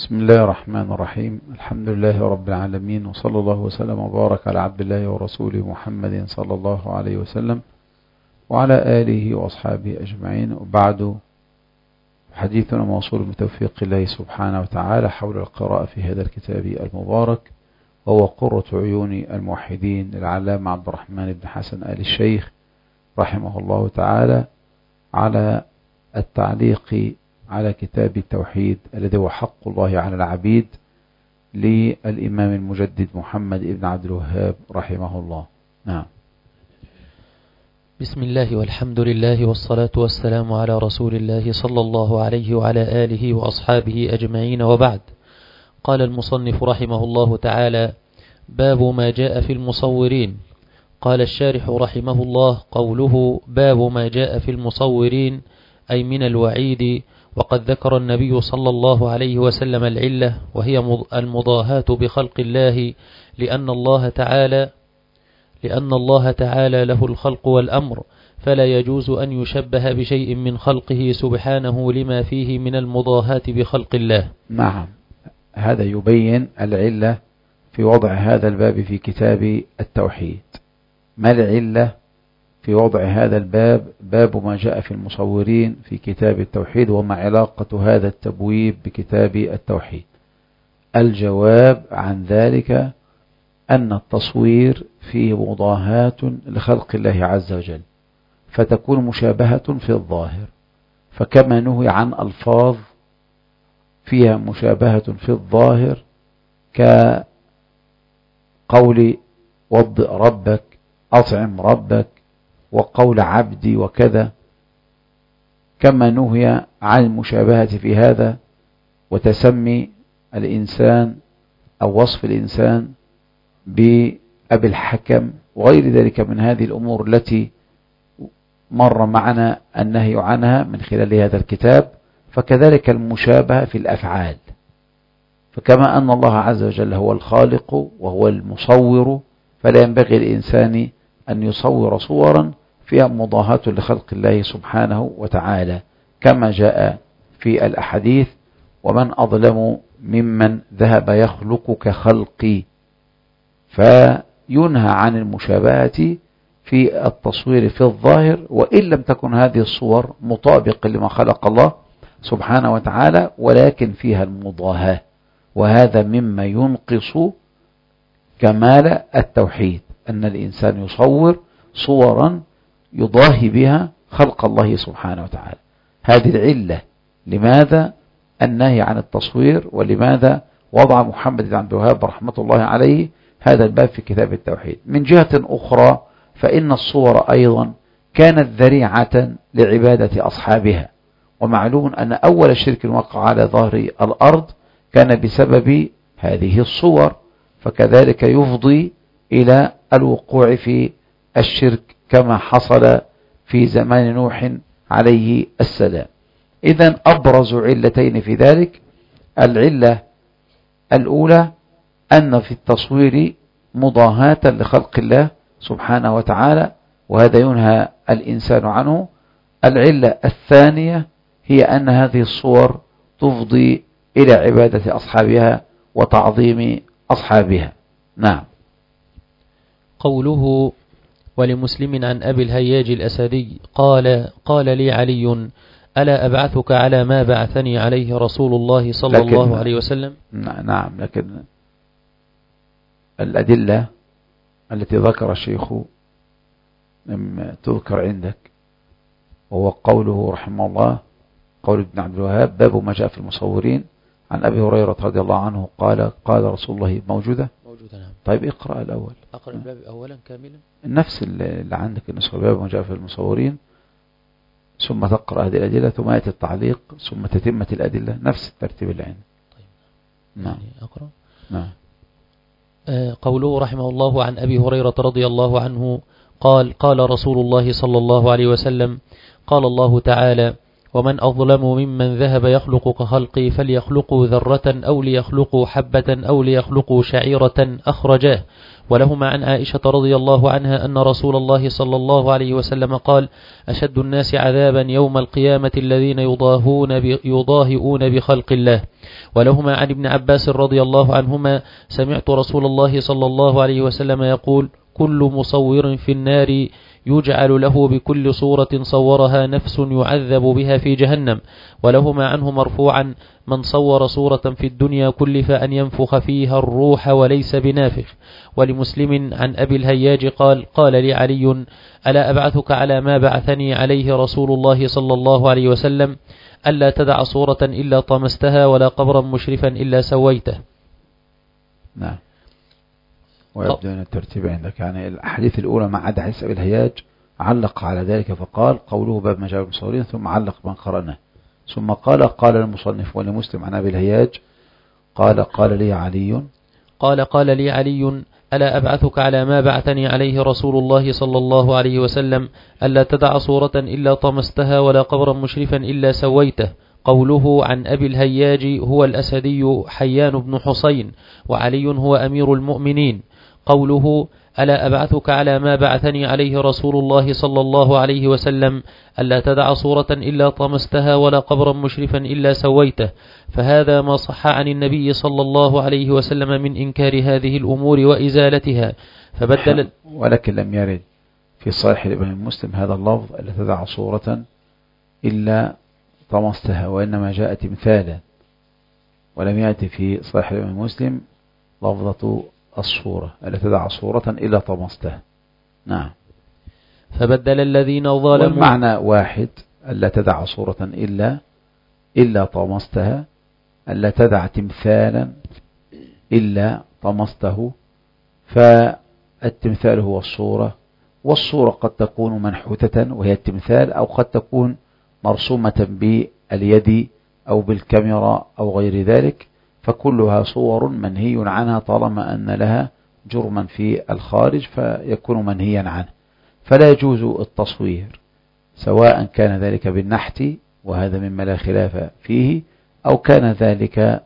بسم الله الرحمن الرحيم. الحمد لله رب العالمين، وصلى الله وسلم وبارك على عبد الله ورسوله محمد صلى الله عليه وسلم وعلى آله وأصحابه أجمعين. وبعد، حديثنا موصول بتوفيق الله سبحانه وتعالى حول القراءة في هذا الكتاب المبارك، وهو قرة عيون الموحدين للعلامة عبد الرحمن بن حسن آل الشيخ رحمه الله تعالى، على التعليق على كتاب التوحيد الذي هو حق الله على العبيد للإمام المجدد محمد بن عبد الوهاب رحمه الله. نعم. بسم الله والحمد لله والصلاة والسلام على رسول الله صلى الله عليه وعلى آله وأصحابه أجمعين، وبعد. قال المصنف رحمه الله تعالى: باب ما جاء في المصورين. قال الشارح رحمه الله: قوله باب ما جاء في المصورين أي من الوعيد. وقد ذكر النبي صلى الله عليه وسلم العلة، وهي المضاهاة بخلق الله، لأن الله تعالى له الخلق والأمر، فلا يجوز أن يشبه بشيء من خلقه سبحانه لما فيه من المضاهاة بخلق الله. نعم، هذا يبين العلة في وضع هذا الباب في كتاب التوحيد. ما العلة في وضع هذا الباب؟ باب ما جاء في المصورين في كتاب التوحيد، وما علاقة هذا التبويب بكتاب التوحيد؟ الجواب عن ذلك أن التصوير فيه مضاهاة لخلق الله عز وجل، فتكون مشابهة في الظاهر، فكما نهي عن ألفاظ فيها مشابهة في الظاهر كقول وضئ ربك، أطعم ربك، وقول عبدي وكذا، كما نهي عن المشابهة في هذا وتسمي الإنسان أو وصف الإنسان بأبي الحكم وغير ذلك من هذه الأمور التي مر معنا النهي عنها من خلال هذا الكتاب. فكذلك المشابهة في الأفعال، فكما أن الله عز وجل هو الخالق وهو المصور، فلا ينبغي الإنسان أن يصور صورا فيها مضاهاة لخلق الله سبحانه وتعالى، كما جاء في الأحاديث: ومن أظلم ممن ذهب يخلق كخلقي. فينهى عن المشابهة في التصوير في الظاهر، وإن لم تكن هذه الصور مطابقة لما خلق الله سبحانه وتعالى، ولكن فيها المضاهاة، وهذا مما ينقص كمال التوحيد، أن الإنسان يصور صورا يضاهي بها خلق الله سبحانه وتعالى. هذه العلة لماذا النهي عن التصوير، ولماذا وضع محمد بن عبد الوهاب رحمة الله عليه هذا الباب في كتاب التوحيد. من جهة أخرى، فإن الصور أيضا كانت ذريعة لعبادة أصحابها، ومعلوم أن أول شرك وقع على ظهر الأرض كان بسبب هذه الصور، فكذلك يفضي إلى الوقوع في الشرك كما حصل في زمان نوح عليه السلام. إذن أبرز علتين في ذلك: العلة الأولى أن في التصوير مضاهاة لخلق الله سبحانه وتعالى، وهذا ينهى الإنسان عنه. العلة الثانية هي أن هذه الصور تفضي إلى عبادة أصحابها وتعظيم أصحابها. نعم. قوله: ولمسلم عن أبي الهياج الأسدي قال لي علي: ألا أبعثك على ما بعثني عليه رسول الله صلى الله عليه وسلم؟ نعم، لكن الأدلة التي ذكر الشيخ لم تذكر عندك، وهو قوله رحمه الله، قول ابن عبد الوهاب: باب ما جاء في المصورين عن أبي هريرة رضي الله عنه قال رسول الله. موجودة؟ نعم. طيب اقرأ الأول. أقرأ الباب أولا كاملا، نفس اللي عندك النسخة: باب ما جاء في المصورين، ثم تقرأ هذه الأدلة، ثم يأتي التعليق، ثم تتمة الأدلة، نفس الترتيب اللي عندك. طيب. نعم. يعني أقرأ. نعم. قوله رحمه الله: عن أبي هريرة رضي الله عنه قال رسول الله صلى الله عليه وسلم: قال الله تعالى: ومن أظلم ممن ذهب يخلق كخلقي فليخلقوا ذرة أو ليخلقوا حبة أو ليخلقوا شعيرة أخرجاه. ولهما عن عائشة رضي الله عنها أن رسول الله صلى الله عليه وسلم قال: أشد الناس عذابا يوم القيامة الذين يضاهئون بخلق الله. ولهما عن ابن عباس رضي الله عنهما: سمعت رسول الله صلى الله عليه وسلم يقول: كل مصور في النار يجعل له بكل صورة صورها نفس يعذب بها في جهنم. ولهما عنه مرفوعا: من صور صورة في الدنيا كلف أن ينفخ فيها الروح وليس بنافخ. ولمسلم عن أبي الهياج قال: قال لي علي: ألا أبعثك على ما بعثني عليه رسول الله صلى الله عليه وسلم؟ ألا تدع صورة إلا طمستها ولا قبرا مشرفا إلا سويته. نعم. ويبدو أن الترتيب عندك يعني الأحاديث الأولى مع عدا حديث أبي الهياج علق على ذلك فقال: قوله باب مجال المصورين، ثم علق من قرأناه، ثم قال المصنف ولمسلم عن أبي الهياج قال لي علي: قال لي علي: ألا أبعثك على ما بعثني عليه رسول الله صلى الله عليه وسلم؟ ألا تدع صورة إلا طمستها ولا قبرا مشرفا إلا سويته. قوله عن أبي الهياج هو الأسدي حيان بن حسين، وعلي هو أمير المؤمنين. قوله ألا أبعثك على ما بعثني عليه رسول الله صلى الله عليه وسلم؟ ألا تدع صورة إلا طمستها ولا قبرا مشرفا إلا سويته. فهذا ما صح عن النبي صلى الله عليه وسلم من إنكار هذه الأمور وإزالتها. فبدل ولكن لم يرد في صحيح الإمام مسلم هذا اللفظ: ألا تدع صورة إلا طمستها، وإنما جاء تمثالا، ولم يأتي في صحيح الإمام مسلم لفظة الصورة: ألا تدع صورة إلا طمستها. نعم. فبدل الذين ظلموا، والمعنى واحد: ألا تدع صورة إلا طمستها، ألا تدع تمثالا إلا طمسته. فالتمثال هو الصورة، والصورة قد تكون منحوتة وهي التمثال، أو قد تكون مرسومة باليد أو بالكاميرا أو غير ذلك، فكلها صور منهي عنها طالما أن لها جرما في الخارج فيكون منهيا عنه. فلا يجوز التصوير، سواء كان ذلك بالنحت وهذا مما لا خلاف فيه، أو كان ذلك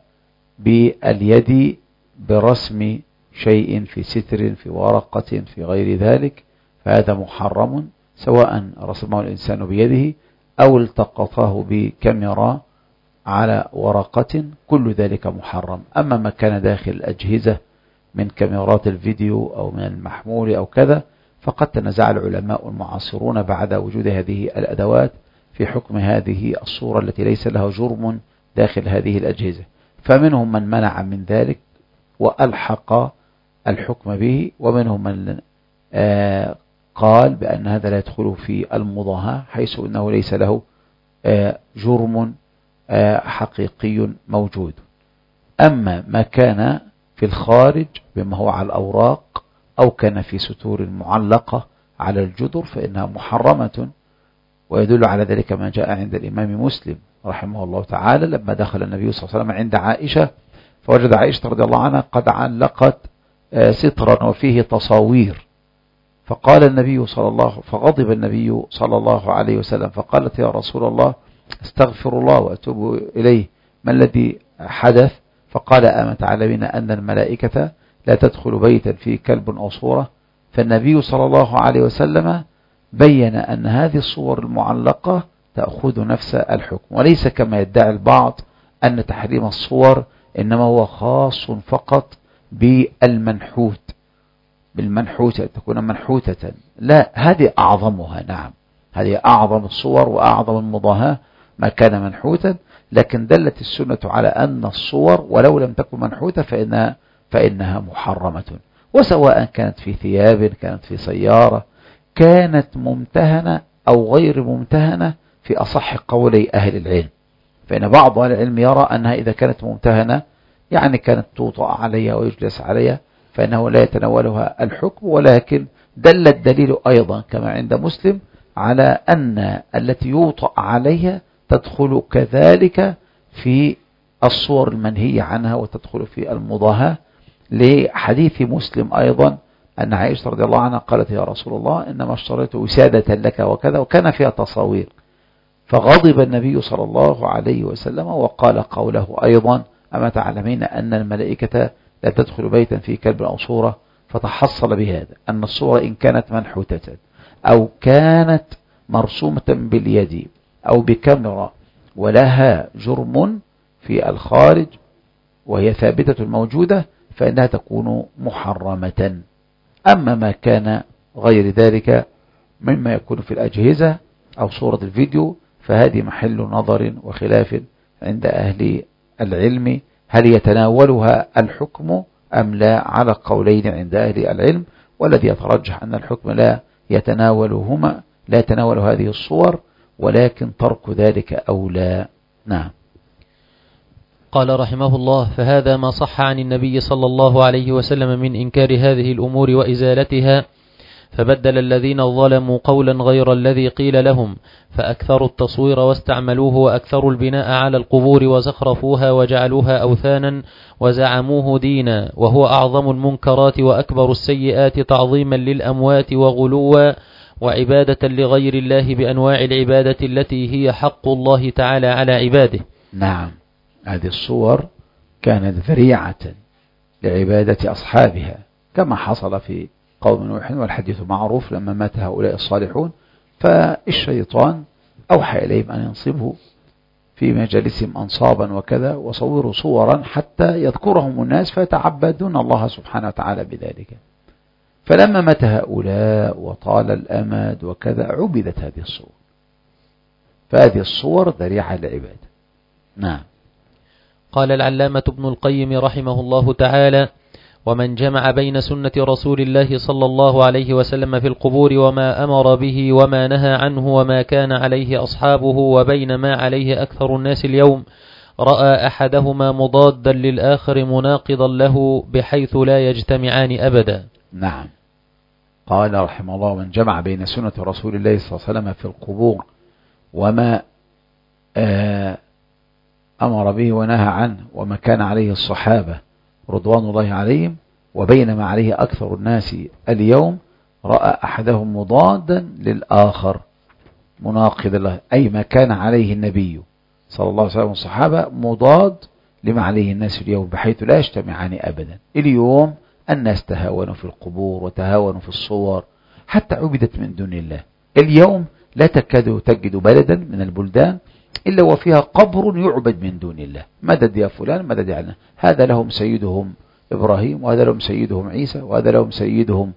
باليد برسم شيء في ستر في ورقة في غير ذلك، فهذا محرم، سواء رسمه الإنسان بيده أو التقطه بكاميرا على ورقة، كل ذلك محرم. أما ما كان داخل الأجهزة من كاميرات الفيديو أو من المحمول أو كذا، فقد تنازع العلماء المعاصرون بعد وجود هذه الأدوات في حكم هذه الصورة التي ليس لها جرم داخل هذه الأجهزة. فمنهم من منع من ذلك وألحق الحكم به، ومنهم من قال بأن هذا لا يدخل في المضاهاة، حيث أنه ليس له جرم حقيقي موجود. أما ما كان في الخارج بما هو على الأوراق أو كان في ستور معلقة على الجدر فإنها محرمة. ويدل على ذلك ما جاء عند الإمام مسلم رحمه الله تعالى لما دخل النبي صلى الله عليه وسلم عند عائشة، فوجد عائشة رضي الله عنها قد علقت سترا وفيه تصاوير، فقال النبي فغضب النبي صلى الله عليه وسلم، فقالت: يا رسول الله استغفر الله وأتوب إليه، ما الذي حدث؟ فقال: أما تعلمين أن الملائكة لا تدخل بيتا فيه كلب أو صورة؟ فالنبي صلى الله عليه وسلم بين أن هذه الصور المعلقة تأخذ نفس الحكم، وليس كما يدعي البعض أن تحريم الصور إنما هو خاص فقط بالمنحوت، تكون منحوتة. لا، هذه أعظمها. نعم، هذه أعظم الصور وأعظم المضاهاة ما كان منحوتا، لكن دلت السنة على أن الصور ولو لم تكن منحوتة فإنها محرمة، وسواء كانت في ثياب، كانت في سيارة، كانت ممتهنة أو غير ممتهنة في أصح قولي أهل العلم. فإن بعض أهل العلم يرى أنها إذا كانت ممتهنة يعني كانت توطأ عليها ويجلس عليها فإنه لا يتناولها الحكم، ولكن دل الدليل أيضا كما عند مسلم على أن التي يوطأ عليها تدخل كذلك في الصور المنهية عنها وتدخل في المضاهاة، لحديث مسلم أيضا أن عائشة رضي الله عنها قالت: يا رسول الله إنما اشتريت وسادة لك وكذا، وكان فيها تصاوير. فغضب النبي صلى الله عليه وسلم وقال قوله أيضا: أما تعلمين أن الملائكة لا تدخل بيتا فيه كلب أو صورة؟ فتحصل بهذا أن الصورة إن كانت منحوتة أو كانت مرسومة باليد أو بكاميرا ولها جرم في الخارج وهي ثابتة موجودة فإنها تكون محرمة. أما ما كان غير ذلك مما يكون في الأجهزة أو صورة الفيديو فهذه محل نظر وخلاف عند أهل العلم، هل يتناولها الحكم أم لا، على قولين عند أهل العلم، والذي يترجح أن الحكم لا يتناول هذه الصور، ولكن ترك ذلك أولى. نعم. قال رحمه الله: فهذا ما صح عن النبي صلى الله عليه وسلم من إنكار هذه الأمور وإزالتها، فبدل الذين ظلموا قولا غير الذي قيل لهم فأكثروا التصوير واستعملوه وأكثروا البناء على القبور وزخرفوها وجعلوها أوثانا وزعموه دينا، وهو أعظم المنكرات وأكبر السيئات تعظيما للأموات وغلوا وعبادة لغير الله بأنواع العبادة التي هي حق الله تعالى على عباده. نعم، هذه الصور كانت ذريعة لعبادة أصحابها كما حصل في قوم نوح، والحديث معروف لما مات هؤلاء الصالحون فالشيطان أوحى إليهم أن ينصبوا في مجالسهم أنصابا وكذا وصوروا صورا حتى يذكرهم الناس فيتعبدون الله سبحانه وتعالى بذلك. فلما مات هؤلاء وطال الأمد وكذا عبدت هذه الصور، فهذه الصور ذريعة للعبادة. نعم. قال العلامة ابن القيم رحمه الله تعالى: ومن جمع بين سنة رسول الله صلى الله عليه وسلم في القبور وما أمر به وما نهى عنه وما كان عليه أصحابه وبين ما عليه أكثر الناس اليوم، رأى أحدهما مضادا للآخر مناقضا له بحيث لا يجتمعان أبدا. نعم. قال رحمه الله: من جمع بين سنة رسول الله صلى الله عليه وسلم في القبور وما أمر به ونهى عنه وما كان عليه الصحابة رضوان الله عليهم وبين ما عليه أكثر الناس اليوم، رأى أحدهم مضادا للآخر مناقضا له، أي ما كان عليه النبي صلى الله عليه وسلم والصحابة مضاد لما عليه الناس اليوم بحيث لا يجتمعان أبدا. اليوم الناس تهاونوا في القبور وتهاونوا في الصور حتى عبدت من دون الله. اليوم لا تكاد تجد بلدا من البلدان إلا وفيها قبر يعبد من دون الله، مدد يا فلان مدد يا علان، هذا لهم سيدهم إبراهيم وهذا لهم سيدهم عيسى وهذا لهم سيدهم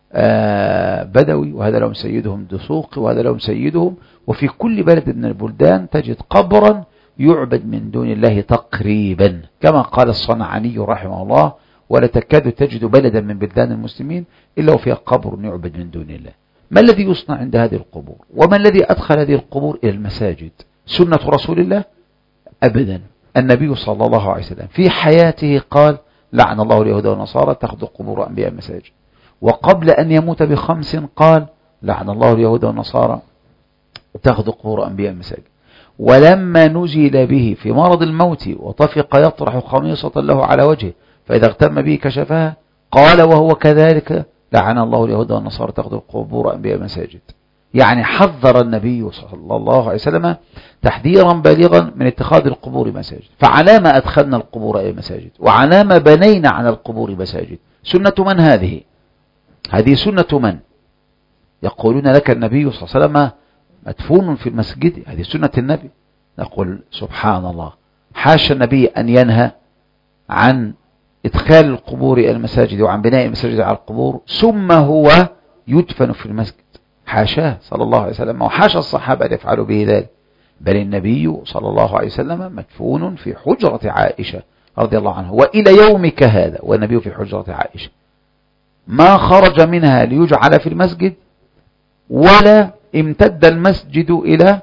بدوي وهذا لهم سيدهم دسوقي وهذا لهم سيدهم. وفي كل بلد من البلدان تجد قبرا يعبد من دون الله تقريبا، كما قال الصنعاني رحمه الله: ولا تكاد تجد بلدا من بلدان المسلمين إلا وفيها قبر يعبد من دون الله. ما الذي يصنع عند هذه القبور؟ وما الذي أدخل هذه القبور إلى المساجد؟ سنة رسول الله؟ أبدا. النبي صلى الله عليه وسلم في حياته قال: لعن الله اليهود والنصارى اتخذوا قبور أنبياء مساجد. وقبل أن يموت ب5 قال: لعن الله اليهود والنصارى اتخذوا قبور أنبياء مساجد. ولما نزل به في مرض الموت وطفق يطرح خميصة له على وجهه فإذا اغتم به كشفها قال وهو كذلك: لعن الله اليهود والنصارى اتخذوا قبور أنبياء مساجد. يعني حذر النبي صلى الله عليه وسلم تحذيرا بالغا من اتخاذ القبور مساجد. فعلى ما أدخلنا القبور إلى مساجد وعلى ما بنينا على القبور مساجد؟ سنة من هذه؟ هذه سنة من؟ يقولون لك النبي صلى الله عليه وسلم مدفون في المسجد، هذه سنة النبي. نقول سبحان الله، حاشا النبي أن ينهى عن إدخال القبور إلى المساجد وعن بناء المساجد على القبور ثم هو يدفن في المسجد، حاشاه صلى الله عليه وسلم، وحاشا الصحابة يفعلوا به ذلك. بل النبي صلى الله عليه وسلم مدفون في حجرة عائشة رضي الله عنه، وإلى يومك هذا والنبي في حجرة عائشة ما خرج منها ليجعل في المسجد ولا امتد المسجد إلى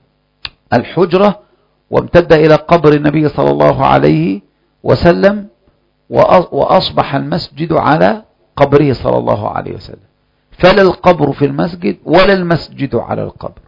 الحجرة وامتد إلى قبر النبي صلى الله عليه وسلم، وأصبح المسجد على قبره صلى الله عليه وسلم، فلا القبر في المسجد ولا المسجد على القبر.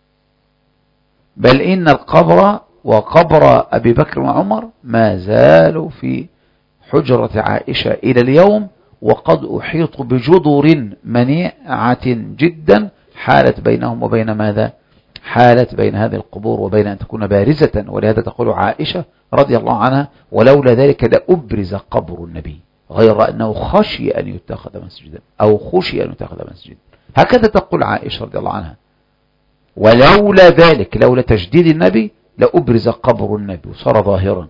بل إن القبر وقبر أبي بكر وعمر ما زالوا في حجرة عائشة إلى اليوم، وقد أحيط بجدر منيعة جدا حالت بينهم وبين ماذا؟ حالت بين هذه القبور وبين أن تكون بارزة. ولهذا تقول عائشة رضي الله عنها: ولولا ذلك لأبرز قبر النبي، غير أنه خشي أن يتخذ مسجدا، أو خشي أن يتخذ مسجدا. هكذا تقول عائشة رضي الله عنها: ولولا ذلك، لولا تجديد النبي لأبرز قبر النبي وصار ظاهرا.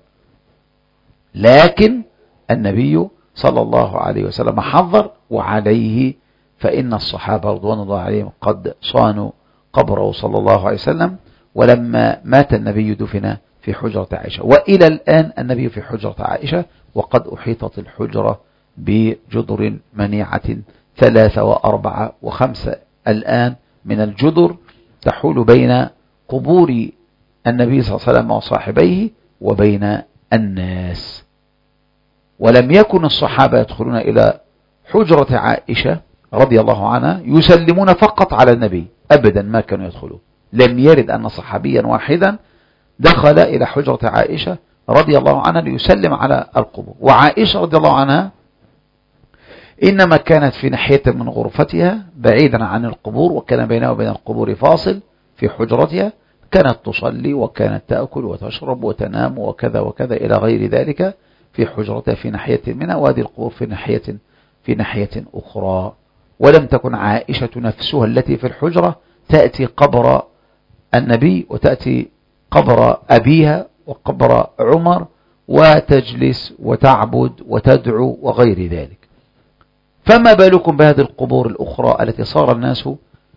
لكن النبي صلى الله عليه وسلم حذر، وعليه فإن الصحابة رضوان الله عليهم قد صانوا قبره صلى الله عليه وسلم. ولما مات النبي دفن في حجرة عائشة، وإلى الآن النبي في حجرة عائشة، وقد أحيطت الحجرة بجدر منيعة 3 و4 و5 الآن من الجدر تحول بين قبور النبي صلى الله عليه وسلم وصاحبيه وبين الناس. ولم يكن الصحابة يدخلون إلى حجرة عائشة رضي الله عنها يسلمون فقط على النبي، أبدا ما كانوا يدخلون. لم يرد أن صحابيا واحدا دخل إلى حجرة عائشة رضي الله عنها ليسلم على القبور. وعائشة رضي الله عنها إنما كانت في ناحية من غرفتها بعيدا عن القبور، وكان بينها وبين القبور فاصل في حجرتها. كانت تصلي وكانت تأكل وتشرب وتنام وكذا وكذا إلى غير ذلك في حجرتها في ناحية منها، وهذه القبور في ناحية أخرى. ولم تكن عائشة نفسها التي في الحجرة تأتي قبر النبي وتأتي قبر أبيها وقبر عمر وتجلس وتعبد وتدعو وغير ذلك. فما بالكم بهذه القبور الأخرى التي صار الناس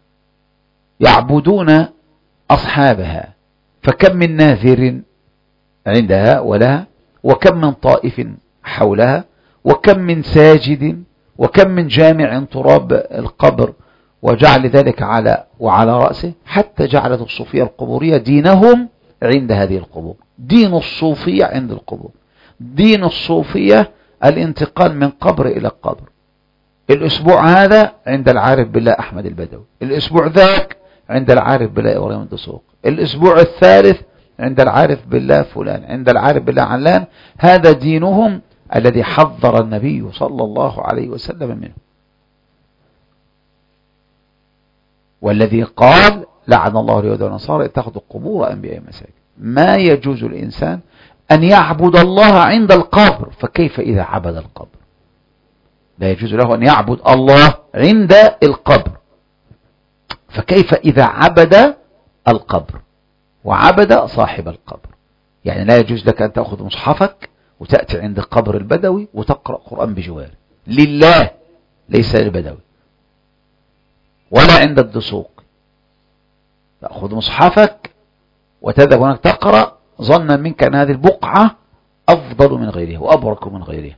يعبدون أصحابها؟ فكم من ناذر عندها ولها، وكم من طائف حولها، وكم من ساجد، وكم من جامع تراب القبر وجعل ذلك على رأسه، حتى جعلت الصوفية القبورية دينهم عند هذه القبور. دين الصوفية عند القبور، دين الصوفية الانتقال من قبر إلى قبر. الأسبوع هذا عند العارف بالله أحمد البدوي، الأسبوع ذاك عند العارف بالله إبراهيم الدسوق، الأسبوع الثالث عند العارف بالله فلان، عند العارف بالله علان. هذا دينهم الذي حذر النبي صلى الله عليه وسلم منه، والذي قال: لعن الله اليهود والنصارى اتخذوا قبور أنبياء مساجد. ما يجوز الإنسان أن يعبد الله عند القبر، فكيف إذا عبد القبر؟ لا يجوز له أن يعبد الله عند القبر، فكيف إذا عبد القبر وعبد صاحب القبر؟ يعني لا يجوز لك أن تأخذ مصحفك وتأتي عند قبر البدوي وتقرأ قرآن بجواره لله، ليس للبدوي، ولا عند الدسوق. تأخذ مصحفك وتذهب هناك تقرأ ظنا منك أن هذه البقعة أفضل من غيرها وأبرك من غيرها.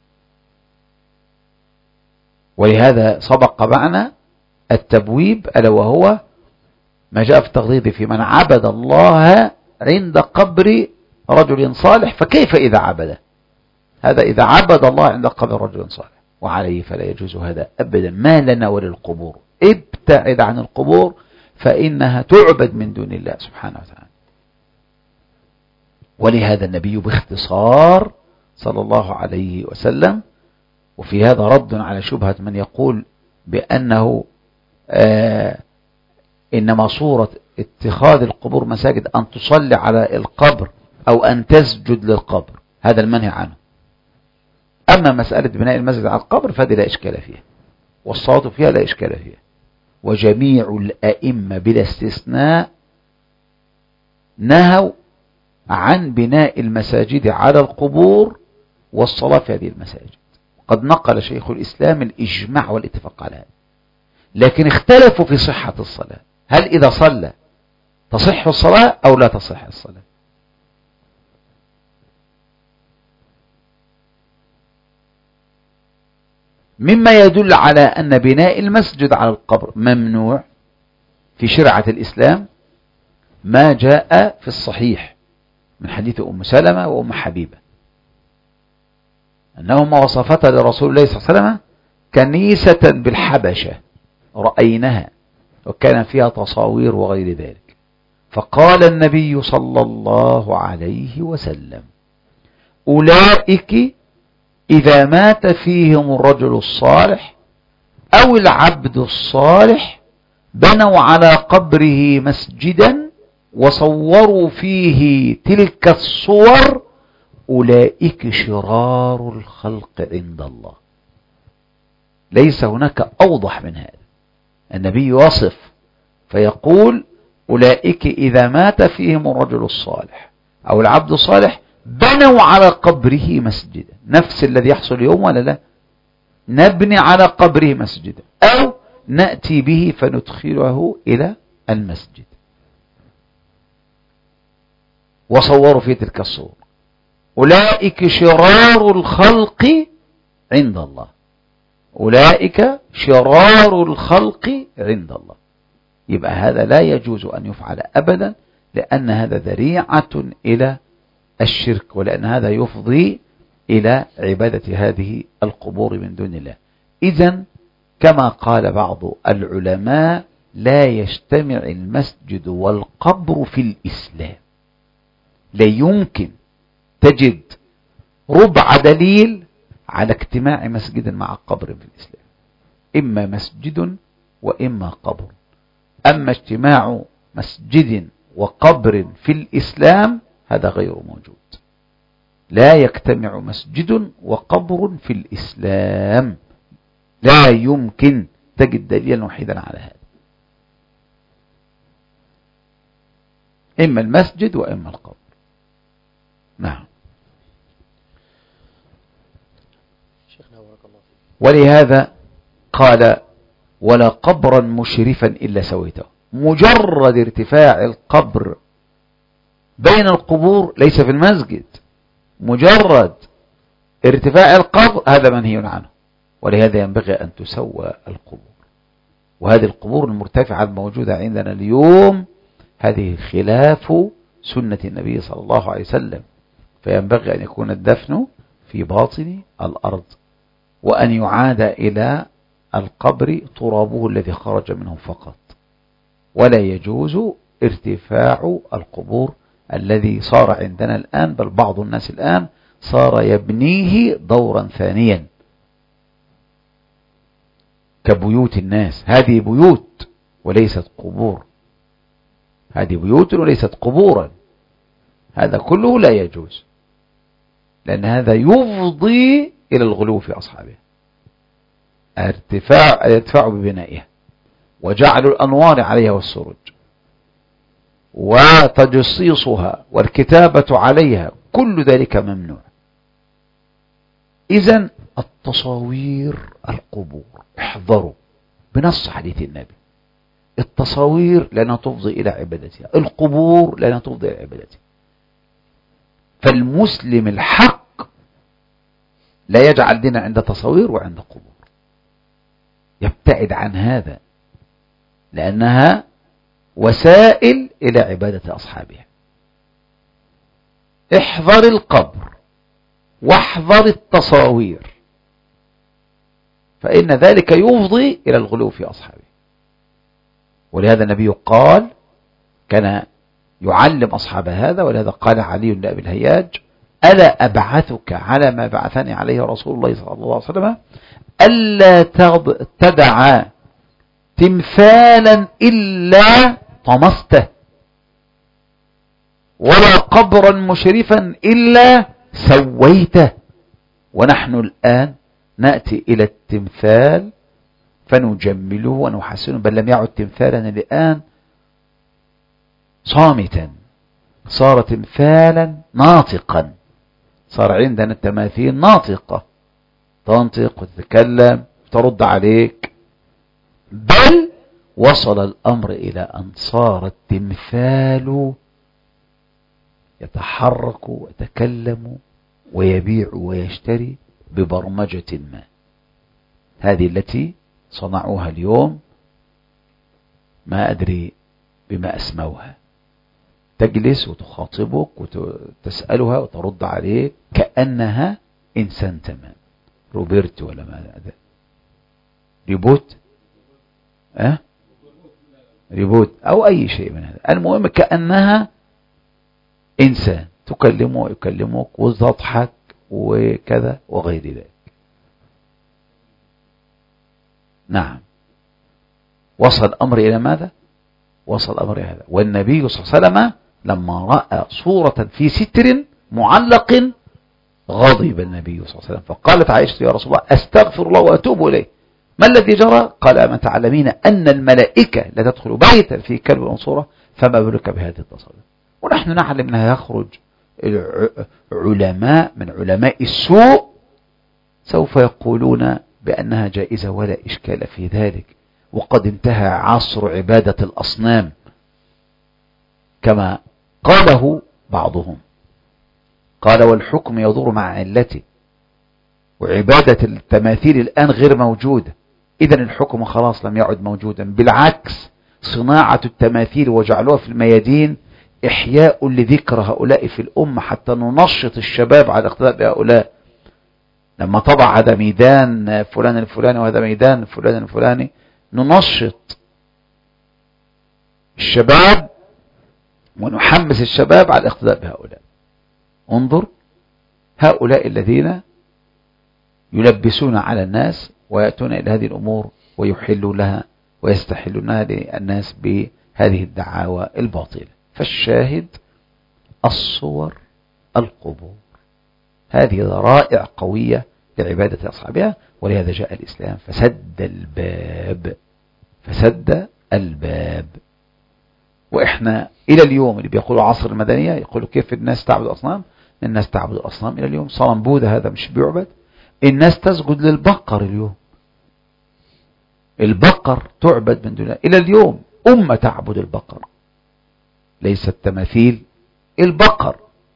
ولهذا سبق معنا التبويب، ألا وهو ما جاء في التغليظ في من عبد الله عند قبر رجل صالح، فكيف إذا عبده؟ هذا إذا عبد الله عند قبر رجل صالح، وعليه فلا يجوز هذا أبدا. ما لنا وللقبور، ابتعد عن القبور فإنها تعبد من دون الله سبحانه وتعالى. ولهذا النبي باختصار صلى الله عليه وسلم، وفي هذا رد على شبهة من يقول بأنه إنما صورة اتخاذ القبور مساجد أن تصلي على القبر أو أن تسجد للقبر، هذا المنهي عنه. أما مسألة بناء المسجد على القبر فهذه لا إشكال فيها، والصلاة فيها لا إشكال فيها. وجميع الأئمة بلا استثناء نهوا عن بناء المساجد على القبور والصلاة في هذه المساجد. قد نقل شيخ الإسلام الإجماع والاتفاق على هذا، لكن اختلفوا في صحة الصلاة. هل إذا صلى تصح الصلاة أو لا تصح الصلاة؟ مما يدل على أن بناء المسجد على القبر ممنوع في شرعة الإسلام ما جاء في الصحيح من حديث أم سلمة وأم حبيبة أنهما وصفتا لرسول الله صلى الله عليه وسلم كنيسة بالحبشة رأيناها وكان فيها تصاوير وغير ذلك، فقال النبي صلى الله عليه وسلم: أولئك إذا مات فيهم الرجل الصالح أو العبد الصالح بنوا على قبره مسجدا وصوروا فيه تلك الصور أولئك شرار الخلق عند الله. ليس هناك أوضح من هذا. النبي يصف فيقول أولئك إذا مات فيهم الرجل الصالح أو العبد الصالح بنوا على قبره مسجدا. نفس الذي يحصل اليوم ولا لا؟ نبني على قبره مسجدا أو نأتي به فندخله إلى المسجد. وصوروا في تلك الصور أولئك شرار الخلق عند الله. أولئك شرار الخلق عند الله. يبقى هذا لا يجوز أن يفعل أبدا، لأن هذا ذريعة إلى الشرك، ولأن هذا يفضي إلى عبادة هذه القبور من دون الله. إذن كما قال بعض العلماء لا يجتمع المسجد والقبر في الإسلام. لا يمكن تجد ربع دليل على اجتماع مسجد مع قبر في الإسلام. إما مسجد وإما قبر. أما اجتماع مسجد وقبر في الإسلام هذا غير موجود. لا يجتمع مسجد وقبر في الإسلام، لا يمكن تجد دليلا وحيدا على هذا. إما المسجد وإما القبر. نعم. ولهذا قال ولا قبرا مشرفا إلا سويته. مجرد ارتفاع القبر بين القبور ليس في المسجد، مجرد ارتفاع القبر هذا منهي عنه. ولهذا ينبغي أن تسوى القبور. وهذه القبور المرتفعة الموجودة عندنا اليوم هذه خلاف سنة النبي صلى الله عليه وسلم. فينبغي أن يكون الدفن في باطن الأرض، وأن يعاد إلى القبر ترابه الذي خرج منه فقط. ولا يجوز ارتفاع القبور الذي صار عندنا الآن، بل بعض الناس الآن صار يبنيه دورا ثانيا كبيوت الناس. هذه بيوت وليست قبور، هذه بيوت وليست قبورا. هذا كله لا يجوز، لأن هذا يفضي إلى الغلو في أصحابه. ارتفاع ببنائها وجعل الأنوار عليها والسرج وتجصيصها والكتابة عليها، كل ذلك ممنوع. إذن التصاوير القبور احذروا بنص حديث النبي. التصاوير لأنها تفضي إلى عبادتها، القبور لأنها تفضي إلى عبادتها. فالمسلم الحق لا يجعل دينا عند تصاوير وعند قبور، يبتعد عن هذا، لأنها وسائل إلى عبادة أصحابها. احذر القبر واحذر التصاوير، فإن ذلك يفضي إلى الغلو في أصحابه. ولهذا النبي قال كان يعلم أصحاب هذا، ولهذا قال علي بن أبي الهياج ألا أبعثك على ما بعثني عليه رسول الله صلى الله عليه وسلم ألا تدع تمثالا إلا طمسته ولا قبرا مشرفا إلا سويته. ونحن الآن نأتي إلى التمثال فنجمله ونحسنه، بل لم يعد تمثالا الآن صامتا، صار تمثالا ناطقا. صار عندنا التماثيل ناطقة، تنطق وتتكلم وترد عليك. بل وصل الأمر إلى أن صار التمثال يتحرك ويتكلم ويبيع ويشتري ببرمجة ما. هذه التي صنعوها اليوم ما أدري بما أسموها. تجلس وتخاطبك وتسألها وترد عليك كأنها إنسان تمام. روبرت ولا ما هذا ريبوت ريبوت أو أي شيء من هذا. المهم كأنها إنسان تكلمه ويكلمك وتضحك وكذا وغير ذلك. نعم. وصل الأمر إلى ماذا؟ وصل الأمر إلى هذا. والنبي صلى الله عليه وسلم لما رأى صورة في ستر معلق غضب النبي صلى الله عليه وسلم، فقالت عائشة يا رسول الله أستغفر الله وأتوب إليه، ما الذي جرى؟ قال أما تعلمين أن الملائكة لا تدخل بيتا في كلب وصورة، فما بالك بهذه التصرف. ونحن نعلم أنها يخرج علماء من علماء السوء سوف يقولون بأنها جائزة ولا إشكال في ذلك، وقد انتهى عصر عبادة الأصنام كما قاله بعضهم، قال والحكم يدور مع علته، وعبادة التماثيل الآن غير موجودة، إذن الحكم خلاص لم يعد موجودا. بالعكس صناعة التماثيل وجعلوها في الميادين إحياء لذكر هؤلاء في الأمة حتى ننشط الشباب على الاقتداء بهؤلاء. لما طبع هذا ميدان فلان الفلاني وهذا ميدان فلان الفلاني، ننشط الشباب ونحمس الشباب على الاقتداء بهؤلاء. انظر هؤلاء الذين يلبسون على الناس ويأتون إلى هذه الأمور ويحلوا لها ويستحلونها للناس بهذه الدعاوى الباطلة. فالشاهد الصور القبور هذه ذرائع قوية لعبادة أصحابها، ولهذا جاء الإسلام فسد الباب. وإحنا إلى اليوم اللي بيقولوا عصر المدنية يقولوا كيف الناس تعبد الأصنام؟ الناس تعبد الأصنام إلى اليوم. صنم بوذا هذا مش بيعبد، الناس تسجد للبقر اليوم، البقر تعبد من دون الله إلى اليوم، أمة تعبد البقر ليس التماثيل، البقر.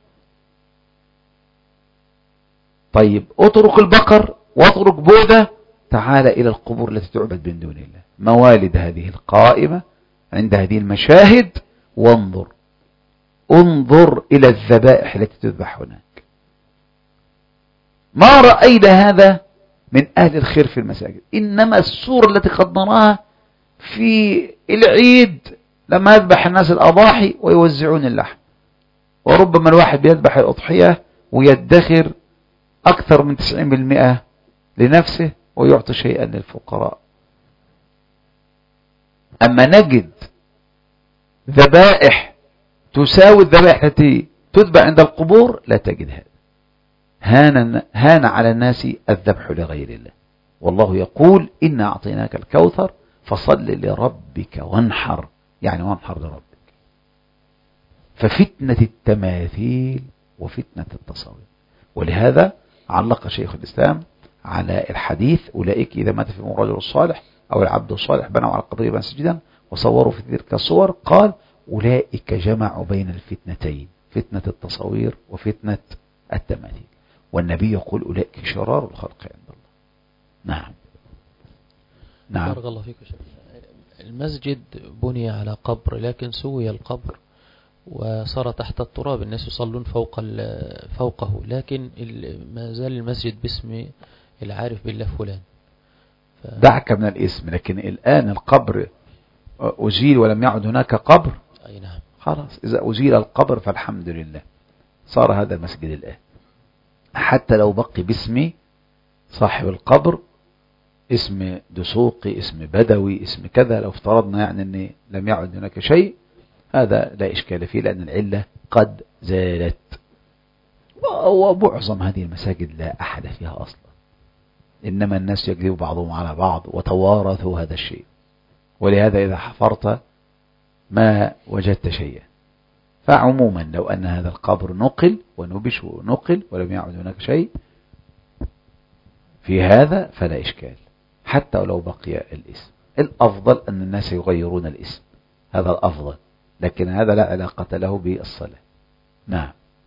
طيب اترك البقر واترك بوذا، تعال إلى القبور التي تعبد من دون الله، موالد هذه القائمة عند هذه المشاهد، انظر إلى الذبائح التي تذبح هناك. ما رأينا هذا من أهل الخير في المساجد، إنما الصورة التي قد نراها في العيد لما يذبح الناس الأضاحي ويوزعون اللحم، وربما الواحد بيذبح الأضحية ويدخر أكثر من 90% لنفسه ويعطي شيئا للفقراء. أما نجد ذبائح تساوي الذبائح التي تذبح عند القبور لا تجد هذا. هان على الناس الذبح لغير الله، والله يقول إنا أعطيناك الكوثر فصل لربك وانحر، يعني وانحر لربك. ففتنة التماثيل وفتنة التصاوير. ولهذا علق شيخ الإسلام على الحديث أولئك إذا مات فيهم الرجل الصالح أو العبد الصالح بنوا على قبره مسجدا وصوروا في تلك الصور، قال أولئك جمعوا بين الفتنتين، فتنة التصاوير وفتنة التماثيل. والنبي يقول أولئك شرار الخلق عند الله. نعم. بارك الله فيك. المسجد بني على قبر، لكن سوي القبر وصار تحت التراب، الناس يصلون فوقه، لكن ما زال المسجد باسم العارف بالله فلان. دعك من الاسم، لكن الآن القبر أزيل ولم يعد هناك قبر. أي نعم. خلاص إذا أزيل القبر فالحمد لله، صار هذا المسجد الآن. حتى لو بقي باسم صاحب القبر، اسم دسوقي، اسم بدوي، اسم كذا، لو افترضنا يعني أن لم يعد هناك شيء، هذا لا إشكال فيه لأن العلة قد زالت. ومعظم هذه المساجد لا أحد فيها أصلا، إنما الناس يكذب بعضهم على بعض وتوارثوا هذا الشيء. ولهذا إذا حفرت ما وجدت شيئا. فعموما لو أن هذا القبر نقل ونبش ونقل ولم يعد هناك شيء في هذا فلا إشكال، حتى ولو بقي الاسم. الأفضل أن الناس يغيرون الاسم، هذا الأفضل، لكن هذا لا علاقة له بالصلاة. نعم.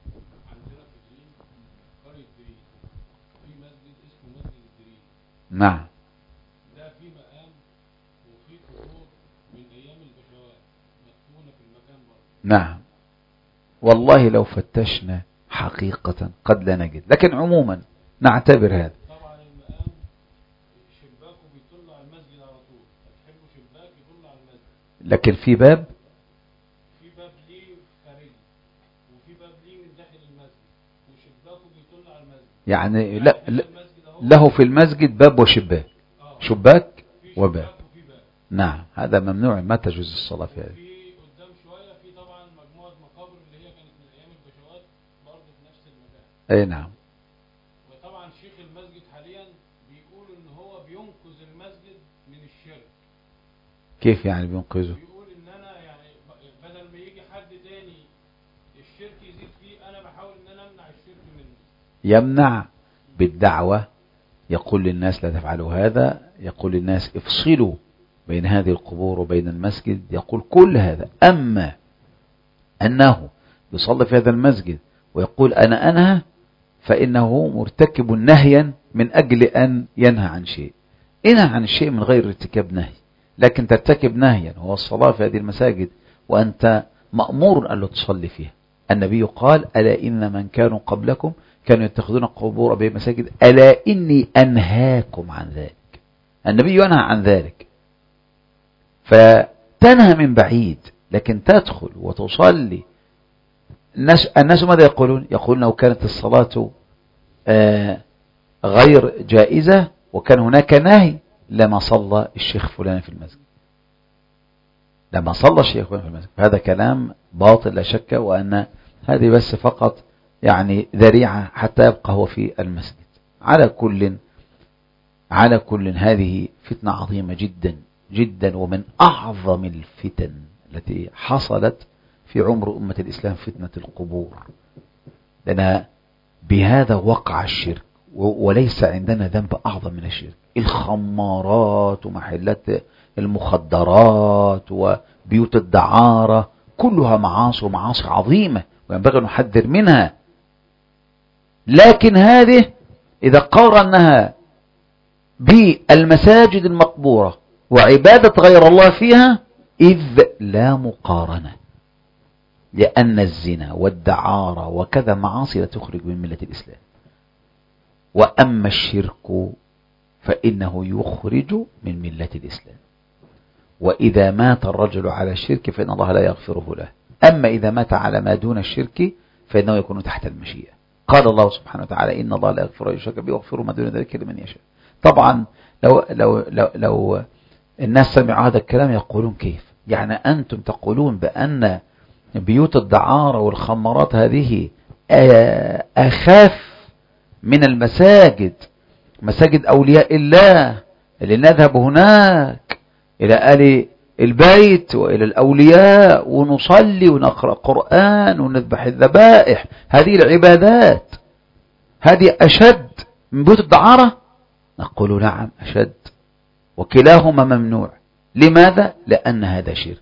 نعم. ده في مقام وفي قبور من أيام البشوات مدفونة في المكان برضه. نعم. والله لو فتشنا حقيقة قد لا نجد، لكن عموما نعتبر هذا. طبعا المقام شباكه بيطل على المسجد على طول، هتحبوا شباك يطل على المسجد، لكن في باب ليه خارجي وفي باب ليه من داخل المسجد وشباكه بيطل على المسجد. يعني له في المسجد باب وشباك، شباك وباب. نعم هذا ممنوع، ما تجوز الصلاة في هذا. في قدام شوية في طبعا مجموعة مقابر اللي هي كانت من أيام البشوات برضه في نفس المكان. أي نعم. وطبعا شيخ المسجد حاليا بيقول إن هو بينقذ المسجد من الشرك. كيف يعني بينقذه؟ بيقول إن أنا يعني بدل ما يجي حد تاني الشرك يزيد فيه، أنا بحاول إن أنا أمنع الشرك منه. يمنع بالدعوة، يقول للناس لا تفعلوا هذا، يقول للناس افصلوا بين هذه القبور وبين المسجد، يقول كل هذا. أما أنه يصلي في هذا المسجد ويقول أنا أنهى، فإنه مرتكب نهيا من أجل أن ينهى عن شيء. انهى عن الشيء من غير ارتكاب نهي، لكن ترتكب نهيا هو الصلاة في هذه المساجد وأنت مأمور أن لا تصلي فيها. النبي قال ألا إن من كانوا قبلكم كانوا يتخذون قبور بمساجد ألا إني أنهاكم عن ذلك. النبي ينهى عن ذلك، فتنهى من بعيد، لكن تدخل وتصلي. الناس ماذا يقولون؟ يقولون لو كانت الصلاة غير جائزة وكان هناك نهي لما صلى الشيخ فلان في المسجد، لما صلى الشيخ فلان في المسجد. هذا كلام باطل لا شك، وأن هذه بس فقط يعني ذريعة حتى يبقى هو في المسجد. على كل هذه فتنة عظيمة جدا جدا، ومن أعظم الفتن التي حصلت في عمر أمة الإسلام فتنة القبور، لأن بهذا وقع الشرك، وليس عندنا ذنب أعظم من الشرك. الخمارات ومحلات المخدرات وبيوت الدعارة كلها معاصي، ومعاصي عظيمة وينبغي أن نحذر منها. لكن هذه إذا قارنها بالمساجد المقبورة وعبادة غير الله فيها إذ لا مقارنة، لأن الزنا والدعارة وكذا معاصي لا تخرج من ملة الإسلام. وأما الشرك فإنه يخرج من ملة الإسلام، وإذا مات الرجل على الشرك فإن الله لا يغفره له. أما إذا مات على ما دون الشرك فإنه يكون تحت المشيئة. قال الله سبحانه وتعالى إن الله لا يغفر أن يشرك به ويغفر ما دون ذلك لمن يشاء. طبعا لو الناس سمعوا هذا الكلام يقولون كيف يعني أنتم تقولون بأن بيوت الدعارة والخمرات هذه أخاف من المساجد، مساجد أولياء الله اللي نذهب هناك إلى آل البيت وإلى الأولياء ونصلي ونقرأ قرآن ونذبح الذبائح، هذه العبادات هذه أشد من بيوت الدعارة؟ نقول نعم أشد، وكلاهما ممنوع. لماذا؟ لأن هذا شرك،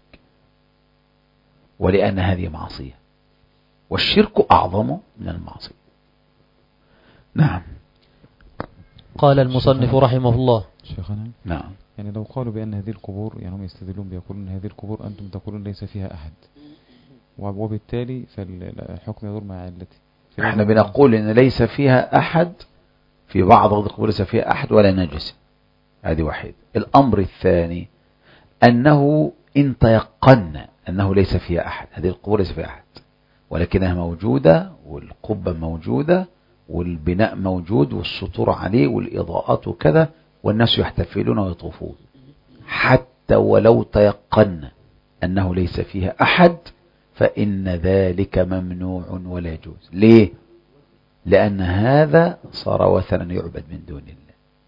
ولأن هذه معصية، والشرك أعظم من المعصية. نعم. قال المصنف رحمه الله. شيخنا نعم. يعني لو قالوا بأن هذه القبور، يعني هم يستدلون بيقولون هذه القبور أنتم تقولون ليس فيها أحد، وبالتالي فالحكم يدور مع علته. احنا بنقول إن ليس فيها أحد، في بعض القبور ليس فيها أحد ولا نجس، هذه واحد. الأمر الثاني أنه إن تيقن أنه ليس فيها أحد، هذه القبور ليس فيها أحد ولكنها موجودة، والقبة موجودة والبناء موجود والسطور عليه والإضاءات وكذا، والناس يحتفلون ويطوفون، حتى ولو تيقن أنه ليس فيها أحد فإن ذلك ممنوع ولا يجوز. ليه؟ لأن هذا صار وثنا يعبد من دون الله.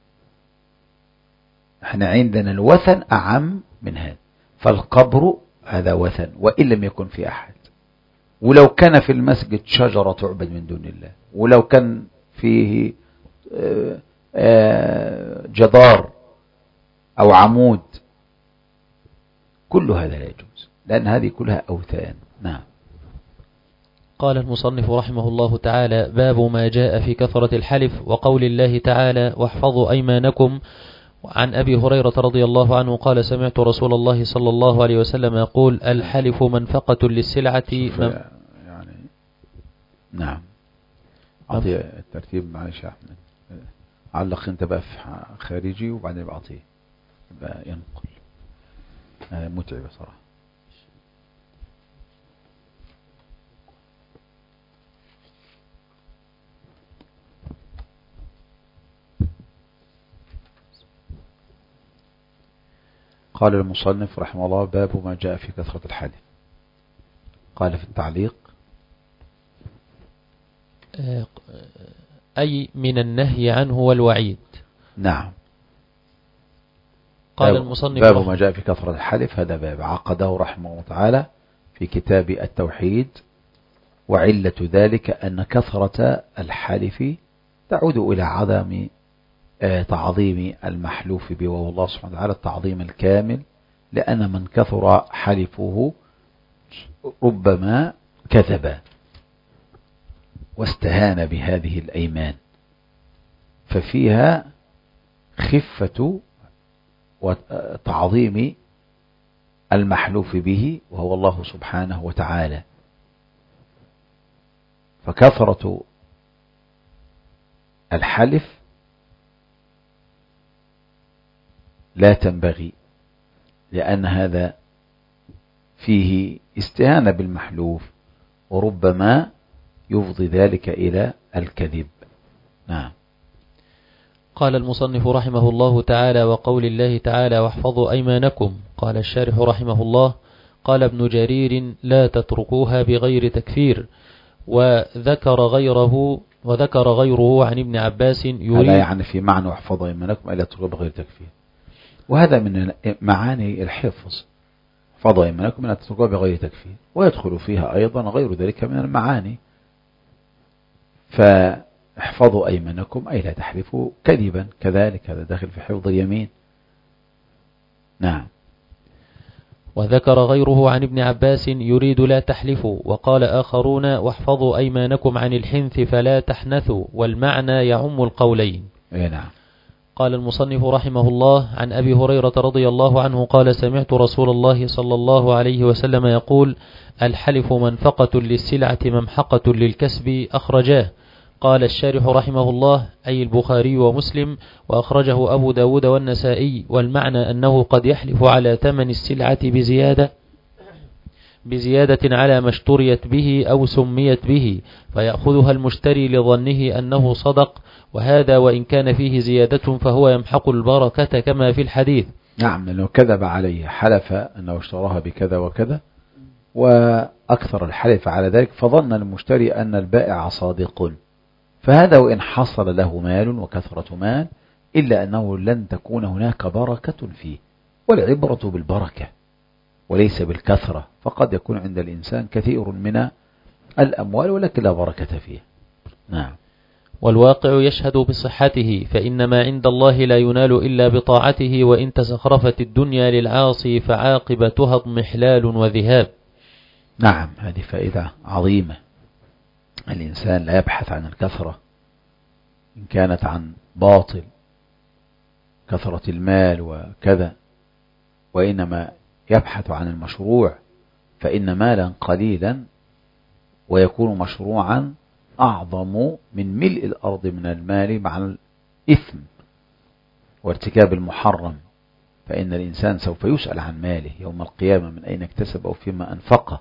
احنا عندنا الوثن أعم من هذا، فالقبر هذا وثن وإن لم يكن في أحد، ولو كان في المسجد شجرة تعبد من دون الله، ولو كان فيه جدار أو عمود، كل هذا لا يجوز، لأن هذه كلها أوثان. نعم. قال المصنف رحمه الله تعالى: باب ما جاء في كثرة الحلف وقول الله تعالى: واحفظوا أيمانكم. عن أبي هريرة رضي الله عنه قال: سمعت رسول الله صلى الله عليه وسلم يقول: الحلف منفقة للسلعة. يعني نعم. أعطي الترتيب معلش يا أحمد، علق أنت بقى في خارجي وبعدين بعطيه بقى ينقل. متعب صراحة. قال المصنف رحمه الله باب ما جاء في كثرة الحلف. قال في التعليق أي من النهي عنه والوعيد. نعم. قال المصنف باب ما جاء في كثرة الحلف، هذا باب عقده رحمه الله تعالى في كتاب التوحيد. وعلة ذلك أن كثرة الحلف تعود إلى عدم تعظيم المحلوف به، وهو الله سبحانه وتعالى التعظيم الكامل، لأن من كثر حلفه ربما كذب واستهان بهذه الأيمان، ففيها خفة وتعظيم المحلوف به وهو الله سبحانه وتعالى. فكثرة الحلف لا تنبغي، لأن هذا فيه استهانة بالمحلوف، وربما يفضي ذلك إلى الكذب. نعم. قال المصنف رحمه الله تعالى: وقول الله تعالى: واحفظوا أيمانكم. قال الشارح رحمه الله: قال ابن جرير: لا تتركوها بغير تكفير. وذكر غيره عن ابن عباس يريد، هذا يعني في معنى واحفظوا أيمانكم ألا تتركوها بغير تكفير، وهذا من معاني الحفظ. احفظوا أيمانكم ألا تتركوها بغير تكفير، ويدخل فيها أيضا غير ذلك من المعاني. فاحفظوا أيمانكم أي لا تحلفوا كذبا، كذلك هذا داخل في حفظ اليمين. نعم. وذكر غيره عن ابن عباس يريد لا تحلفوا. وقال آخرون: واحفظوا أيمانكم عن الحنث فلا تحنثوا، والمعنى يعم القولين. نعم. قال المصنف رحمه الله: عن أبي هريرة رضي الله عنه قال: سمعت رسول الله صلى الله عليه وسلم يقول: الحلف منفقة للسلعة ممحقة للكسب. أخرجاه. قال الشارح رحمه الله: أي البخاري ومسلم، وأخرجه أبو داود والنسائي. والمعنى أنه قد يحلف على ثمن السلعة بزيادة على ما اشتريت به أو سميت به، فيأخذها المشتري لظنه أنه صدق، وهذا وإن كان فيه زيادة فهو يمحق البركة كما في الحديث. نعم، لأنه كذب عليه، حلف أنه اشتراها بكذا وكذا، وأكثر الحلف على ذلك، فظن المشتري أن البائع صادق، فهذا وإن حصل له مال وكثرة مال إلا أنه لن تكون هناك بركة فيه. والعبرة بالبركة وليس بالكثرة، فقد يكون عند الإنسان كثير من الأموال ولكن لا بركة فيه. نعم. والواقع يشهد بصحته، فإن ما عند الله لا ينال إلا بطاعته، وإن تزخرفت الدنيا للعاصي فعاقبتها اضمحلال وذهاب. نعم، هذه فائدة عظيمة. الإنسان لا يبحث عن الكثرة إن كانت عن باطل كثرة المال وكذا، وإنما يبحث عن المشروع، فإن مالا قليلا ويكون مشروعا أعظم من ملء الأرض من المال مع الإثم وارتكاب المحرم. فإن الإنسان سوف يسأل عن ماله يوم القيامة من أين اكتسب أو فيما أنفقه،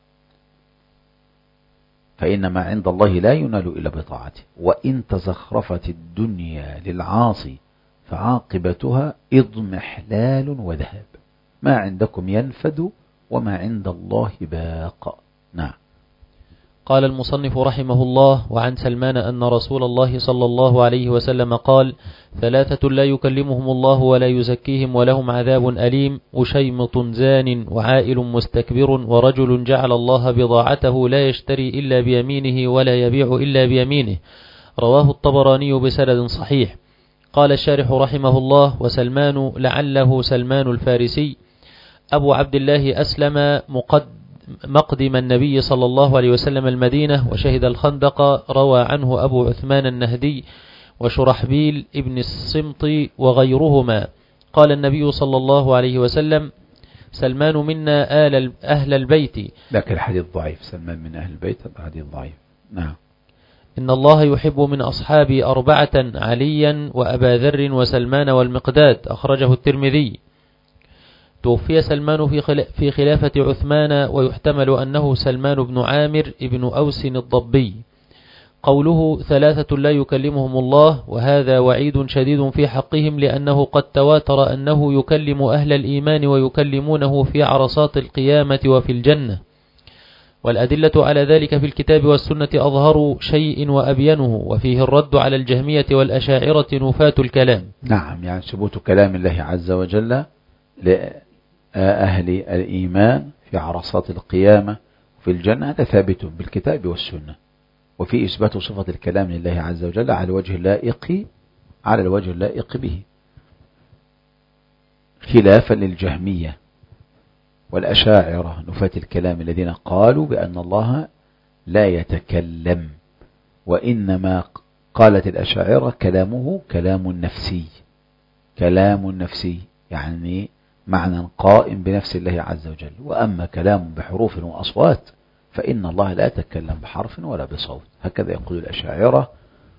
فإن ما عند الله لا ينال إلا بطاعته. وإن تزخرفت الدنيا للعاصي فعاقبتها اضمحلال وذهاب، ما عندكم ينفد وما عند الله باق. نعم. قال المصنف رحمه الله: وعن سلمان أن رسول الله صلى الله عليه وسلم قال: ثلاثة لا يكلمهم الله ولا يزكيهم ولهم عذاب أليم: أشيمط زان، وعائل مستكبر، ورجل جعل الله بضاعته لا يشتري إلا بيمينه ولا يبيع إلا بيمينه. رواه الطبراني بسند صحيح. قال الشارح رحمه الله: وسلمان لعله سلمان الفارسي أبو عبد الله أسلم مقدم النبي صلى الله عليه وسلم المدينة وشهد الخندق. روى عنه أبو عثمان النهدي وشرحبيل ابن الصمط وغيرهما. قال النبي صلى الله عليه وسلم: سلمان منا أهل البيت. لكن الحديث ضعيف، سلمان من أهل البيت الحديث ضعيف. نعم. إن الله يحب من أصحابي أربعة: عليا وأبا ذر وسلمان والمقداد. أخرجه الترمذي. توفي سلمان في خلافة عثمان، ويحتمل أنه سلمان بن عامر ابن أوس الضبي. قوله 3 لا يكلمهم الله، وهذا وعيد شديد في حقهم، لأنه قد تواتر أنه يكلم أهل الإيمان ويكلمونه في عرصات القيامة وفي الجنة، والأدلة على ذلك في الكتاب والسنة أظهر شيء وأبينه، وفيه الرد على الجهمية والأشاعرة نفاة الكلام. نعم، يعني ثبوت كلام الله عز وجل لأهل الإيمان في عرصات القيامة في الجنة، هذا ثابت بالكتاب والسنة، وفي إثبات صفة الكلام لله عز وجل على الوجه اللائق به، خلافا للجهمية والأشاعرة نفاة الكلام الذين قالوا بأن الله لا يتكلم، وإنما قالت الأشاعرة كلامه كلام نفسي، يعني معنى قائم بنفس الله عز وجل. وأما كلام بحروف وأصوات فإن الله لا يتكلم بحرف ولا بصوت، هكذا يقول الأشاعرة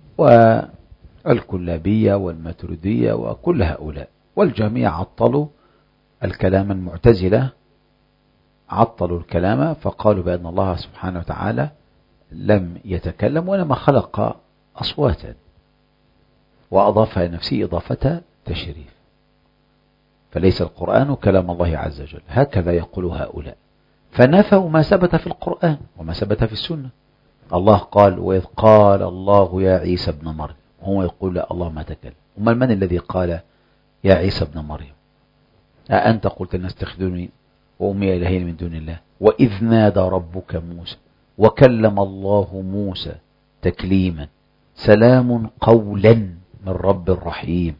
والكلابية والماتريدية وكل هؤلاء. والجميع عطلوا الكلام، المعتزلة عطلوا الكلام فقالوا بأن الله سبحانه وتعالى لم يتكلم وإنما خلق أصواتا وأضافها لنفسه إضافة تشريف، فليس القرآن كلام الله عز وجل، هكذا يقول هؤلاء، فنفوا ما ثبت في القرآن وما ثبت في السنة. الله قال: وإذ قال الله يا عيسى ابن مريم، هو يقول لا الله ما تكلم. من الذي قال يا عيسى ابن مريم؟ أأنت قلت الناس اتخذوني وأمي إلهين من دون الله، وإذ نادى ربك موسى وكلم الله موسى تكليما، سلام قولا من رب رحيم.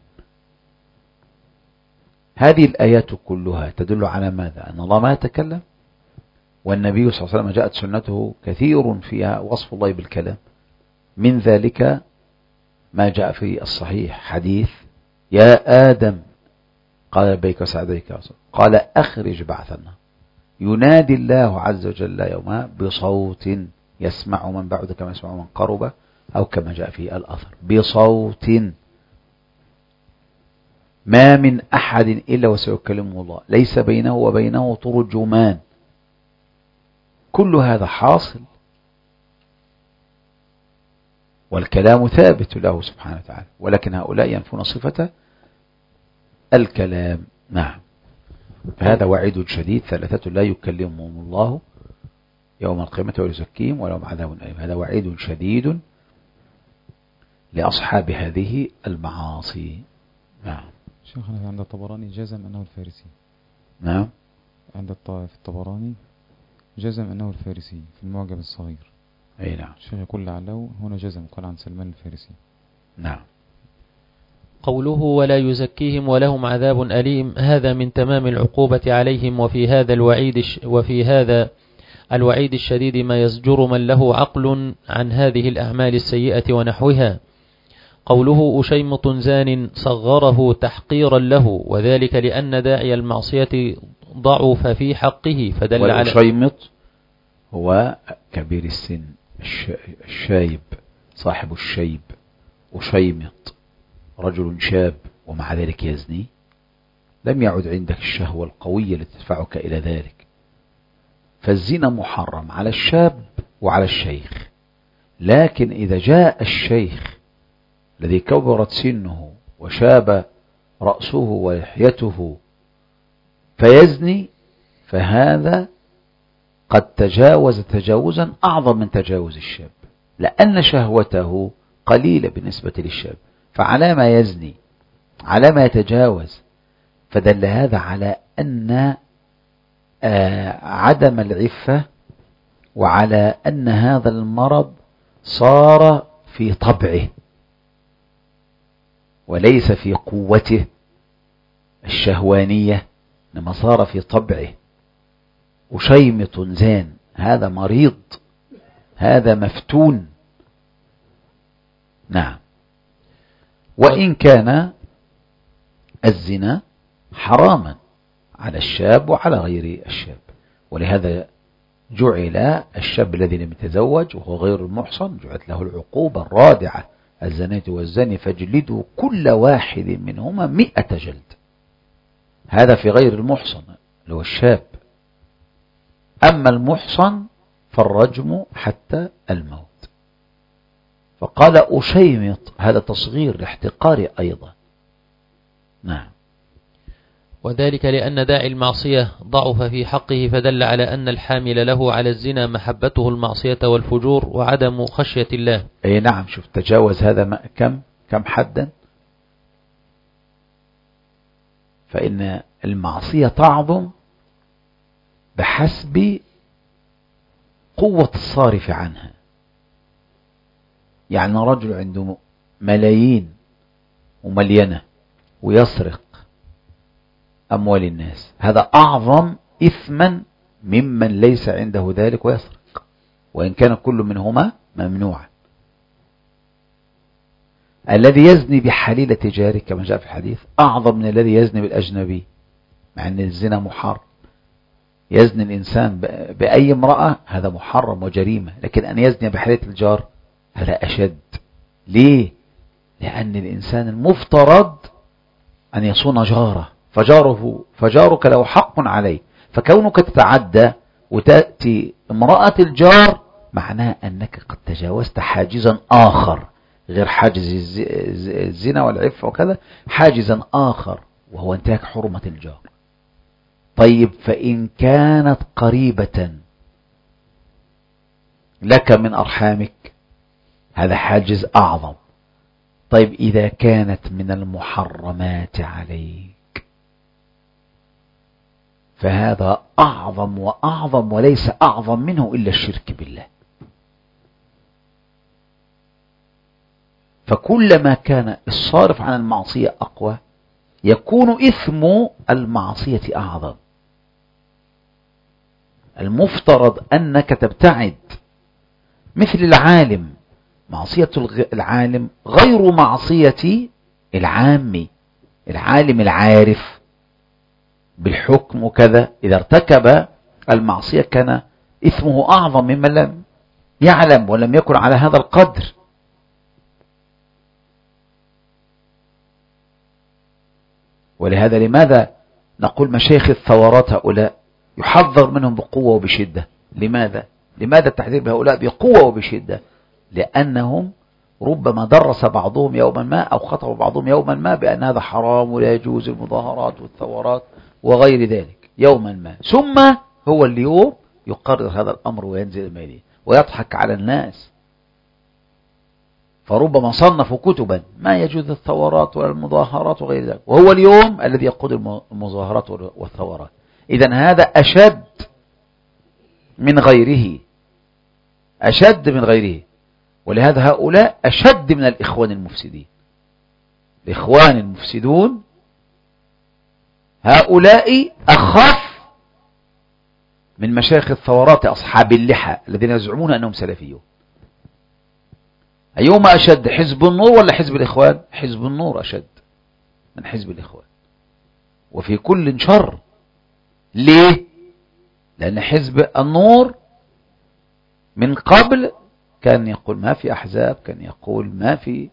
هذه الآيات كلها تدل على ماذا؟ أن الله ما يتكلم، والنبي صلى الله عليه وسلم جاءت سنته كثير فيها وصف الله بالكلام. من ذلك ما جاء في الصحيح حديث: يا آدم، قال لبيك وسعديك، قال أخرج بعثنا. ينادي الله عز وجل يومها بصوت يسمع من بعد كما يسمع من قرب، أو كما جاء في الأثر بصوت ما من أحد إلا وسيكلمه الله، ليس بينه وبينه ترجمان. كل هذا حاصل، والكلام ثابت له سبحانه وتعالى، ولكن هؤلاء ينفون صفة الكلام. نعم، فهذا وعيد شديد: 3 لا يكلمهم الله يوم القيامة ولا يزكيهم ولهم عذاب أليم. هذا وعيد شديد لأصحاب هذه المعاصي. نعم. شيخنا عند الطبراني جزم أنه الفارسي. نعم، عند الطبراني جزم أنه الفارسي في المعجم الصغير. أي نعم. الشيخ يقول لعله هنا جزم، قال عن سلمان الفارسي. نعم. قوله ولا يزكيهم ولهم عذاب أليم، هذا من تمام العقوبة عليهم، وفي هذا الوعيد الشديد ما يزجر من له عقل عن هذه الأعمال السيئة ونحوها. قوله أشيمط زان صغره تحقيرا له، وذلك لأن داعي المعصية ضعف في حقه، فدل على والأشيمط هو كبير السن، الشايب، صاحب الشيب. أشيمط رجل شاب ومع ذلك يزني، لم يعد عندك الشهوة القوية لتدفعك إلى ذلك، فالزنا محرم على الشاب وعلى الشيخ. لكن إذا جاء الشيخ الذي كبرت سنه وشاب رأسه ولحيته فيزني، فهذا قد تجاوز تجاوزا أعظم من تجاوز الشاب، لأن شهوته قليلة بالنسبة للشاب، فعلى ما يزني، على ما يتجاوز. فدل هذا على أن عدم العفة، وعلى أن هذا المرض صار في طبعه وليس في قوته الشهوانية، إنما صار في طبعه. وشيمط زان، هذا مريض، هذا مفتون. نعم. وإن كان الزنا حراما على الشاب وعلى غير الشاب، ولهذا جعل الشاب الذي لم يتزوج وهو غير المحصن جعلت له العقوبة الرادعة: الزانية والزاني فاجلدوا كل واحد منهما 100 جلد. هذا في غير المحصن اللي هو الشاب. أما المحصن فالرجم حتى الموت. فقال أشيمط، هذا تصغير الاحتقار أيضا. نعم. وذلك لأن داعي المعصية ضعف في حقه، فدل على أن الحامل له على الزنا محبته المعصية والفجور وعدم خشية الله. أي نعم. شوف تجاوز هذا كم حدا. فإن المعصية تعظم بحسب قوة الصارف عنها. يعني رجل عنده ملايين وملينة ويسرق أموال الناس، هذا أعظم إثما ممن ليس عنده ذلك ويسرق، وإن كان كل منهما ممنوعا. الذي يزني بحليلة جاره كما جاء في الحديث أعظم من الذي يزني بالأجنبي، مع أن الزنا محرم. يزني الإنسان بأي امرأة هذا محرم وجريمة، لكن أن يزني بحليلة الجار هذا أشد. ليه؟ لأن الإنسان المفترض أن يصون جاره، فجارك له حق عليه، فكونك تتعدى وتأتي امرأة الجار معناه أنك قد تجاوزت حاجزا آخر غير حاجز الزنا والعفة وكذا، حاجزا آخر وهو انتهاك حرمة الجار. طيب فإن كانت قريبة لك من أرحامك هذا حاجز أعظم. طيب إذا كانت من المحرمات عليك فهذا أعظم وأعظم، وليس أعظم منه إلا الشرك بالله. فكلما كان الصارف عن المعصية أقوى يكون إثم المعصية أعظم. المفترض أنك تبتعد، مثل العالم، معصية العالم غير معصية العامي. العالم العارف بالحكم وكذا إذا ارتكب المعصية كان إثمه أعظم ممن لم يعلم ولم يكن على هذا القدر. ولهذا لماذا نقول مشايخ الثورات هؤلاء يحذر منهم بقوة وبشدة؟ لماذا التحذير بهؤلاء بقوة وبشدة؟ لأنهم ربما درس بعضهم يوما ما أو خطب بعضهم يوما ما بأن هذا حرام ولا يجوز المظاهرات والثورات وغير ذلك يوما ما، ثم هو اليوم يقرر هذا الأمر وينزل الميدان ويضحك على الناس. فربما صنفوا كتبا ما يجوز الثورات ولا المظاهرات وغير ذلك، وهو اليوم الذي يقود المظاهرات والثورات. إذن هذا أشد من غيره، أشد من غيره. ولهذا هؤلاء أشد من الإخوان المفسدين. الإخوان المفسدون هؤلاء أخف من مشايخ الثورات أصحاب اللحى الذين يزعمون أنهم سلفيون. أيهما أشد، حزب النور ولا حزب الإخوان؟ حزب النور أشد من حزب الإخوان، وفي كل شر. ليه؟ لأن حزب النور من قبل كان يقول ما في أحزاب، كان يقول ما في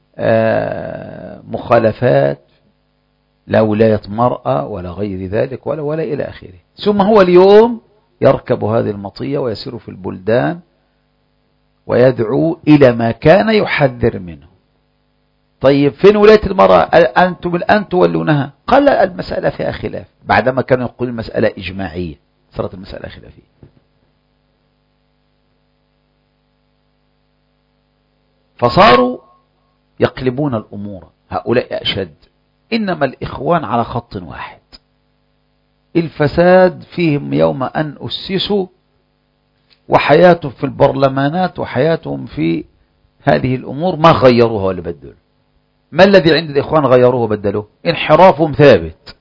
مخالفات، لا ولاية مرأة ولا غير ذلك ولا إلى آخره. ثم هو اليوم يركب هذه المطية ويسير في البلدان ويدعو إلى ما كان يحذر منه. طيب فين ولاية المرأة؟ أنتم الآن تولونها. قال المسألة فيها خلاف، بعدما كانوا يقول المسألة إجماعية صارت المسألة خلافية. فصاروا يقلبون الأمور. هؤلاء أشد، إنما الإخوان على خط واحد. الفساد فيهم يوم أن أسسوا، وحياتهم في البرلمانات وحياتهم في هذه الأمور ما غيروها ولا بدلوا. ما الذي عند الإخوان غيروه وبدلوه؟ انحرافهم ثابت.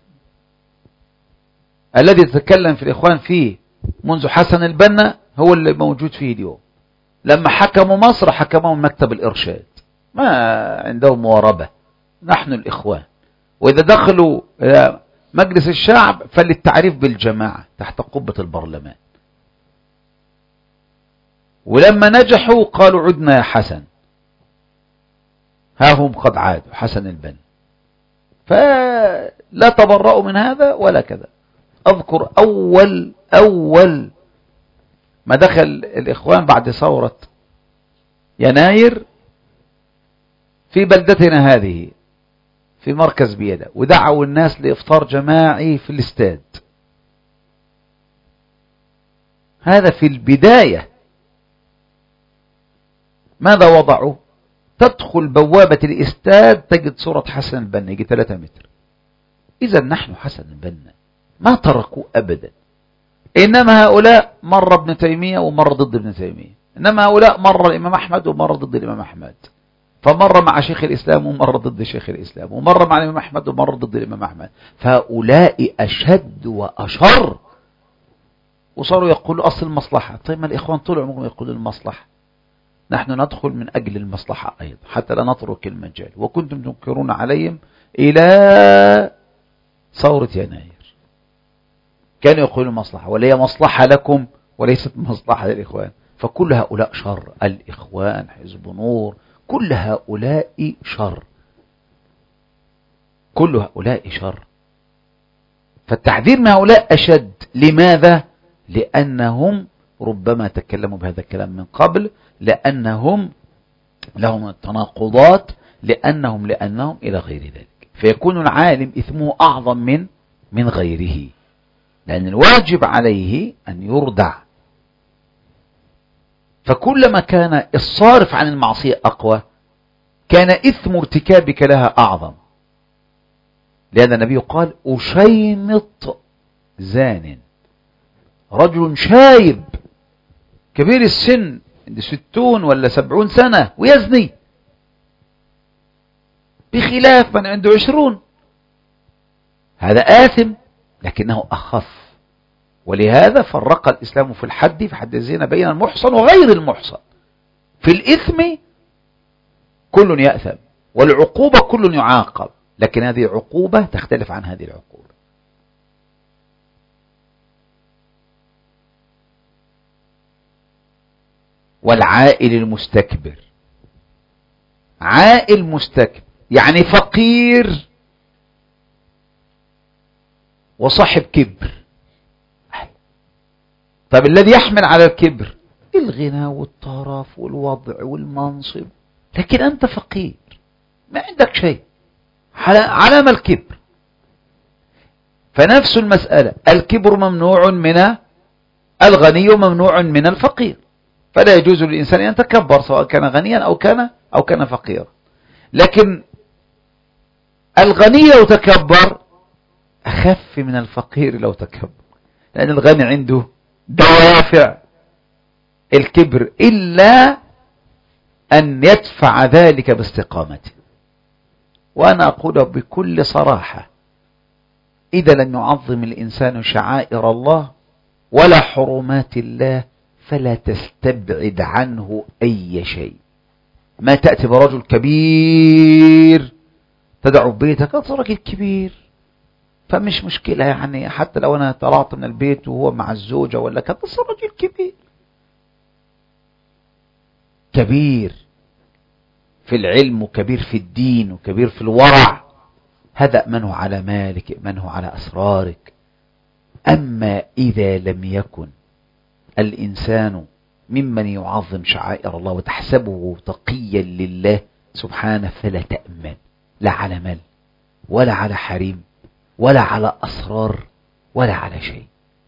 الذي تتكلم في الإخوان فيه منذ حسن البنا هو اللي موجود فيه اليوم. لما حكموا مصر حكموا مكتب الإرشاد، ما عندهم مواربة. نحن الإخوان، وإذا دخلوا مجلس الشعب فللتعريف بالجماعة تحت قبة البرلمان. ولما نجحوا قالوا عدنا يا حسن، ها هم قد عادوا حسن البنا. فلا تبرأوا من هذا ولا كذا. أذكر أول ما دخل الإخوان بعد ثورة يناير في بلدتنا هذه في مركز بيدة، ودعوا الناس لإفطار جماعي في الاستاد. هذا في البداية. ماذا وضعوا؟ تدخل بوابة الاستاد تجد صورة حسن البنا يجي 3 متر. إذا نحن حسن البنا ما تركوا أبدا. إنما هؤلاء مر ابن تيمية ومر ضد ابن تيمية، إنما هؤلاء مر الإمام أحمد ومر ضد الإمام أحمد، فمر مع شيخ الإسلام ومر ضد شيخ الإسلام، ومر مع الإمام أحمد ومر ضد الإمام أحمد. فهؤلاء أشد وأشر، وصاروا يقولوا أصل المصلحة. طيب ما الإخوان طول عمرهم يقولوا المصلحة، نحن ندخل من أجل المصلحة أيضا حتى لا نترك المجال. وكنتم تنكرون عليهم إلى ثورة يناير، كانوا يقولوا مصلحة، ولا هي مصلحة لكم وليست مصلحة للإخوان. فكل هؤلاء شر، الإخوان، حزب نور، كل هؤلاء شر، كل هؤلاء شر. فالتحذير من هؤلاء أشد. لماذا؟ لأنهم ربما تكلموا بهذا الكلام من قبل، لأنهم لهم التناقضات، لأنهم إلى غير ذلك. فيكون العالم إثمه أعظم من غيره، لأن الواجب عليه أن يردع. فكلما كان الصارف عن المعصية أقوى كان إثم ارتكابك لها أعظم. لأن النبي قال: أشيمط زان، رجل شايب كبير السن عنده 60 ولا 70 سنة ويزني، بخلاف من عنده 20، هذا آثم لكنه أخف. ولهذا فرق الإسلام في الحد، في حد الزنا، بين المحصن وغير المحصن. في الإثم كل يأثم، والعقوبة كل يعاقب، لكن هذه عقوبة تختلف عن هذه العقوبة. والعائل المستكبر، عائل مستكبر يعني فقير وصاحب كبر. طب الذي يحمل على الكبر الغنى والطرف والوضع والمنصب، لكن أنت فقير ما عندك شيء، علامة الكبر. فنفس المسألة، الكبر ممنوع من الغني وممنوع من الفقير، فلا يجوز للإنسان أن يتكبر سواء كان غنيا أو كان فقيرا. لكن الغني لو تكبر أخف من الفقير لو تكبر، لأن الغني عنده دوافع الكبر إلا أن يدفع ذلك باستقامته. وأنا أقول بكل صراحة، إذا لم يعظم الإنسان شعائر الله ولا حرمات الله فلا تستبعد عنه أي شيء. ما تأتي برجل كبير تدعو بيتك، أنت راجل كبير فمش مشكلة، يعني حتى لو أنا طلعت من البيت وهو مع الزوجة ولا كده، بس راجل كبير، كبير في العلم وكبير في الدين وكبير في الورع، هذا أمنه على مالك، أمنه على أسرارك. أما إذا لم يكن الإنسان ممن يعظم شعائر الله وتحسبه تقيا لله سبحانه، فلا تأمن لا على مال ولا على حريم ولا على أسرار ولا على شيء،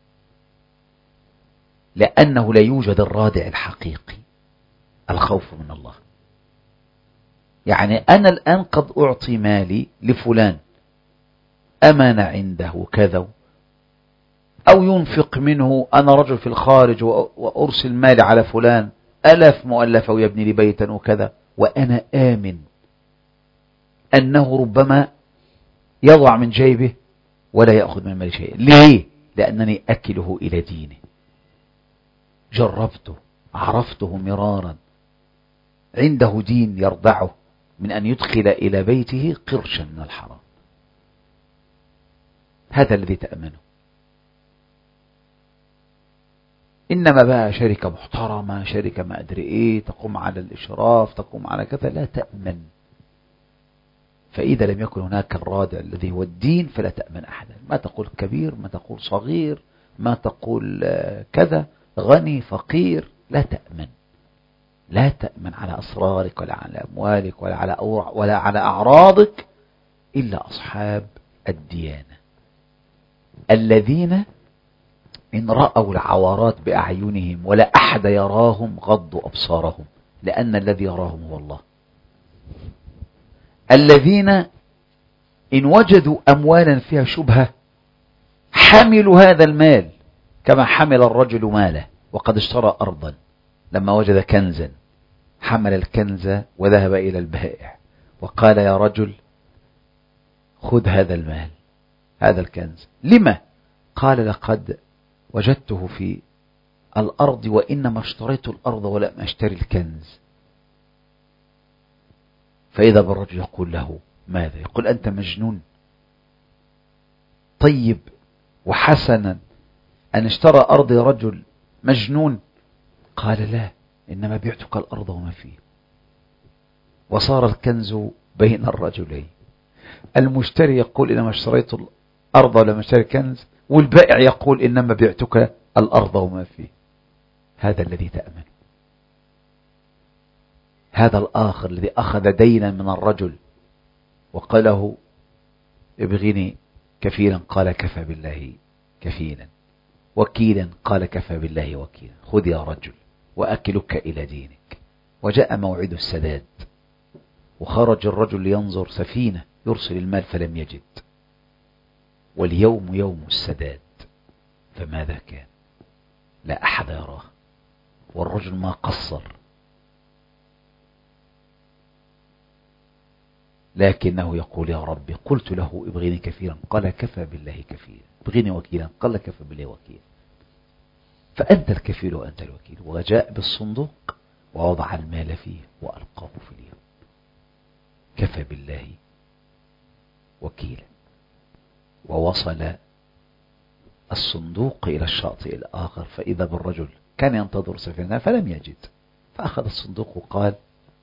لأنه لا يوجد الرادع الحقيقي الخوف من الله. يعني أنا الآن قد أعطي مالي لفلان أمن عنده كذا، أو ينفق منه، أنا رجل في الخارج وأرسل مالي على فلان 1000 مؤلفة ويبني لي بيتا وكذا، وأنا آمن أنه ربما يضع من جيبه ولا يأخذ من مالي شيء. ليه؟ لأنني أكله إلى دينه، جربته، عرفته مرارا، عنده دين يرضعه من أن يدخل إلى بيته قرشا من الحرام. هذا الذي تأمنه. إنما بقى شركة محترمة، شركة ما أدري إيه، تقوم على الإشراف، تقوم على كذا، لا تأمن. فإذا لم يكن هناك الرادع الذي هو الدين فلا تأمن أحدا. ما تقول كبير، ما تقول صغير، ما تقول كذا، غني فقير، لا تأمن، لا تأمن على أسرارك ولا على أموالك ولا على أعراضك إلا أصحاب الديانة، الذين إن رأوا العورات بأعينهم ولا أحد يراهم غضوا أبصارهم، لأن الذي يراهم هو الله. الذين إن وجدوا أموالا فيها شبهة حملوا هذا المال كما حمل الرجل ماله، وقد اشترى أرضا لما وجد كنزا حمل الكنز وذهب إلى البائع وقال يا رجل خذ هذا المال هذا الكنز. لما؟ قال لقد وجدته في الأرض وإنما اشتريت الأرض ولم أشتري الكنز. فإذا بالرجل يقول له ماذا؟ يقول أنت مجنون؟ طيب وحسنا أن اشترى أرض رجل مجنون؟ قال لا، إنما بعتك الأرض وما فيه. وصار الكنز بين الرجلين، المشتري يقول إنما اشتريت الأرض ولم أشتري الكنز، والبائع يقول إنما بعتك الأرض وما فيه. هذا الذي تأمن. هذا الآخر الذي أخذ دينا من الرجل وقال له ابغني كفيلا قال كفى بالله كفيلا، وكيلا قال كفى بالله وكيلا، خذ يا رجل وأكلك إلى دينك. وجاء موعد السداد وخرج الرجل لينظر سفينة يرسل المال فلم يجد، واليوم يوم السداد، فماذا كان؟ لا أحد يراه، والرجل ما قصر، لكنه يقول يا ربي قلت له ابغني كفيلا قال كفى بالله كفيلا، ابغني وكيلا قال كفى بالله وكيلا، فأنت الكفيل وأنت الوكيل. وجاء بالصندوق ووضع المال فيه وألقاه في اليوم، كفى بالله وكيلا. ووصل الصندوق إلى الشاطئ الآخر، فإذا بالرجل كان ينتظر سفينة فلم يجد، فأخذ الصندوق وقال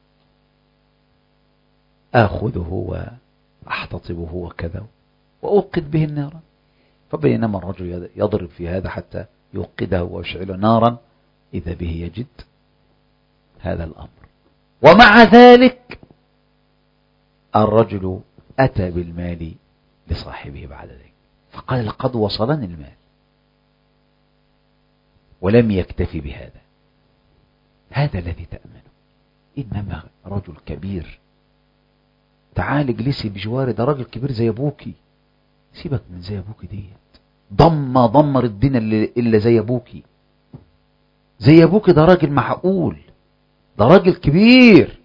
آخذه وأحتطبه وكذا وأوقد به النار. فبينما الرجل يضرب في هذا حتى يوقده ويشعله نارا إذا به يجد هذا الأمر. ومع ذلك الرجل أتى بالمال لصاحبه بعد ذلك فقال لقد وصلني المال، ولم يكتفي بهذا. هذا الذي تأمنه. إنما رجل كبير، تعال اجلسي بجواري، ده راجل كبير زي أبوكي، سيبك من زي أبوكي ديت، ضمر الدين اللي زي أبوكي. زي أبوكي ده راجل معقول، ده راجل كبير.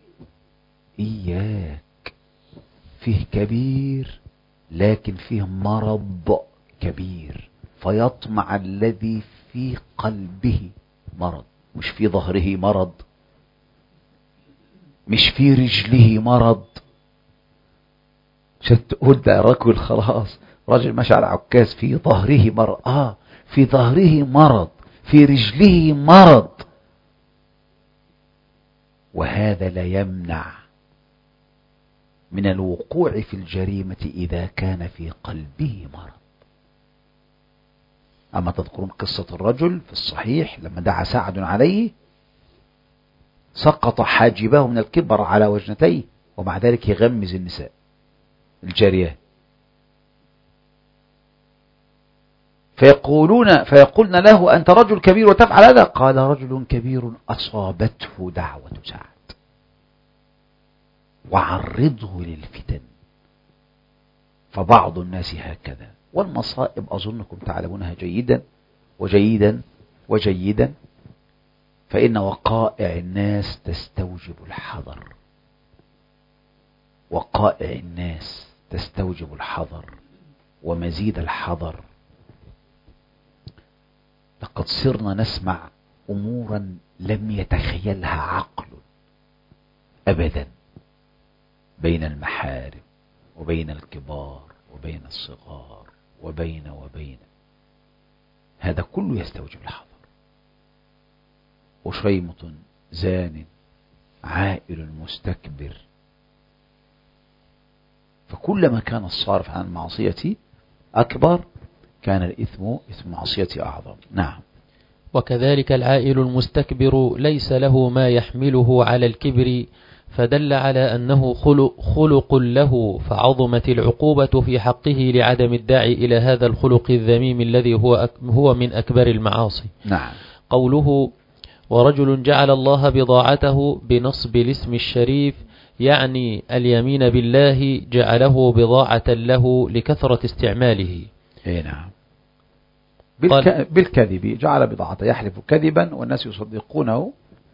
إياك، فيه كبير لكن فيه مرض كبير، فيطمع الذي في قلبه مرض، مش في ظهره مرض، مش في رجله مرض. عشان تقول ده رجل خلاص راجل ماشي على عكاز، في ظهره مرض، في ظهره مرض، في رجله مرض. وهذا لا يمنع من الوقوع في الجريمة إذا كان في قلبه مرض. أما تذكرون قصة الرجل في الصحيح لما دعا سعد عليه سقط حاجبه من الكبر على وجنتيه، ومع ذلك يغمز النساء الجاريات، فيقولن له أنت رجل كبير وتفعل هذا؟ قال رجل كبير أصابته دعوة سعد وعرضه للفتن. فبعض الناس هكذا، والمصائب أظنكم تعلمونها جيدا وجيدا وجيدا، فإن وقائع الناس تستوجب الحذر، وقائع الناس تستوجب الحذر ومزيد الحذر. لقد صرنا نسمع أمورا لم يتخيلها عقل أبدا، بين المحارم وبين الكبار وبين الصغار وبين هذا كله يستوجب الحذر. وشيمة زان عائل مستكبر. فكلما كان الصارف عن المعصية أكبر كان الإثم إثم المعصية أعظم. نعم. وكذلك العائل المستكبر ليس له ما يحمله على الكبر، فدل على أنه خلق له، فعظمت العقوبة في حقه لعدم الداعي إلى هذا الخلق الذميم الذي هو من أكبر المعاصي. نعم. قوله ورجل جعل الله بضاعته بنصب الاسم الشريف، يعني اليمين بالله جعله بضاعة له لكثرة استعماله. نعم. بالكذب جعل بضاعته، يحلف كذبا والناس يصدقونه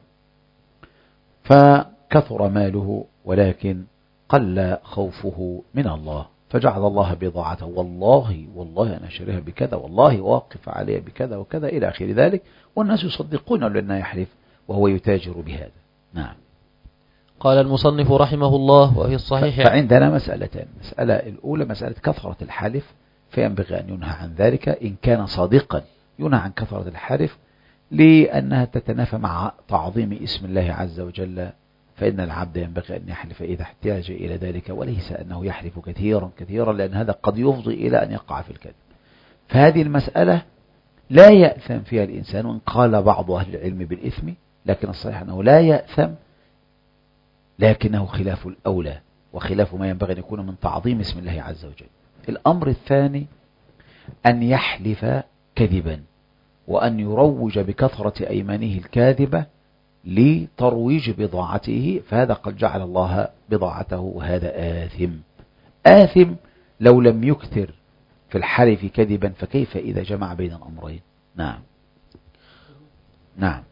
فكثر ماله، ولكن قل خوفه من الله، فجعل الله بضاعته، والله أنا شريها بكذا، والله واقف عليها بكذا وكذا إلى آخر ذلك، والناس يصدقونه لأنه يحلف وهو يتاجر بهذا. نعم. قال المصنف رحمه الله وفي الصحيح. فعندنا مسألتان، مسألة الأولى مسألة كثرة الحلف، فينبغي أن ينهى عن ذلك إن كان صادقا، ينهى عن كثرة الحلف لأنها تتنافى مع تعظيم اسم الله عز وجل، فإن العبد ينبغي أن يحلف إذا احتاج إلى ذلك، وليس أنه يحلف كثيرا كثيرا، لأن هذا قد يفضي إلى أن يقع في الكذب. فهذه المسألة لا يأثم فيها الإنسان، وإن قال بعض أهل العلم بالإثم، لكن الصحيح أنه لا يأثم، لكنه خلاف الأولى وخلاف ما ينبغي أن يكون من تعظيم اسم الله عز وجل. الأمر الثاني أن يحلف كذبا، وأن يروج بكثرة أيمانه الكاذبة لترويج بضاعته، فهذا قد جعل الله بضاعته، وهذا آثم لو لم يكثر في الحلف كذبا، فكيف إذا جمع بين الأمرين؟ نعم. نعم.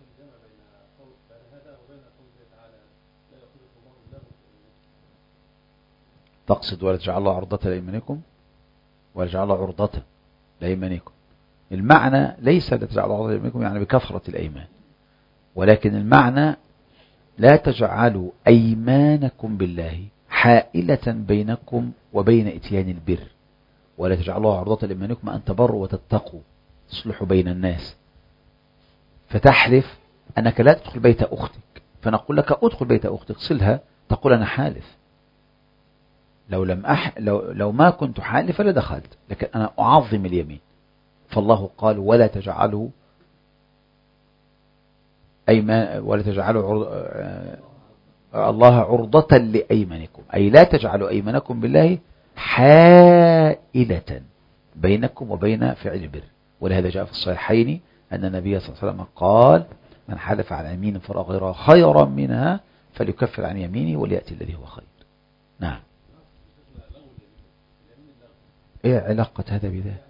تقصد ولا تجعل الله عرضة لأيمانكم، ولا تجعل الله عرضة لأيمانكم، المعنى ليس لا تجعل الله عرضة لأيمانكم يعني بكثرة الأيمان، ولكن المعنى لا تجعلوا أيمانكم بالله حائلة بينكم وبين إتيان البر، ولا تجعلوا عرضة لأيمانكم أن تبروا وتتقوا تصلحوا بين الناس، فتحلف أنك لا تدخل بيت أختك، فنقول لك أدخل بيت أختك، صلها، تقول أنا حالف، لو ما كنت حالفا لدخلت، لكن أنا أعظم اليمين، فالله قال ولا تجعلوا ولا تجعلوا الله عرضة لأيمانكم، أي لا تجعلوا أيمانكم بالله حائلة بينكم وبين فعل البر. ولهذا جاء في الصحيحين أن النبي صلى الله عليه وسلم قال من حلف على يمين فرأى غيرها خيرا منها فليكفر عن يمينه وليأتي الذي هو خير. نعم. ايه علاقة هذا بذاك؟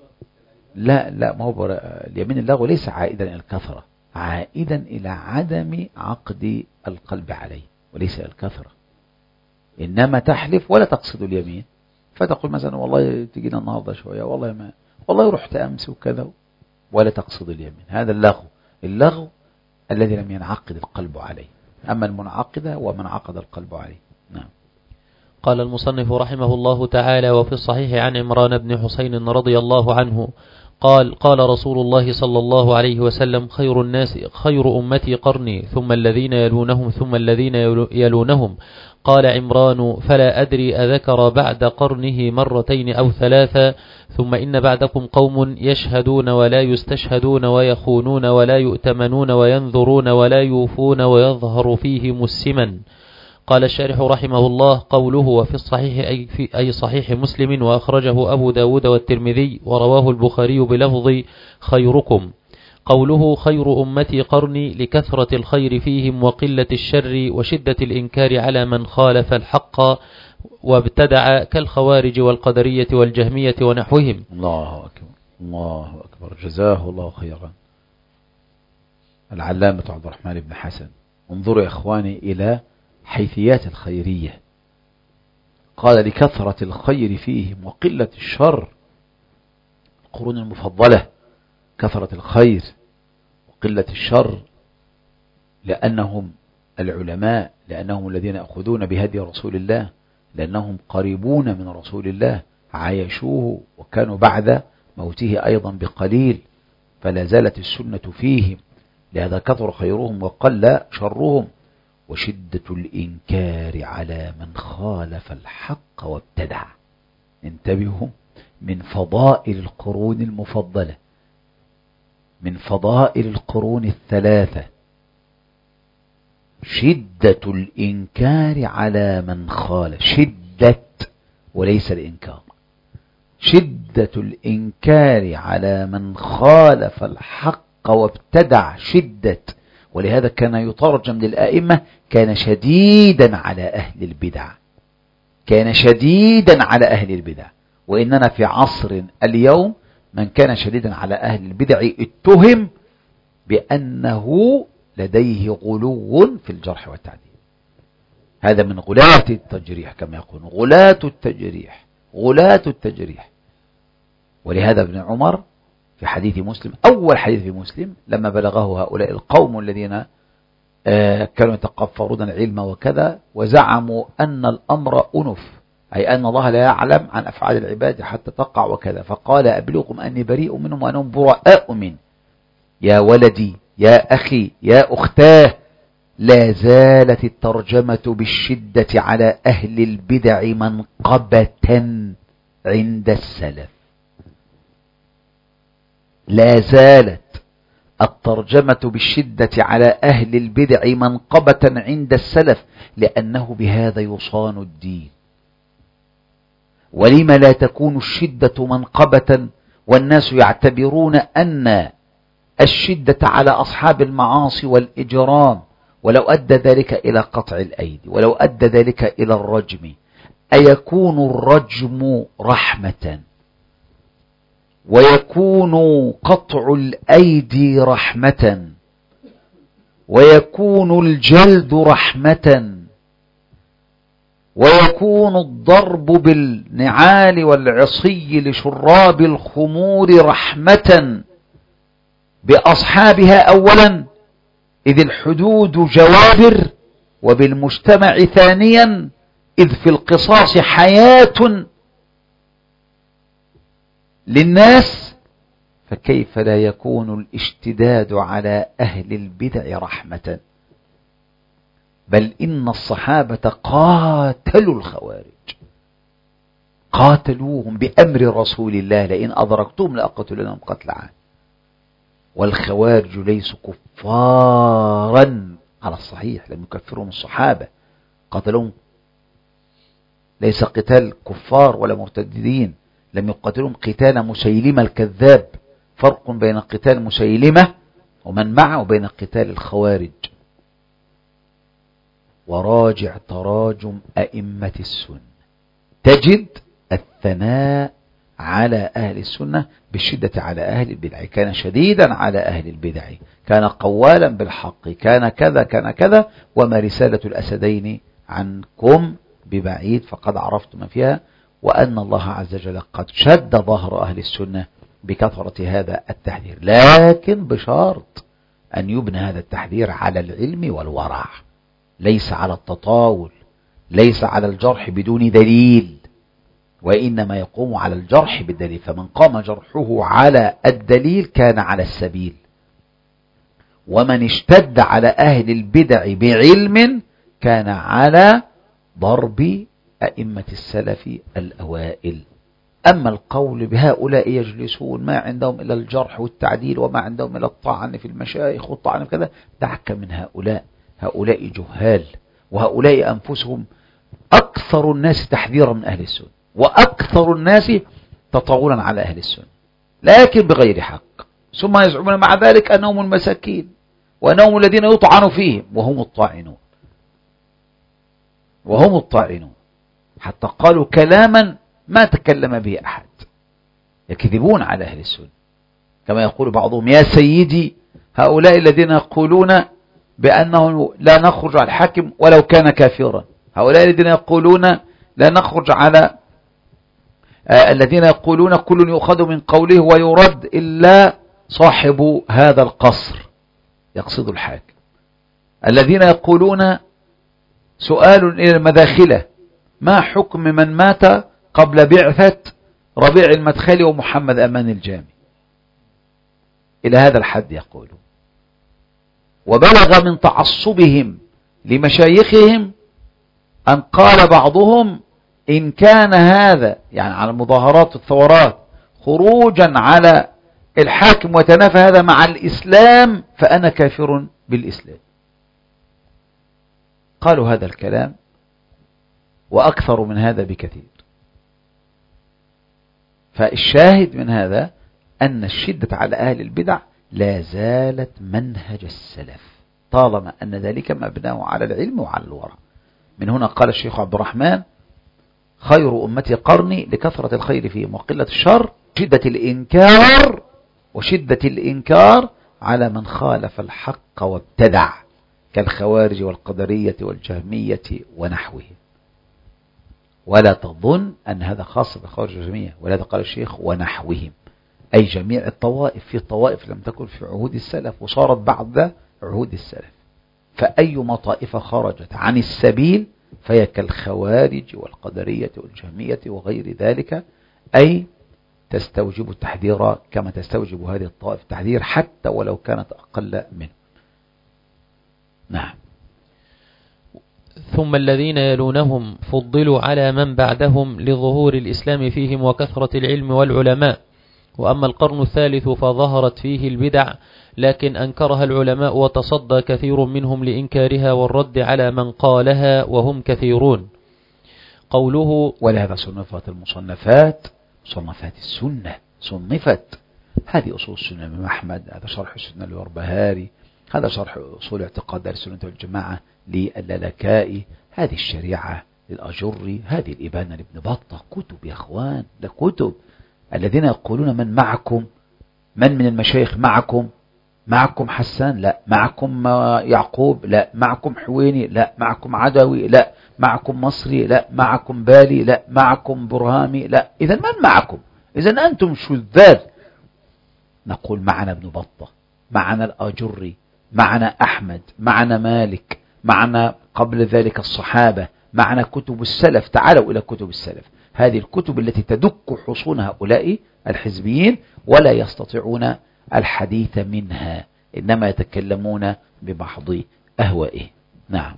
لا ما هو اليمين اللغو ليس عائدا إلى الكثرة، عائدا إلى عدم عقد القلب عليه، وليس إلى الكثرة. إنما تحلف ولا تقصد اليمين، فتقول مثلا والله تجينا النهارده شوية، والله رحت أمس وكذا، ولا تقصد اليمين، هذا اللغو الذي لم ينعقد القلب عليه. أما المنعقدة ومن عقد القلب عليه. نعم. قال المصنف رحمه الله تعالى وفي الصحيح عن عمران بن حسين رضي الله عنه قال رسول الله صلى الله عليه وسلم خير أمتي قرني ثم الذين يلونهم ثم الذين يلونهم. قال عمران فلا أدري أذكر بعد قرنه مرتين أو ثلاثة، ثم إن بعدكم قوم يشهدون ولا يستشهدون ويخونون ولا يؤتمنون وينذرون ولا يوفون ويظهر فيهم السمن. قال الشارح رحمه الله قوله وفي الصحيح أي صحيح مسلم، وأخرجه أبو داود والترمذي ورواه البخاري بلفظ خيركم. قوله خير أمتي قرني لكثرة الخير فيهم وقلة الشر وشدة الإنكار على من خالف الحق وابتدع كالخوارج والقدرية والجهمية ونحوهم. الله أكبر الله أكبر، جزاه الله خيرا العلامة عبد الرحمن بن حسن. انظروا يا إخواني إلى حيثيات الخيرية، قال لكثرة الخير فيهم وقلة الشر. القرون المفضلة كثرة الخير وقلة الشر، لأنهم العلماء، لأنهم الذين يأخذون بهدي رسول الله، لأنهم قريبون من رسول الله، عايشوه وكانوا بعد موته أيضا بقليل، فلا زالت السنة فيهم، لهذا كثر خيرهم وقل شرهم. وشدة الإنكار على من خالف الحق وابتدع. انتبهوا، من فضائل القرون المفضلة من فضائل القرون الثلاثة شدة الإنكار على من خالف، شدة وليس الإنكار، شدة الإنكار على من خالف الحق وابتدع، شدة. ولهذا كان يترجم للآئمة كان شديدا على أهل البدع، كان شديدا على أهل البدع. وإننا في عصر اليوم من كان شديدا على أهل البدع اتهم بأنه لديه غلو في الجرح والتعديل. هذا من غلاة التجريح كما يقول، غلاة التجريح، غلاة التجريح. ولهذا ابن عمر في حديث مسلم، أول حديث في مسلم، لما بلغه هؤلاء القوم الذين كانوا يتقفرون العلم وكذا وزعموا أن الأمر أنف، أي أن الله لا يعلم عن أفعال العباد حتى تقع وكذا، فقال أبلغكم أني بريء منهم وأنهم براء من. يا ولدي يا أخي يا أختاه، لا زالت الترجمة بالشدة على أهل البدع منقبة عند السلف، لا زالت الترجمة بالشدة على أهل البدع منقبة عند السلف، لأنه بهذا يصان الدين. ولما لا تكون الشدة منقبة والناس يعتبرون أن الشدة على أصحاب المعاصي والإجرام ولو أدى ذلك إلى قطع الأيدي ولو أدى ذلك إلى الرجم، أيكون الرجم رحمة ويكون قطع الأيدي رحمة ويكون الجلد رحمة ويكون الضرب بالنعال والعصي لشراب الخمور رحمة بأصحابها أولا، إذ الحدود جوابر، وبالمجتمع ثانيا، إذ في القصاص حياة للناس، فكيف لا يكون الاشتداد على أهل البدع رحمة؟ بل إن الصحابة قاتلوا الخوارج، قاتلوهم بأمر رسول الله، لئن أدركتم لأقتلنهم قتل عاد. والخوارج ليسوا كفارا على الصحيح، لم يكفرهم الصحابة، قتلهم ليس قتال كفار ولا مرتدين، لم يقتلهم قتال مسيلمة الكذاب، فرق بين قتال مسيلمة ومن معه وبين قتال الخوارج. وراجع تراجم أئمة السنة تجد الثناء على أهل السنة بالشدة على أهل البدع، كان شديدا على أهل البدع، كان قوالا بالحق، كان كذا كان كذا. وما رسالة الأسدين عنكم ببعيد، فقد عرفتم ما فيها، وأن الله عز وجل قد شد ظهر أهل السنة بكثرة هذا التحذير، لكن بشرط أن يبنى هذا التحذير على العلم والورع، ليس على التطاول، ليس على الجرح بدون دليل، وإنما يقوم على الجرح بالدليل. فمن قام جرحه على الدليل كان على السبيل، ومن اشتد على أهل البدع بعلم كان على ضرب أئمة السلف الأوائل. أما القول بهؤلاء يجلسون ما عندهم إلا الجرح والتعديل وما عندهم إلا الطعن في المشايخ والطعن في كذا، دعك من هؤلاء، هؤلاء جهال، وهؤلاء أنفسهم أكثر الناس تحذيرا من أهل السنة، وأكثر الناس تطاولا على أهل السنة، لكن بغير حق. ثم يزعمون مع ذلك أنهم المساكين وأنهم الذين يطعن فيهم، وهم الطاعنون، وهم الطاعنون، حتى قالوا كلاما ما تكلم به أحد، يكذبون على أهل السنة. كما يقول بعضهم يا سيدي هؤلاء الذين يقولون بأنه لا نخرج على الحاكم ولو كان كافرا، هؤلاء الذين يقولون لا نخرج على الذين يقولون كل يؤخذ من قوله ويرد إلا صاحب هذا القصر، يقصد الحاكم. الذين يقولون سؤال إلى المداخلة ما حكم من مات قبل بعثة ربيع المدخلي ومحمد أمان الجامي، إلى هذا الحد يقولون. وبلغ من تعصبهم لمشايخهم أن قال بعضهم إن كان هذا يعني على المظاهرات والثورات خروجا على الحاكم ويتنافى هذا مع الإسلام فأنا كافر بالإسلام. قالوا هذا الكلام وأكثر من هذا بكثير. فالشاهد من هذا أن الشدة على أهل البدع لا زالت منهج السلف طالما أن ذلك مبناه على العلم وعلى الورع. من هنا قال الشيخ عبد الرحمن: خير أمتي قرني لكثرة الخير فيهم وقلة الشر، وشدة الإنكار على من خالف الحق وابتدع كالخوارج والقدرية والجهمية ونحوه. ولا تظن أن هذا خاص بالخوارج والجهمية، ولهذا قال الشيخ ونحوهم، أي جميع الطوائف. في طوائف لم تكن في عهود السلف وصارت بعد عهود السلف، فأيما طائفة خرجت عن السبيل فهي كالخوارج والقدرية والجهمية وغير ذلك، أي تستوجب التحذير كما تستوجب هذه الطائفة التحذير حتى ولو كانت أقل منه. نعم. ثم الذين يلونهم فضلوا على من بعدهم لظهور الإسلام فيهم وكثرة العلم والعلماء. وأما القرن الثالث فظهرت فيه البدع، لكن أنكرها العلماء وتصدى كثير منهم لإنكارها والرد على من قالها وهم كثيرون. قوله: ولهذا صنفت المصنفات، مصنفات السنة صنفت. هذه أصول السنة من أحمد، هذا شرح السنة للبربهاري، هذا شرح أصول اعتقاد السنة والجماعة للالكائي، هذه الشريعة للأجري، هذه الإبانة لابن بطة. كتب يا أخوان، ده كتب. الذين يقولون من معكم، من المشايخ معكم حسان، لا معكم يعقوب، لا معكم حويني، لا معكم عدوي، لا معكم مصري، لا معكم بالي، لا معكم برهامي، لا. إذا من معكم؟ إذا أنتم شذاذ. نقول معنا ابن بطة، معنا الأجري، معنا أحمد، معنا مالك، معنا قبل ذلك الصحابة، معنا كتب السلف. تعالوا إلى كتب السلف، هذه الكتب التي تدك حصون هؤلاء الحزبيين ولا يستطيعون الحديث منها، إنما يتكلمون بمحض أهوائه. نعم.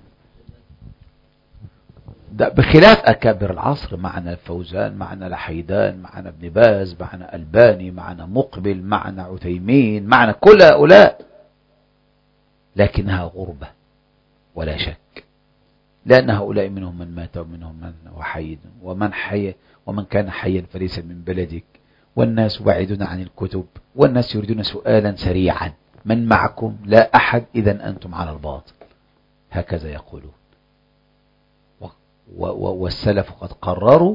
بخلاف أكابر العصر، معنا الفوزان، معنا الحيدان، معنا ابن باز، معنا الباني، معنا مقبل، معنا عثيمين، معنا كل هؤلاء، لكنها غربة ولا شك، لأن هؤلاء منهم من مات ومنهم من هو حي، ومن كان حيا فليس من بلدك، والناس بعيدون عن الكتب، والناس يريدون سؤالا سريعا: من معكم؟ لا أحد، إذا أنتم على الباطل. هكذا يقولون. والسلف قد قرروا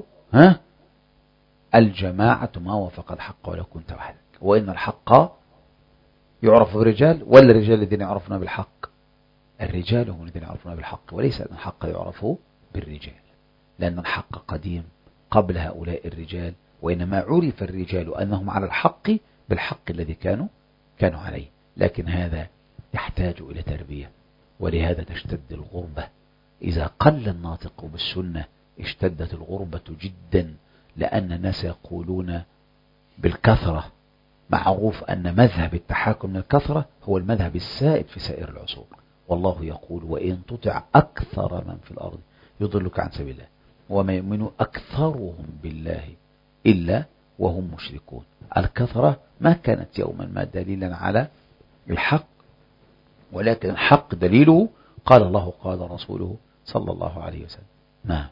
الجماعة ما وافق الحق ولو كنت وحدك، وإن الحق يعرف بالرجال، ولا الرجال الذين يعرفون بالحق؟ الرجال هم الذين يعرفون بالحق، وليس أن الحق يعرف بالرجال، لأن الحق قديم قبل هؤلاء الرجال، وإنما عرف الرجال أنهم على الحق بالحق الذي كانوا عليه. لكن هذا يحتاج إلى تربية، ولهذا تشتد الغربة. إذا قل الناطق بالسنة اشتدت الغربة جدا، لأن الناس يقولون بالكثرة. معروف أن مذهب التحاكم من الكثرة هو المذهب السائد في سائر العصور، والله يقول: وإن تطع أكثر من في الأرض يضلك عن سبيل الله وما يؤمن أكثرهم بالله إلا وهم مشركون. الكثرة ما كانت يوما ما دليلا على الحق، ولكن الحق دليله قال الله قال رسوله صلى الله عليه وسلم. نعم.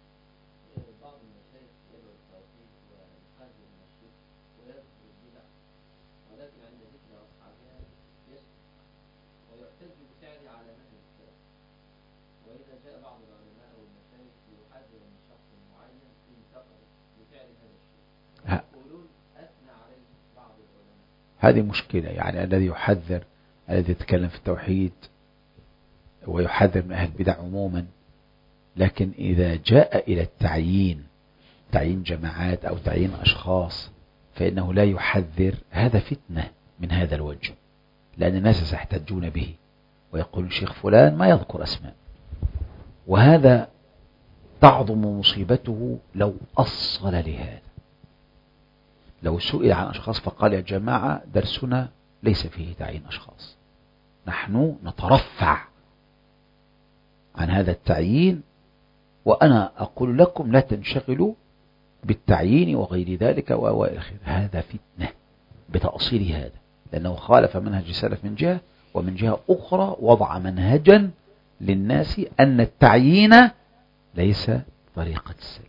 هذه مشكلة، يعني الذي يحذر، الذي يتكلم في التوحيد ويحذر من أهل البدع عموما، لكن إذا جاء إلى تعيين جماعات أو تعيين أشخاص فإنه لا يحذر، هذا فتنة من هذا الوجه، لأن الناس سيحتجون به ويقولون شيخ فلان ما يذكر أسماء، وهذا تعظم مصيبته لو أصل لهذا. لو سئل عن أشخاص فقال: يا جماعة درسنا ليس فيه تعيين أشخاص، نحن نترفع عن هذا التعيين، وأنا أقول لكم لا تنشغلوا بالتعيين وغير ذلك وإلى آخره. هذا فتنة، بتأصيل هذا، لأنه خالف منهج السلف من جهة، ومن جهة أخرى وضع منهجا للناس أن التعيين ليس طريقة السلف.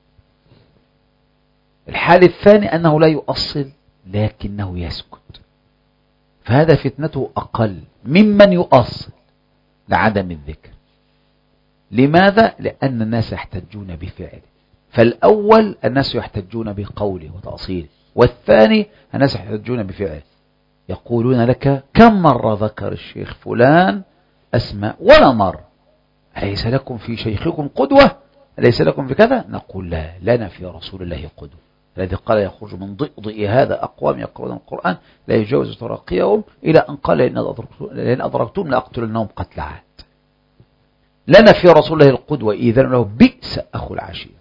الحال الثاني أنه لا يؤصل لكنه يسكت، فهذا فتنته أقل ممن يؤصل لعدم الذكر. لماذا؟ لأن الناس يحتجون بفعله. فالأول الناس يحتجون بقوله وتأصيله، والثاني الناس يحتجون بفعله. يقولون لك كم مرة ذكر الشيخ فلان أسماء ولا مرة، أليس لكم في شيخكم قدوة؟ أليس لكم في كذا؟ نقول لا، لنا في رسول الله قدوة، الذي قال يخرج من ضئضئ هذا أقوام يقرؤون القرآن لا يجاوز تراقيهم، إلى أن قال لئن أدركتم لأقتلنهم قتل عاد. لنا في رسول الله القدوة، إذن له بئس أخو العشير.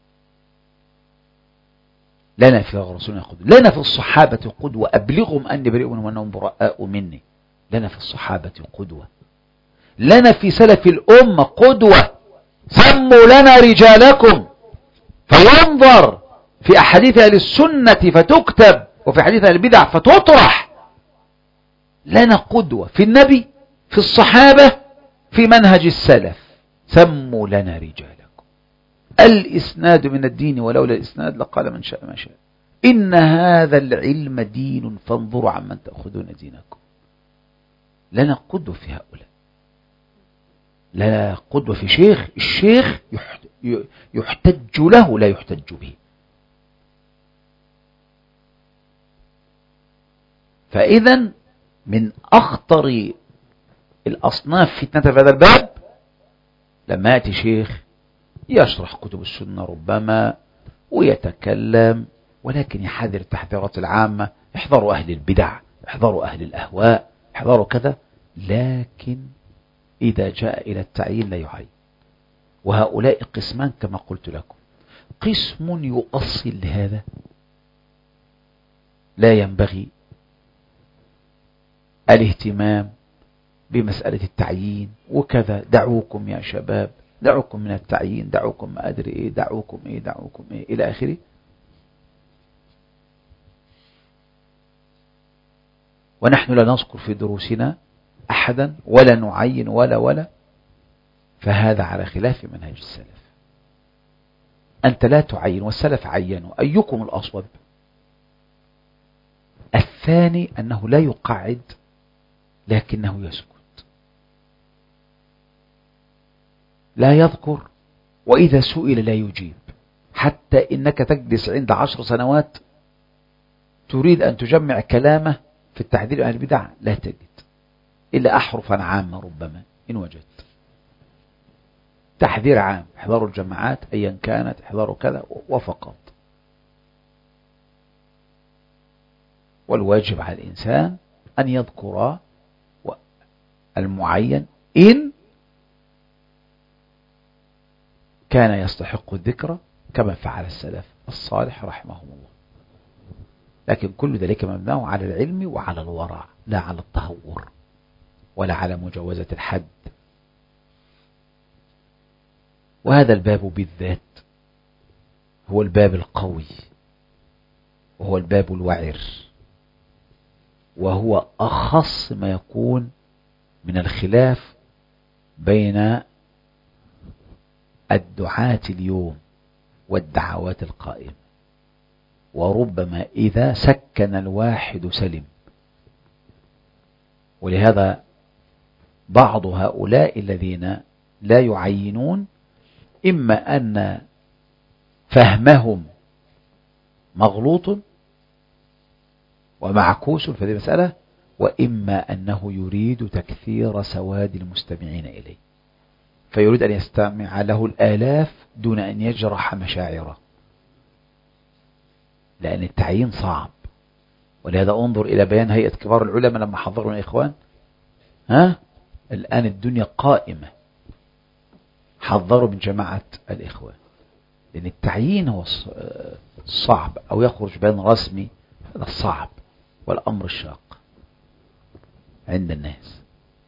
لنا في رسول الله قدوة، لنا في الصحابة قدوة، أبلغهم أني بريء منهم وأنهم براء مني. لنا في الصحابة قدوة، لنا في سلف الأمة قدوة. سموا لنا رجالكم، فينظر في أحاديث أهل السنة فتكتب، وفي حديث أهل البدع فتطرح. لنا قدوة في النبي، في الصحابة، في منهج السلف. سموا لنا رجالكم. الإسناد من الدين، ولولا الإسناد لقال من شاء ما شاء. إن هذا العلم دين فانظروا عمن تأخذون دينكم. لنا قدوة في هؤلاء، لنا قدوة في شيخ، الشيخ يحتج له لا يحتج به. فإذا من أخطر الأصناف فتنة في هذا الباب لما يأتي شيخ يشرح كتب السنة ربما ويتكلم، ولكن يحذر التحذيرات العامة، احذروا أهل البدع، احذروا أهل الأهواء، احذروا كذا، لكن إذا جاء إلى التعيين لا يعين. وهؤلاء قسمان كما قلت لكم، قسم يؤصل لهذا لا ينبغي الاهتمام بمسألة التعيين وكذا، دعوكم يا شباب، دعوكم من التعيين، دعوكم ما أدري إيه، دعوكم إيه، دعوكم إيه، إلى آخره. ونحن لا نذكر في دروسنا أحدا ولا نعين ولا، فهذا على خلاف منهج السلف. أنت لا تعين والسلف عينوا، أيكم الأصوب؟ الثاني أنه لا يقعد لكنه يسكت، لا يذكر، وإذا سئل لا يجيب، حتى إنك تجلس عند 10 سنوات تريد أن تجمع كلامه في التحذير عن البدع لا تجد إلا أحرفا عامة ربما إن وجدت. تحذير عام، احذروا الجماعات أيا كانت، احذروا كذا وفقط. والواجب على الإنسان أن يذكر المعين إن كان يستحق الذكر كما فعل السلف الصالح رحمهم الله. لكن كل ذلك مبناه على العلم وعلى الورع، لا على التهور ولا على مجاوزة الحد. وهذا الباب بالذات هو الباب القوي، وهو الباب الوعر، وهو أخص ما يكون من الخلاف بين الدعاة اليوم والدعوات القائمة. وربما إذا سكن الواحد سلم. ولهذا بعض هؤلاء الذين لا يعينون إما أن فهمهم مغلوط ومعكوس في هذه المسألة، وإما أنه يريد تكثير سواد المستمعين إليه، فيريد أن يستمع له الآلاف دون أن يجرح مشاعره، لأن التعيين صعب. ولهذا انظر إلى بيان هيئة كبار العلماء لما حضروا الإخوان، الآن الدنيا قائمة، حضروا من جماعة الإخوان، لأن التعيين هو صعب، أو يخرج بيان رسمي، هذا الصعب والأمر الشاق عند الناس.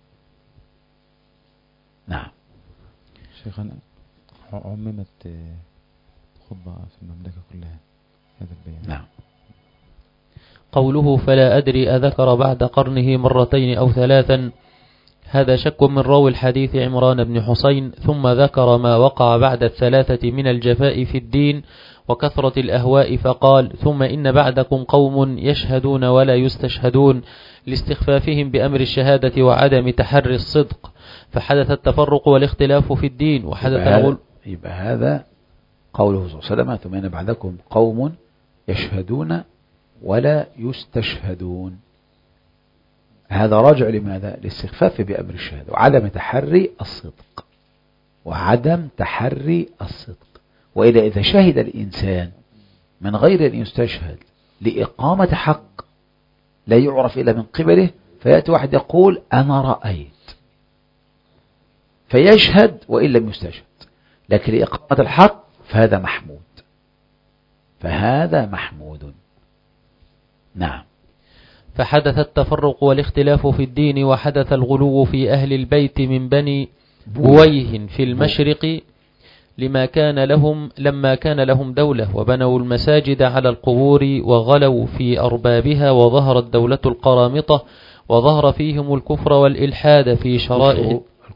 نعم. شيخنا، عممت خطبة في المملكة كلها هذا البيان. نعم. قوله فلا أدري أذكر بعد قرنه مرتين أو ثلاثا، هذا شك من راوي الحديث عمران بن حسين، ثم ذكر ما وقع بعد الثلاثة من الجفاء في الدين وكثرة الأهواء، فقال ثم إن بعدكم قوم يشهدون ولا يستشهدون لاستخفافهم بأمر الشهادة وعدم تحري الصدق، فحدث التفرق والاختلاف في الدين وحدث الغل. يبقى هذا قوله صلى الله عليه وسلم ثم إن بعدكم قوم يشهدون ولا يستشهدون، هذا راجع لماذا؟ الاستخفاف بأمر الشهادة وعدم تحري الصدق، وعدم تحري الصدق. وإلا إذا شهد الإنسان من غير أن يستشهد لإقامة حق لا يعرف إلا من قبله، فيأتي واحد يقول أنا رأيت، فيشهد وإن لم يستشهد، لكن لإقامة الحق فهذا محمود، فهذا محمود. نعم. فحدث التفرق والاختلاف في الدين وحدث الغلو في أهل البيت من بني بويه في المشرق لما كان لهم دولة، وبنوا المساجد على القبور وغلوا في أربابها، وظهرت دولة القرامطة، وظهر فيهم الكفر والإلحاد في شرائع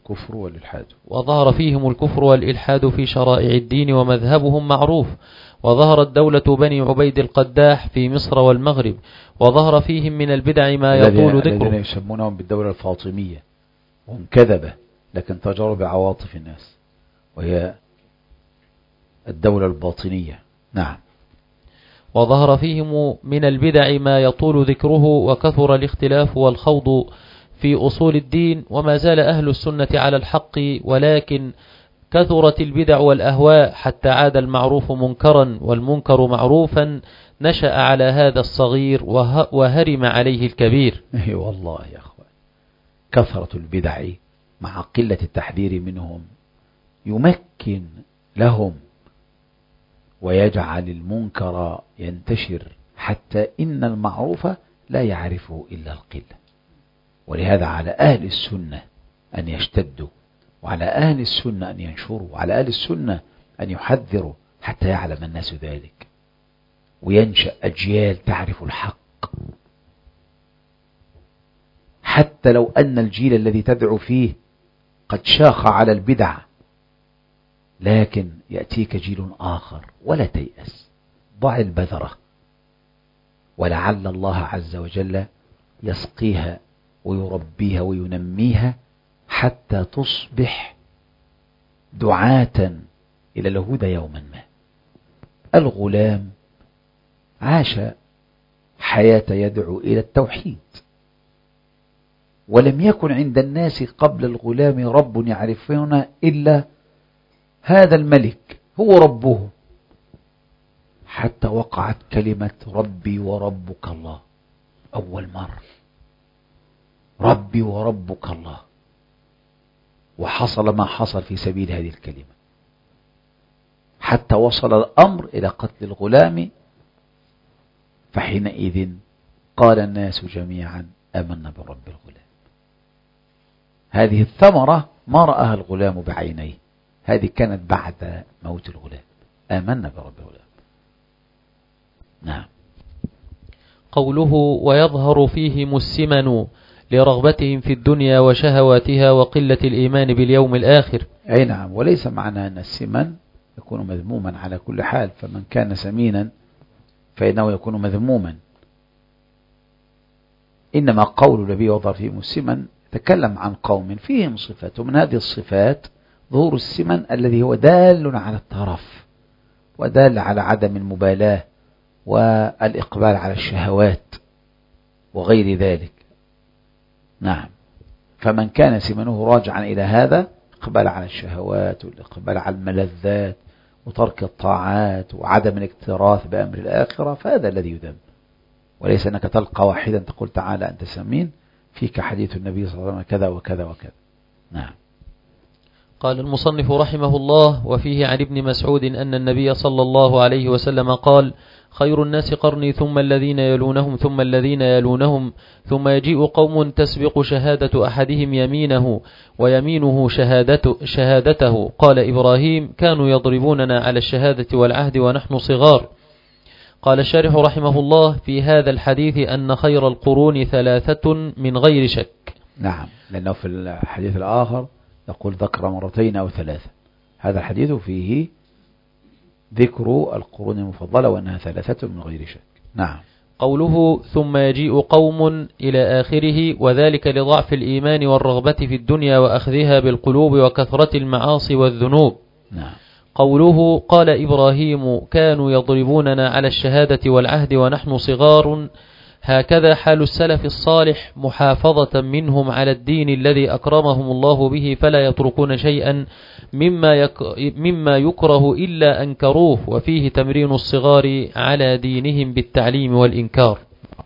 في شرائع الدين ومذهبهم معروف، وظهرت دولة بني عبيد القداح في مصر والمغرب، وظهر فيهم من البدع ما يطول ذكره. الذين يسمونهم بالدولة الفاطمية، هم كذبة لكن تجارب عواطف الناس، وهي الدولة الباطنية. نعم. وظهر فيهم من البدع ما يطول ذكره، وكثر الاختلاف والخوض في أصول الدين، وما زال أهل السنة على الحق، ولكن كثرت البدع والأهواء حتى عاد المعروف منكرا والمنكر معروفا، نشأ على هذا الصغير وهرم عليه الكبير. والله يا أخوان، كثرة البدع مع قلة التحذير منهم يمكن لهم ويجعل المنكر ينتشر حتى إن المعروف لا يعرفه إلا القلة. ولهذا على أهل السنة أن يشتدوا، وعلى أهل السنة أن ينشروا، وعلى أهل السنة أن يحذروا حتى يعلم الناس ذلك، وينشأ أجيال تعرف الحق، حتى لو أن الجيل الذي تدعو فيه قد شاخ على البدع، لكن يأتيك جيل آخر ولا تيأس، ضع البذرة، ولعل الله عز وجل يسقيها ويربيها وينميها حتى تصبح دعاة إلى الهدى يوما ما. الغلام عاش حياة يدعو إلى التوحيد، ولم يكن عند الناس قبل الغلام رب يعرفون إلا هذا الملك هو ربه، حتى وقعت كلمة ربي وربك الله أول مرة، ربي وربك الله، وحصل ما حصل في سبيل هذه الكلمة، حتى وصل الأمر إلى قتل الغلام، فحينئذ قال الناس جميعا آمنا برب الغلام. هذه الثمرة ما رآها الغلام بعينيه، هذه كانت بعد موت الغلام، آمنا برب الغلام. نعم. قوله ويظهر فيهم السمن لرغبتهم في الدنيا وشهواتها وقلة الإيمان باليوم الآخر. أي نعم، وليس معنى أن السمن يكون مذموما على كل حال، فمن كان سمينا فإنه يكون مذموما، إنما قول النبي وظهر فيهم السمن تكلم عن قوم فيهم صفات، ومن هذه الصفات ظهور السمن الذي هو دال على الترف ودال على عدم المبالاة والإقبال على الشهوات وغير ذلك. نعم. فمن كان سمنه راجعا إلى هذا، إقبال على الشهوات والإقبال على الملذات وترك الطاعات وعدم الاكتراث بأمر الآخرة، فهذا الذي يذم، وليس أنك تلقى واحدا تقول تعالى أنت سمين فيك حديث النبي صلى الله عليه وسلم كذا وكذا وكذا. نعم. قال المصنف رحمه الله: وفيه عن ابن مسعود أن النبي صلى الله عليه وسلم قال: خير الناس قرني ثم الذين يلونهم ثم الذين يلونهم ثم يجيء قوم تسبق شهادة أحدهم يمينه ويمينه شهادته. قال إبراهيم: كانوا يضربوننا على الشهادة والعهد ونحن صغار. قال الشارح رحمه الله: في هذا الحديث أن خير القرون 3 من غير شك. نعم، لأنه في الحديث الآخر يقول ذكر 2 أو 3. هذا الحديث فيه ذكر القرون المفضلة وأنها 3 من غير شك. نعم. قوله: ثم يجيء قوم إلى آخره، وذلك لضعف الإيمان والرغبة في الدنيا وأخذها بالقلوب وكثرة المعاصي والذنوب. نعم. قوله: قال إبراهيم: كانوا يضربوننا على الشهادة والعهد ونحن صغار. هكذا حال السلف الصالح، محافظة منهم على الدين الذي أكرمهم الله به، فلا يتركون شيئا مما يكره إلا أنكروه، وفيه تمرين الصغار على دينهم بالتعليم والإنكار.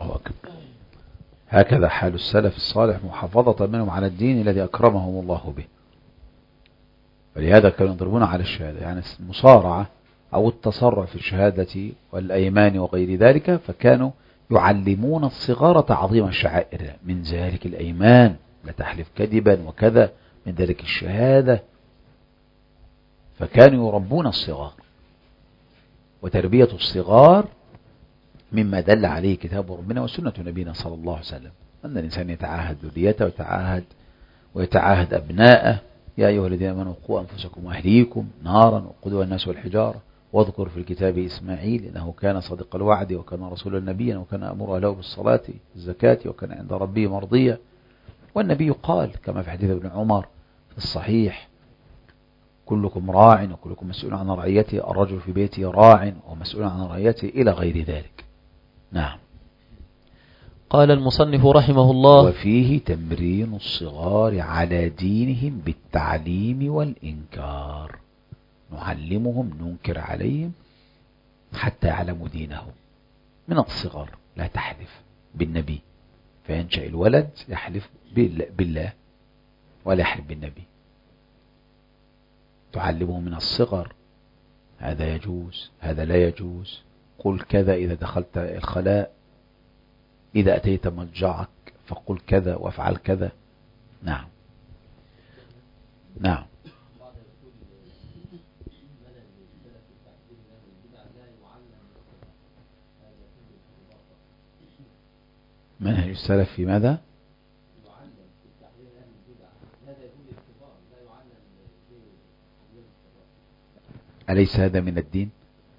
هكذا حال السلف الصالح، محافظة منهم على الدين الذي أكرمهم الله به، ولهذا كانوا يضربون على الشهادة، يعني المصارعة أو التصرع في الشهادة والأيمان وغير ذلك، فكانوا يعلمون الصغار تعظيم الشعائر، من ذلك الأيمان، لا تحلف كذبا وكذا، من ذلك الشهادة. فكانوا يربون الصغار، وتربية الصغار مما دل عليه كتاب ربنا وسنة نبينا صلى الله عليه وسلم، أن الإنسان يتعاهد ذريته ويتعاهد أبناءه. يا أيها الذين آمنوا قوا أنفسكم وأهليكم نارا وقودها الناس والحجارة واذكر في الكتاب إسماعيل إنه كان صادق الوعد وكان رسولا نبيا وكان أمر أهله بالصلاة والزكاة وكان عند ربه مرضيا. والنبي قال كما في حديث ابن عمر في الصحيح: كلكم راع وكلكم مسؤول عن رعيته، الرجل في بيته راع ومسؤول عن رعيته، إلى غير ذلك. نعم. قال المصنف رحمه الله: وفيه تمرين الصغار على دينهم بالتعليم والإنكار، نعلمهم ننكر عليهم حتى يعلموا دينهم. من الصغر لا تحلف بالنبي، فينشأ الولد يحلف بالله ولا يحلف بالنبي. تعلمه من الصغر هذا يجوز، هذا لا يجوز، قل كذا إذا دخلت الخلاء، إذا أتيت مضجعك فقل كذا وافعل كذا. نعم. نعم. منهج السلف في ماذا؟ أليس هذا من الدين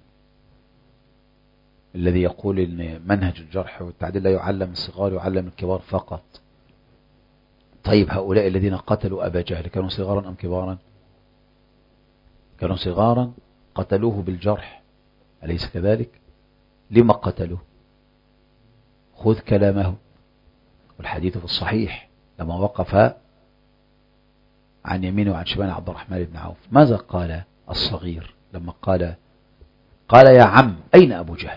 الذي يقول إن منهج الجرح والتعديل لا يعلم الصغار يعلم الكبار فقط؟ طيب هؤلاء الذين قتلوا أبا جهل كانوا صغارا أم كبارا؟ كانوا صغارا، قتلوه بالجرح، أليس كذلك؟ لما قتلوه؟ خذ كلامه، والحديث في الصحيح لما وقف عن يمينه وعن شمال عبد الرحمن بن عوف، ماذا قال الصغير لما قال يا عم أين أبو جهل؟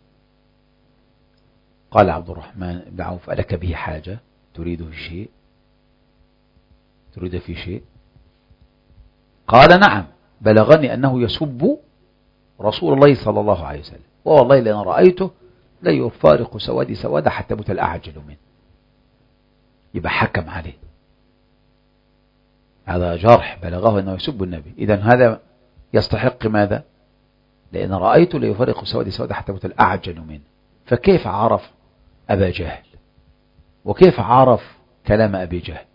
قال عبد الرحمن بن عوف: ألك به حاجة؟ تريد في شيء؟ قال: نعم، بلغني أنه يسب رسول الله صلى الله عليه وسلم، والله لأن رأيته لا يفارق سوادي سواد حتى مت الأعجل منه. يبقى حكم عليه، هذا جرح بلغه أنه يسب النبي، إذن هذا يستحق ماذا؟ لأن رأيته لا يفارق سوادي سواد حتى مت الأعجل منه. فكيف عرف أبا جهل؟ وكيف عرف كلام أبي جهل؟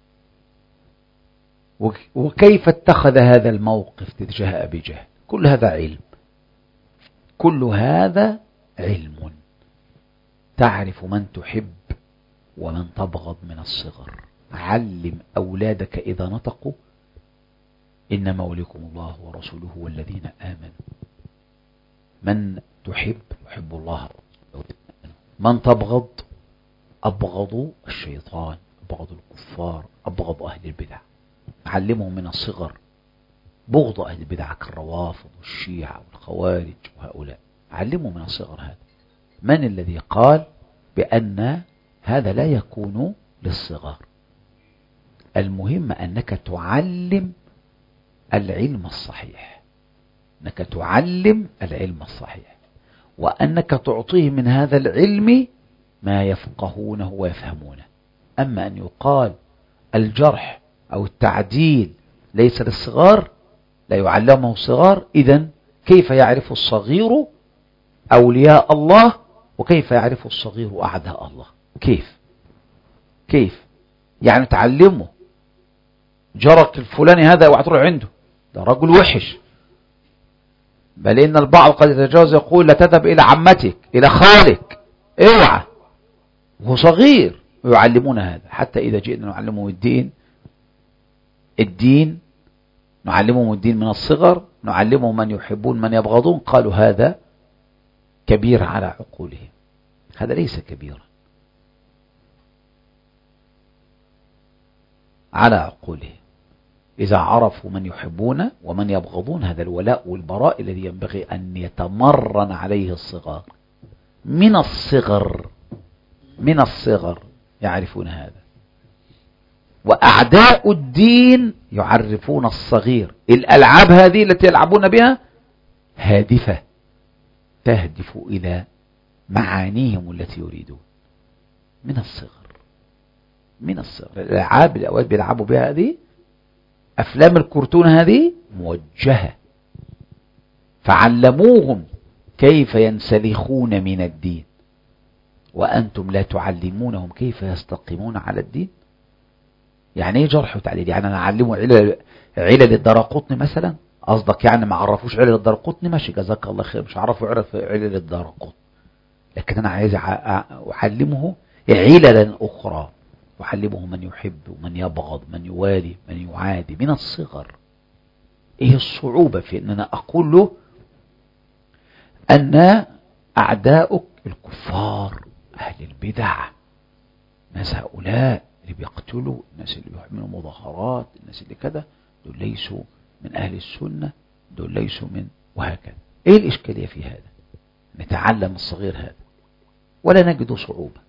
وكيف اتخذ هذا الموقف تجاه أبي جهل؟ كل هذا علم، كل هذا علم. تعرف من تحب ومن تبغض من الصغر. علم أولادك إذا نطقوا: إنما وليكم الله ورسوله والذين آمنوا. من تحب يحب الله، من تبغض أبغض الشيطان، أبغض الكفار، أبغض أهل البدع. علمهم من الصغر بغض أهل البدع كالروافض والشيعة والخوارج وهؤلاء، علمهم من الصغر هذا. من الذي قال بأن هذا لا يكون للصغر؟ المهم أنك تعلم العلم الصحيح، أنك تعلم العلم الصحيح، وأنك تعطيه من هذا العلم ما يفقهونه ويفهمونه. أما أن يقال الجرح أو التعديل ليس للصغار، لا يعلمه الصغار، إذن كيف يعرف الصغير أولياء الله وكيف يعرف الصغير أعداء الله. كيف يعني تعلمه جارك الفلاني هذا وتروح عنده، ده رجل وحش، بل إن البعض قد يتجاوز يقول لا تذهب إلى عمتك إلى خالك اوعى، وهو صغير. ويعلمون هذا حتى إذا جئنا نعلمهم الدين نعلمهم الدين من الصغر، نعلمهم من يحبون من يبغضون، قالوا هذا كبير على عقولهم. هذا ليس كبيرا على عقولهم. إذا عرفوا من يحبون ومن يبغضون، هذا الولاء والبراء الذي ينبغي أن يتمرن عليه الصغار من الصغر يعرفون هذا. وأعداء الدين يعرفون الصغير. الألعاب هذه التي يلعبون بها هادفة، تهدف إلى معانيهم التي يريدون من الصغر. الألعاب اللي أوقات بيلعبوا بها هذه، أفلام الكرتون هذه موجهة، فعلموهم كيف ينسلخون من الدين، وأنتم لا تعلمونهم كيف يستقيمون على الدين. يعني ايه جرح وتعديل؟ يعني انا اعلمه علل الدارقطني مثلا؟ قصدك يعني ما عرفوش علل الدارقطني؟ ماشي، جزاك الله خير، مش عرفوا علل الدارقطني، لكن انا عايز اعلمه عللا اخرى، اعلمه من يحب ومن يبغض، من يوالي من يعادي من الصغر. ايه الصعوبة في ان انا اقول له ان اعداؤك الكفار اهل البدع، ناس هؤلاء اللي بيقتلوا، الناس اللي بيحملوا مظاهرات، الناس اللي كده، دول ليسوا من أهل السنة، دول ليسوا من، وهكذا. ايه الإشكالية في هذا؟ نتعلم الصغير هذا ولا نجد صعوبة.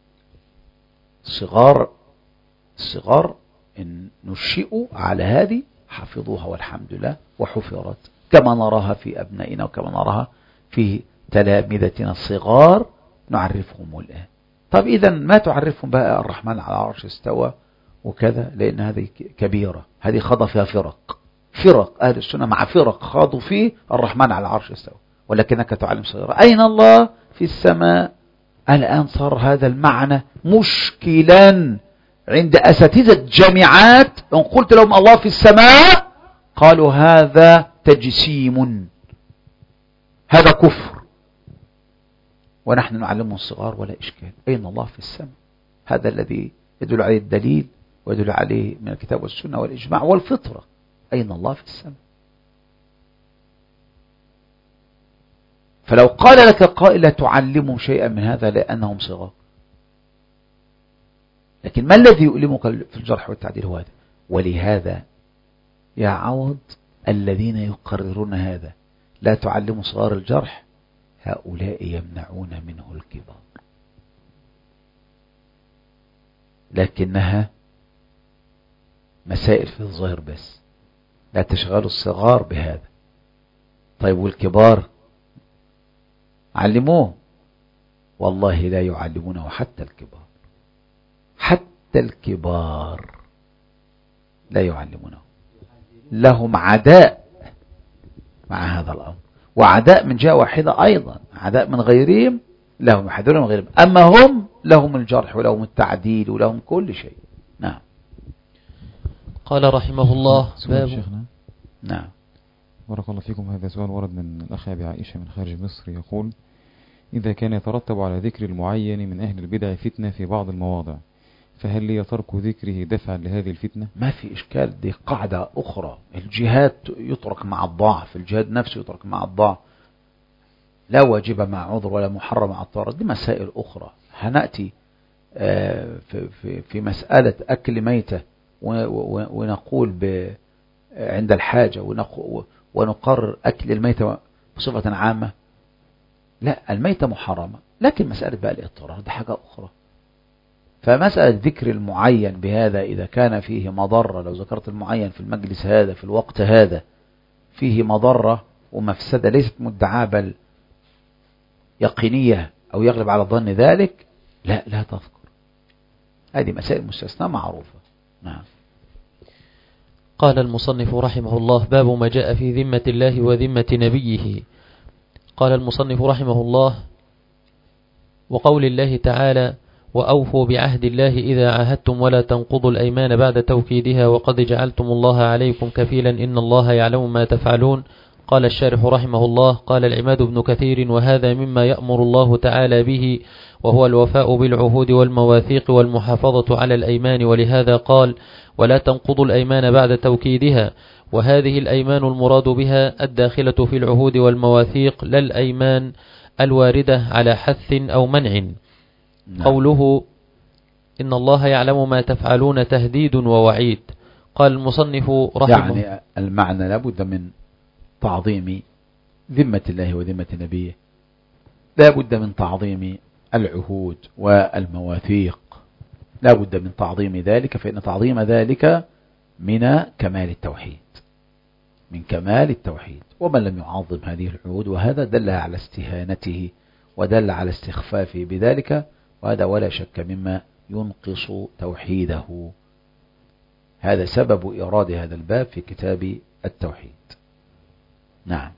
الصغار إن نشئوا على هذه حفظوها والحمد لله، وحفظت كما نراها في أبنائنا وكما نراها في تلامذتنا الصغار نعرفهم الآن. طب إذا ما تعرفهم بقى الرحمن على العرش استوى وكذا، لأن هذه كبيرة، هذه خاض فيها فرق أهل السنة مع فرق خاضوا فيه الرحمن على العرش استوى، ولكنك تعلم صغيرة أين الله في السماء. الآن صار هذا المعنى مشكلا عند أساتذة الجامعات. إن قلت لهم الله في السماء قالوا هذا تجسيم، هذا كفر، ونحن نعلمه الصغار ولا إشكال. أين الله في السماء؟ هذا الذي يدل عليه الدليل ويدل عليه من الكتاب والسنة والإجماع والفطرة. أين الله في السماء؟ فلو قال لك قائل لا تعلمهم شيئا من هذا لأنهم صغار، لكن ما الذي يؤلمك في الجرح والتعديل هو هذا. ولهذا يا عوض الذين يقررون هذا لا تعلموا صغار الجرح، هؤلاء يمنعون منه الكبار، لكنها مسائل في الظاهر بس، لا تشغلوا الصغار بهذا. طيب والكبار علموه؟ والله لا يعلمونه حتى الكبار لا يعلمونه، لهم عداء مع هذا الأمر، وعداء من جهة واحدة أيضا، عداء من غيرهم، لهم يحذرون من غيرهم، أما هم لهم الجرح ولهم التعديل ولهم كل شيء. نعم. قال رحمه الله باب. شيخنا. نعم. بارك الله فيكم. هذا سؤال ورد من الأخ أبي عائشة من خارج مصر، يقول: إذا كان يترتب على ذكر المعين من أهل البدع فتنة في بعض المواضع، فهل لي ترك ذكره دفعا لهذه الفتنة؟ ما في إشكال، دي قاعدة أخرى. الجهاد يترك مع الضعف، الجهاد نفسه يترك مع الضعف، لا واجب مع عذر ولا محرم مع اضطرار، دي مسائل أخرى. هنأتي في مسألة أكل ميتة ونقول عند الحاجة ونقرر أكل الميتة بصفة عامة، لا، الميتة محرمة، لكن مسألة بقى الاضطرار دي حاجة أخرى. فمسألة ذكر المعين بهذا إذا كان فيه مضرة، لو ذكرت المعين في المجلس هذا في الوقت هذا فيه مضرة ومفسدة ليست مدعاة بل يقينية أو يغلب على الظن ذلك، لا تذكر. هذه مسائل مستثنى معروفة. نعم. قال المصنف رحمه الله: باب ما جاء في ذمة الله وذمة نبيه. قال المصنف رحمه الله: وقول الله تعالى: وأوفوا بعهد الله إذا عاهدتم ولا تنقضوا الأيمان بعد توكيدها وقد جعلتم الله عليكم كفيلا إن الله يعلم ما تفعلون. قال الشارح رحمه الله: قال العماد بن كثير: وهذا مما يأمر الله تعالى به، وهو الوفاء بالعهود والمواثيق والمحافظة على الأيمان، ولهذا قال: ولا تنقضوا الأيمان بعد توكيدها. وهذه الأيمان المراد بها الداخلة في العهود والمواثيق، لا الأيمان الواردة على حث أو منع. قوله إن الله يعلم ما تفعلون تهديد ووعيد. قال المصنف رحمه يعني المعنى لابد من تعظيم ذمة الله وذمة نبيه، لابد من تعظيم العهود والمواثيق، لابد من تعظيم ذلك، فإن تعظيم ذلك من كمال التوحيد، من كمال التوحيد. ومن لم يعظم هذه العهود، وهذا دل على استهانته ودل على استخفافه بذلك، وهذا ولا شك مما ينقص توحيده. هذا سبب إيراد هذا الباب في كتاب التوحيد. نعم.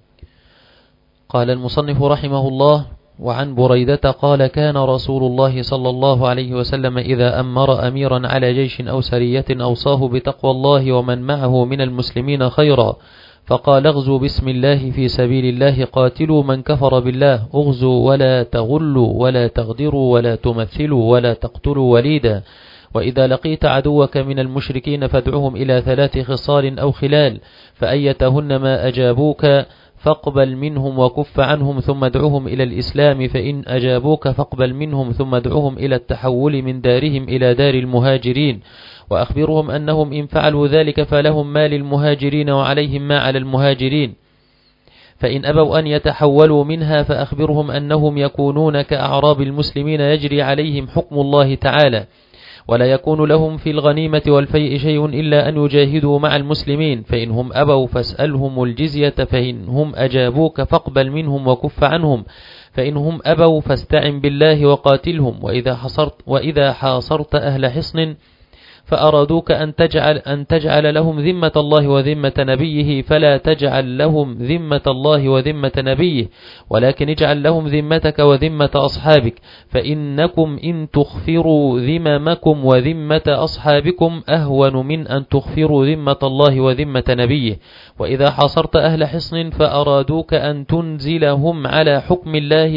قال المصنف رحمه الله: وعن بريدة قال: كان رسول الله صلى الله عليه وسلم إذا أمر أميرا على جيش أو سرية أوصاه بتقوى الله ومن معه من المسلمين خيرا، فقال: اغزوا بسم الله في سبيل الله، قاتلوا من كفر بالله، اغزوا ولا تغلوا ولا تغدروا ولا تمثلوا ولا تقتلوا وليدا، وإذا لقيت عدوك من المشركين فادعهم إلى 3 خصال أو خلال، فأيتهن ما أجابوك فاقبل منهم وكف عنهم ثم ادعوهم إلى الإسلام، فإن أجابوك فاقبل منهم ثم ادعوهم إلى التحول من دارهم إلى دار المهاجرين، وأخبرهم أنهم إن فعلوا ذلك فلهم ما للمهاجرين وعليهم ما على المهاجرين، فإن أبوا أن يتحولوا منها فأخبرهم أنهم يكونون كأعراب المسلمين يجري عليهم حكم الله تعالى، ولا يكون لهم في الغنيمة والفيء شيء إلا أن يجاهدوا مع المسلمين، فإنهم أبوا فاسألهم الجزية، فإنهم أجابوك فاقبل منهم وكف عنهم، فإنهم أبوا فاستعن بالله وقاتلهم، وإذا حاصرت أهل حصن فأرادوك أن تجعل لهم ذمة الله وذمة نبيه، فلا تجعل لهم ذمة الله وذمة نبيه، ولكن اجعل لهم ذمتك وذمة أصحابك، فإنكم إن تخفروا ذممكم وذمة أصحابكم أهون من أن تخفروا ذمة الله وذمة نبيه. وإذا حاصرت أهل حصن فأرادوك أن تنزلهم على حكم الله،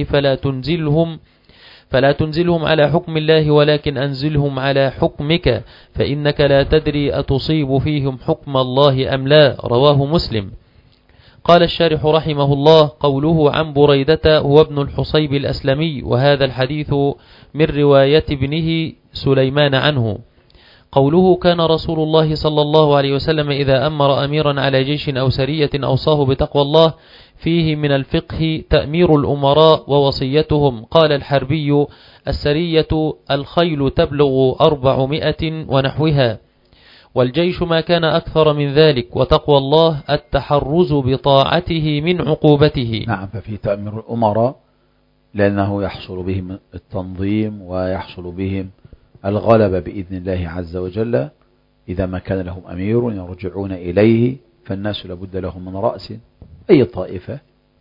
فلا تنزلهم على حكم الله، ولكن أنزلهم على حكمك، فإنك لا تدري أتصيب فيهم حكم الله أم لا. رواه مسلم. قال الشارح رحمه الله: قوله عن بريدة هو ابن الحصيب الأسلمي، وهذا الحديث من رواية ابنه سليمان عنه. قوله كان رسول الله صلى الله عليه وسلم إذا أمر أميرا على جيش أو سرية أوصاه بتقوى الله، فيه من الفقه تأمير الأمراء ووصيتهم. قال الحربي: السرية الخيل تبلغ 400 ونحوها، والجيش ما كان أكثر من ذلك، وتقوى الله التحرز بطاعته من عقوبته. نعم، ففي تأمير الأمراء لأنه يحصل بهم التنظيم ويحصل بهم الغلبة بإذن الله عز وجل. إذا ما كان لهم أمير يرجعون إليه، فالناس لابد لهم من رأس أي طائفة،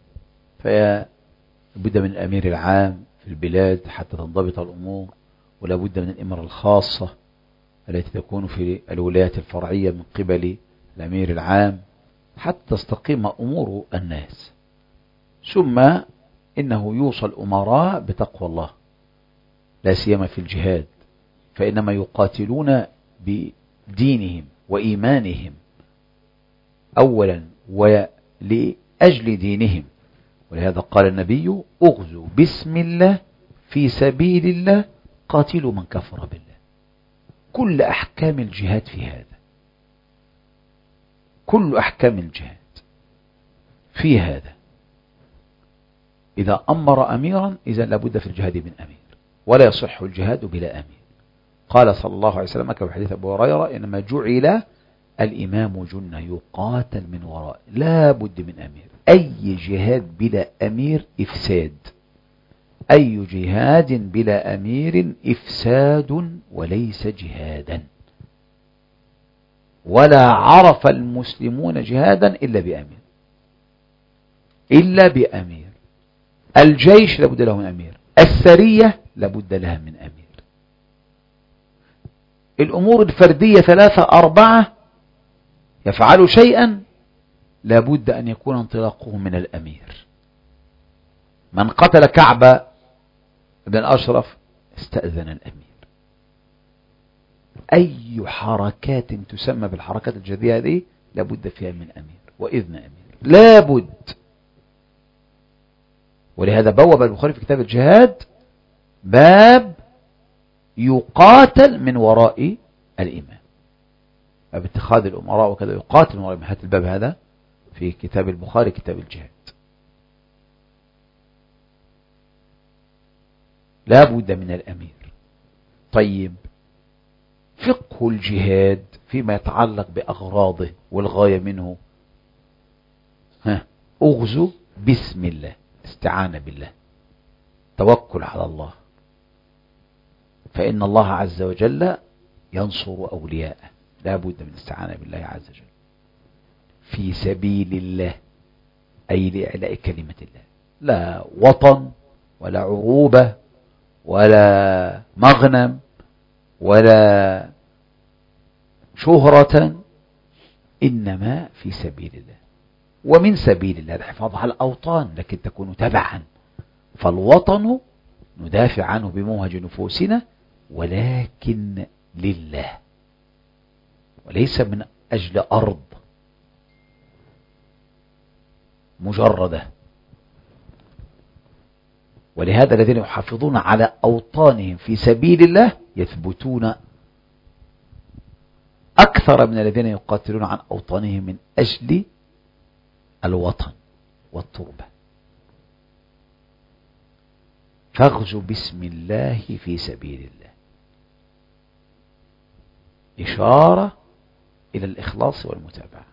فلابد من الأمير العام في البلاد حتى تنضبط الأمور، ولابد من الإمارة الخاصة التي تكون في الولايات الفرعية من قبل الأمير العام حتى تستقيم أمور الناس. ثم إنه يوصى الأمراء بتقوى الله، لا سيما في الجهاد، فإنما يقاتلون بدينهم وإيمانهم أولا ولأجل دينهم، ولهذا قال النبي: اغزوا بسم الله في سبيل الله، قاتلوا من كفر بالله. كل أحكام الجهاد في هذا، كل أحكام الجهاد في هذا. إذا أمر أميرا إذا لابد في الجهاد من أمير، ولا يصح الجهاد بلا أمير. قال صلى الله عليه وسلم كما في حديث أبو هريرة: إنما جعل الإمام جنة يقاتل من وراء، لا بد من أمير. أي جهاد بلا أمير إفساد، أي جهاد بلا أمير إفساد وليس جهادا. ولا عرف المسلمون جهادا إلا بأمير، إلا بأمير. الجيش لابد له من أمير، السرية لابد لها من أمير، الأمور الفردية 3 4 يفعلوا شيئا لابد أن يكون انطلاقه من الأمير. من قتل كعب بن أشرف استأذن الأمير. أي حركات تسمى بالحركات الجديدة دي لابد فيها من أمير وإذن أمير، لابد. ولهذا بوب البخاري في كتاب الجهاد باب يقاتل من وراء الإمام، باب اتخاذ الأمراء وكذا يقاتل من وراء الإمام. هات الباب هذا في كتاب البخاري كتاب الجهاد. لا بد من الأمير. طيب فقه الجهاد فيما يتعلق بأغراضه والغاية منه، أغزو بسم الله، استعانة بالله، توكل على الله، فإن الله عز وجل ينصر أولياءه، لا بد من استعانة بالله عز وجل. في سبيل الله أي لإعلاء كلمة الله، لا وطن ولا عروبة ولا مغنم ولا شهرة، إنما في سبيل الله. ومن سبيل الله الحفاظ على الأوطان، لكن تكون تبعا، فالوطن ندافع عنه بموهج نفوسنا ولكن لله، وليس من أجل أرض مجردة. ولهذا الذين يحافظون على أوطانهم في سبيل الله يثبتون أكثر من الذين يقاتلون عن أوطانهم من أجل الوطن والتربة. فاغزوا بسم الله في سبيل الله، إشارة إلى الإخلاص والمتابعة.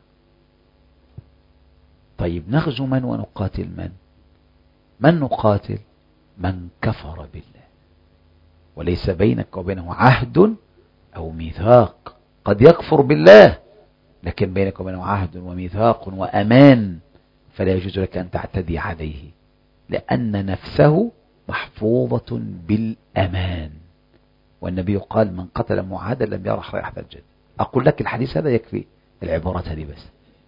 طيب نغزو من ونقاتل من؟ من نقاتل؟ من كفر بالله وليس بينك وبينه عهد أو ميثاق. قد يكفر بالله لكن بينك وبينه عهد وميثاق وأمان، فلا يجوز لك أن تعتدي عليه، لأن نفسه محفوظة بالأمان. والنبي قال من قتل معاهدا لم يرح رائحة الجنة. أقول لك الحديث هذا يكفي، العبارات هذه بس.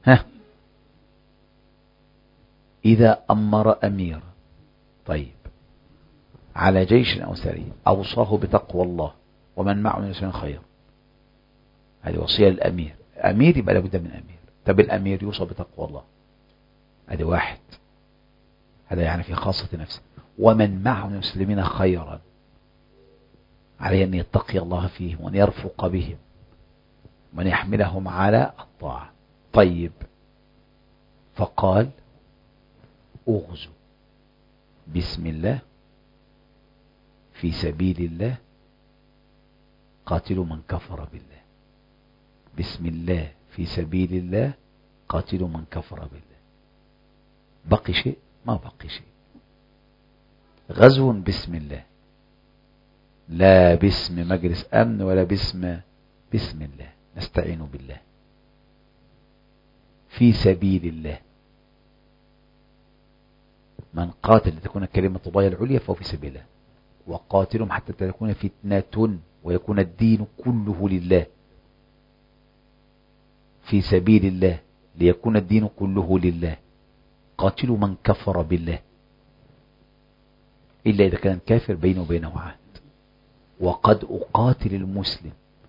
إذا أمر أمير طيب على جيش أو سرية أوصاه بتقوى الله ومن معه من المسلمين خير، هذه وصية للأمير. أمير يبقى لابد من أمير. طب الأمير يوصى بتقوى الله، هذا واحد، هذا يعني في خاصة نفسه. ومن معه من المسلمين خيرا، عليه أن يتقي الله فيهم وأن يرفق بهم وأن يحملهم على الطاعة. طيب فقال أغزو بسم الله في سبيل الله قاتلوا من كفر بالله. بسم الله في سبيل الله قاتلوا من كفر بالله. بقي شيء؟ ما بقي شيء. غزو بسم الله، لا باسم مجلس أمن ولا باسم الله، نستعين بالله في سبيل الله. من قاتل لتكون كلمة الله العليا فهو في سبيل الله. وقاتلهم حتى تكون فتنة ويكون الدين كله لله. في سبيل الله ليكون الدين كله لله. قاتلوا من كفر بالله، إلا إذا كان كافر بينه وبينه عهد. وقد أقاتل المسلم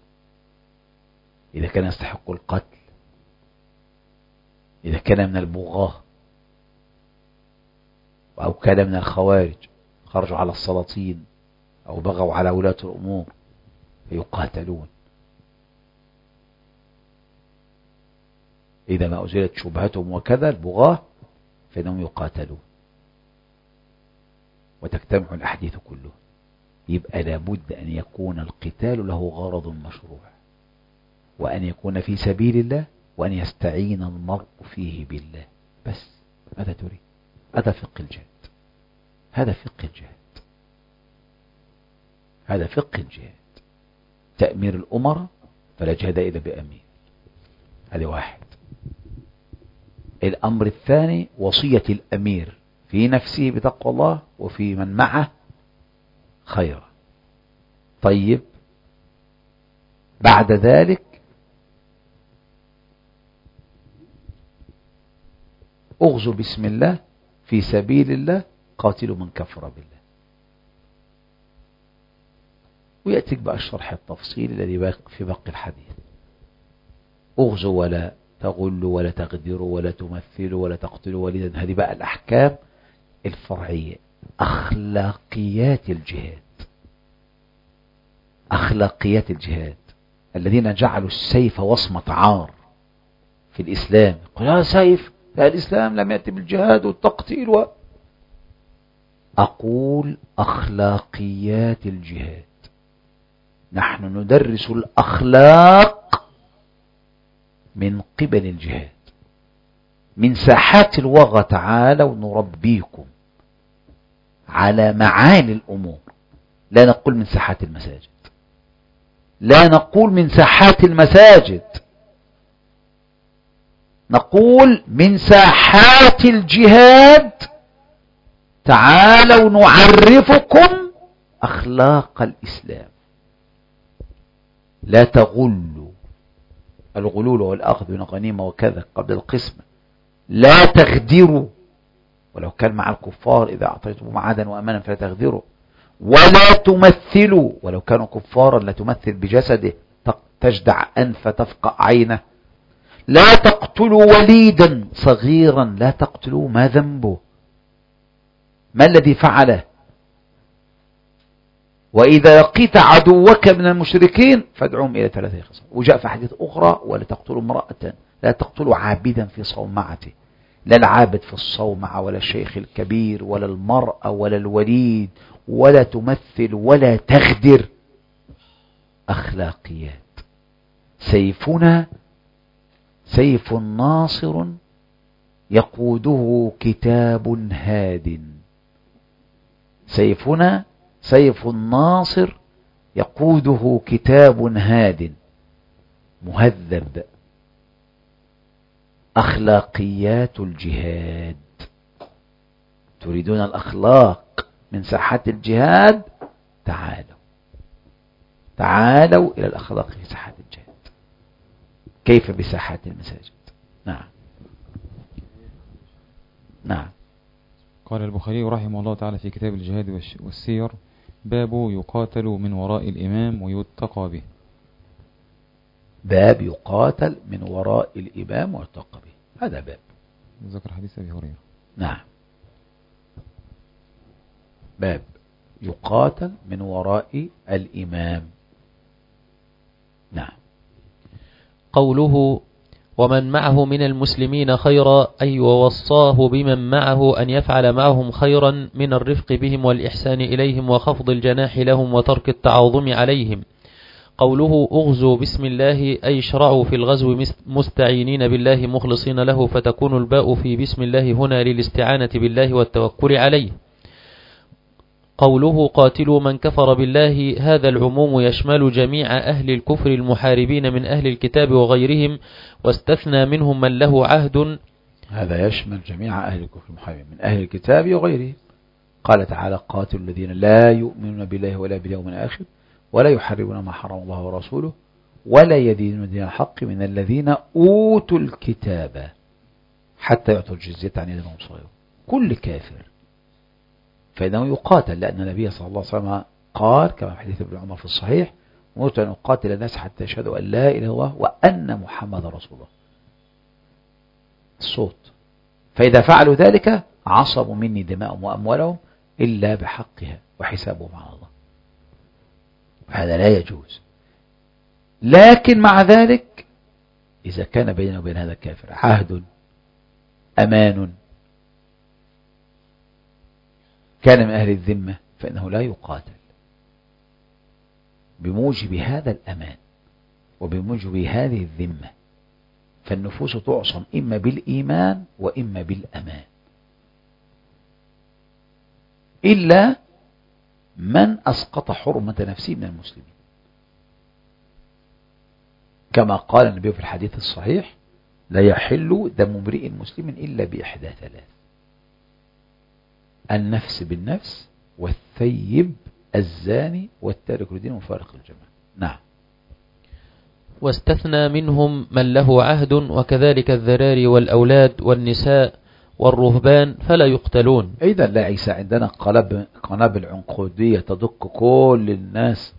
إذا كان يستحق القتل، إذا كان من البغاة أو كان من الخوارج خرجوا على السلاطين أو بغوا على ولاة الأمور فيقاتلون. إذا ما أزيلت شبهتهم وكذا البغاة فإنهم يقاتلون وتجتمع الأحاديث كله. يبقى لابد أن يكون القتال له غرض مشروع، وأن يكون في سبيل الله، وأن يستعين المرء فيه بالله. بس ماذا تريد؟ هذا فقه الجهاد، هذا فقه الجهاد، هذا فقه الجهاد. تأمير الأمراء فلا جهاد إلا بأمير، هذا واحد. الأمر الثاني وصية الأمير في نفسه بتقوى الله وفي من معه خيرا. طيب بعد ذلك اغزوا بسم الله في سبيل الله قاتلوا من كفر بالله. ويأتيك بقى الشرح التفصيلي الذي في باقي الحديث. اغزوا ولا تغلوا ولا تغدروا ولا تمثلوا ولا تقتلوا وليدا. هذه بقى الأحكام الفرعية، أخلاقيات الجهاد. أخلاقيات الجهاد الذين جعلوا السيف وصمة عار في الإسلام. يقول يا سيف، لا الإسلام لم يأتي بالجهاد والتقتيل أقول أخلاقيات الجهاد. نحن ندرس الأخلاق من قبل الجهاد، من ساحات الوغى. تعالوا نربيكم على معاني الأمور. لا نقول من ساحات المساجد، لا نقول من ساحات المساجد، نقول من ساحات الجهاد. تعالوا نعرفكم أخلاق الإسلام. لا تغلوا، الغلول والأخذ من الغنيمة وكذا قبل القسمة. لا تغدروا، ولو كان مع الكفار إذا أعطيتم عهدا وأمانا فلا تغدروا. ولا تمثلوا، ولو كانوا كفارا لا تمثل بجسده، تجدع أنف تفقع عينه. لا تقتلوا وليدا صغيرا، لا تقتلوا، ما ذنبه؟ ما الذي فعله؟ وإذا لقيت عدوك من المشركين فادعوهم إلى 3 خصال. وجاء في حديث أخرى ولا تقتلوا امرأة، لا تقتلوا عابدا في صومعته. لا العابد في الصومعة ولا الشيخ الكبير ولا المرأة ولا الوليد، ولا تمثل ولا تغدر. أخلاقيات. سيفنا سيف ناصر يقوده كتاب هاد. سيفنا سيف ناصر يقوده كتاب هاد مهذب. أخلاقيات الجهاد. تريدون الأخلاق من ساحات الجهاد؟ تعالوا إلى الأخلاق في ساحات الجهاد. كيف بساحات المساجد؟ نعم. قال البخاري رحمه الله تعالى في كتاب الجهاد والسير: باب يقاتل من وراء الإمام ويتقى به. باب يقاتل من وراء الإمام ويتقى به، هذا باب. ذكر حديث أبي هريرة. نعم. باب يقاتل من وراء الإمام. نعم. قوله: ومن معه من المسلمين خيرا، أي ووصاه بمن معه أن يفعل معهم خيرا من الرفق بهم والإحسان إليهم وخفض الجناح لهم وترك التعاظم عليهم. قوله: اغزوا بسم الله، أي اشرعوا في الغزو مستعينين بالله مخلصين له، فتكون الباء في بسم الله هنا للاستعانة بالله والتوكل عليه. قوله: قاتلوا من كفر بالله، هذا العموم يشمل جميع أهل الكفر المحاربين من أهل الكتاب وغيرهم، واستثنى منهم من له عهد. هذا يشمل جميع أهل الكفر المحاربين من أهل الكتاب وغيرهم. قال تعالى: قاتلوا الذين لا يؤمنون بالله ولا باليوم الآخر ولا يحرمون ما حرم الله ورسوله ولا يدينون دين الحق من الذين أوتوا الكتاب حتى يعطوا الجزية عن يد وهم صغيرون. كل كافر فإنه يقاتل، لأن النبي صلى الله عليه وسلم قال كما في حديث ابن عمر في الصحيح: أمرت أن أقاتل الناس حتى يشهدوا أن لا إله إلا الله وأن محمد رسول الله. الصوت. فإذا فعلوا ذلك عصبوا مني دماءهم وأموالهم إلا بحقها وحسابهم على الله. هذا لا يجوز. لكن مع ذلك إذا كان بينه وبين هذا الكافر عهد، أمان، كان من أهل الذمة، فإنه لا يقاتل بموجب هذا الأمان وبموجب هذه الذمة. فالنفوس تعصم إما بالإيمان وإما بالأمان، إلا من أسقط حرمة نفسه من المسلمين، كما قال النبي في الحديث الصحيح: لا يحل دم امرئ مسلم إلا بإحدى 3: النفس بالنفس، والثيب الزاني، والتارك للدين وفارق الجماعة. نعم. واستثنى منهم من له عهد، وكذلك الذراري والأولاد والنساء والرهبان فلا يقتلون. إذا لا عيسى عندنا قنابل عنقودية تدق كل الناس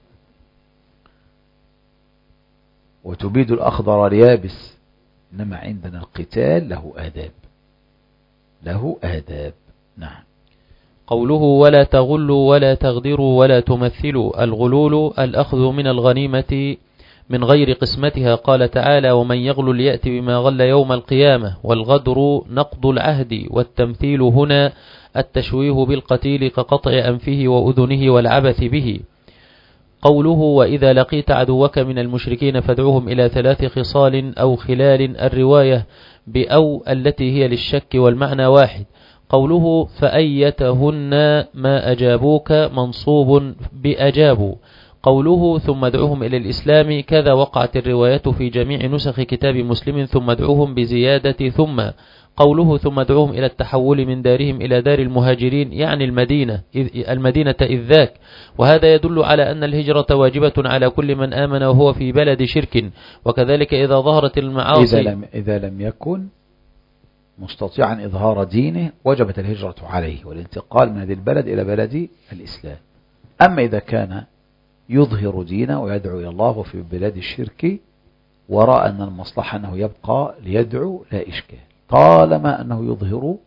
وتبيد الأخضر اليابس، إنما عندنا القتال له آداب، له آداب. نعم. قوله ولا تغلوا ولا تغدروا ولا تمثلوا. الغلول الأخذ من الغنيمة من غير قسمتها، قال تعالى ومن يغلل يأتي بما غل يوم القيامة. والغدر نقض العهد، والتمثيل هنا التشويه بالقتيل كقطع أنفه وأذنه والعبث به. قوله وإذا لقيت عدوك من المشركين فادعوهم إلى 3 خصال أو خلال. الرواية بأو التي هي للشك والمعنى واحد. قوله فأيتهن ما أجابوك منصوب بأجابوا. قوله ثم ادعوهم إلى الإسلام كذا وقعت الروايات في جميع نسخ كتاب مسلم، ثم ادعوهم بزيادة ثم. قوله ثم ادعوهم إلى التحول من دارهم إلى دار المهاجرين، يعني المدينة إذ ذاك. وهذا يدل على أن الهجرة واجبة على كل من آمن وهو في بلد شرك. وكذلك إذا ظهرت المعاصي إذا لم يكن مستطيعا إظهار دينه وجبت الهجرة عليه والانتقال من هذه البلد إلى بلد الإسلام. أما إذا كان يظهر دينه ويدعو إلى الله وفي بلاد الشرك ورأى أن المصلحة أنه يبقى ليدعو، لا إشكال، طالما أنه يظهر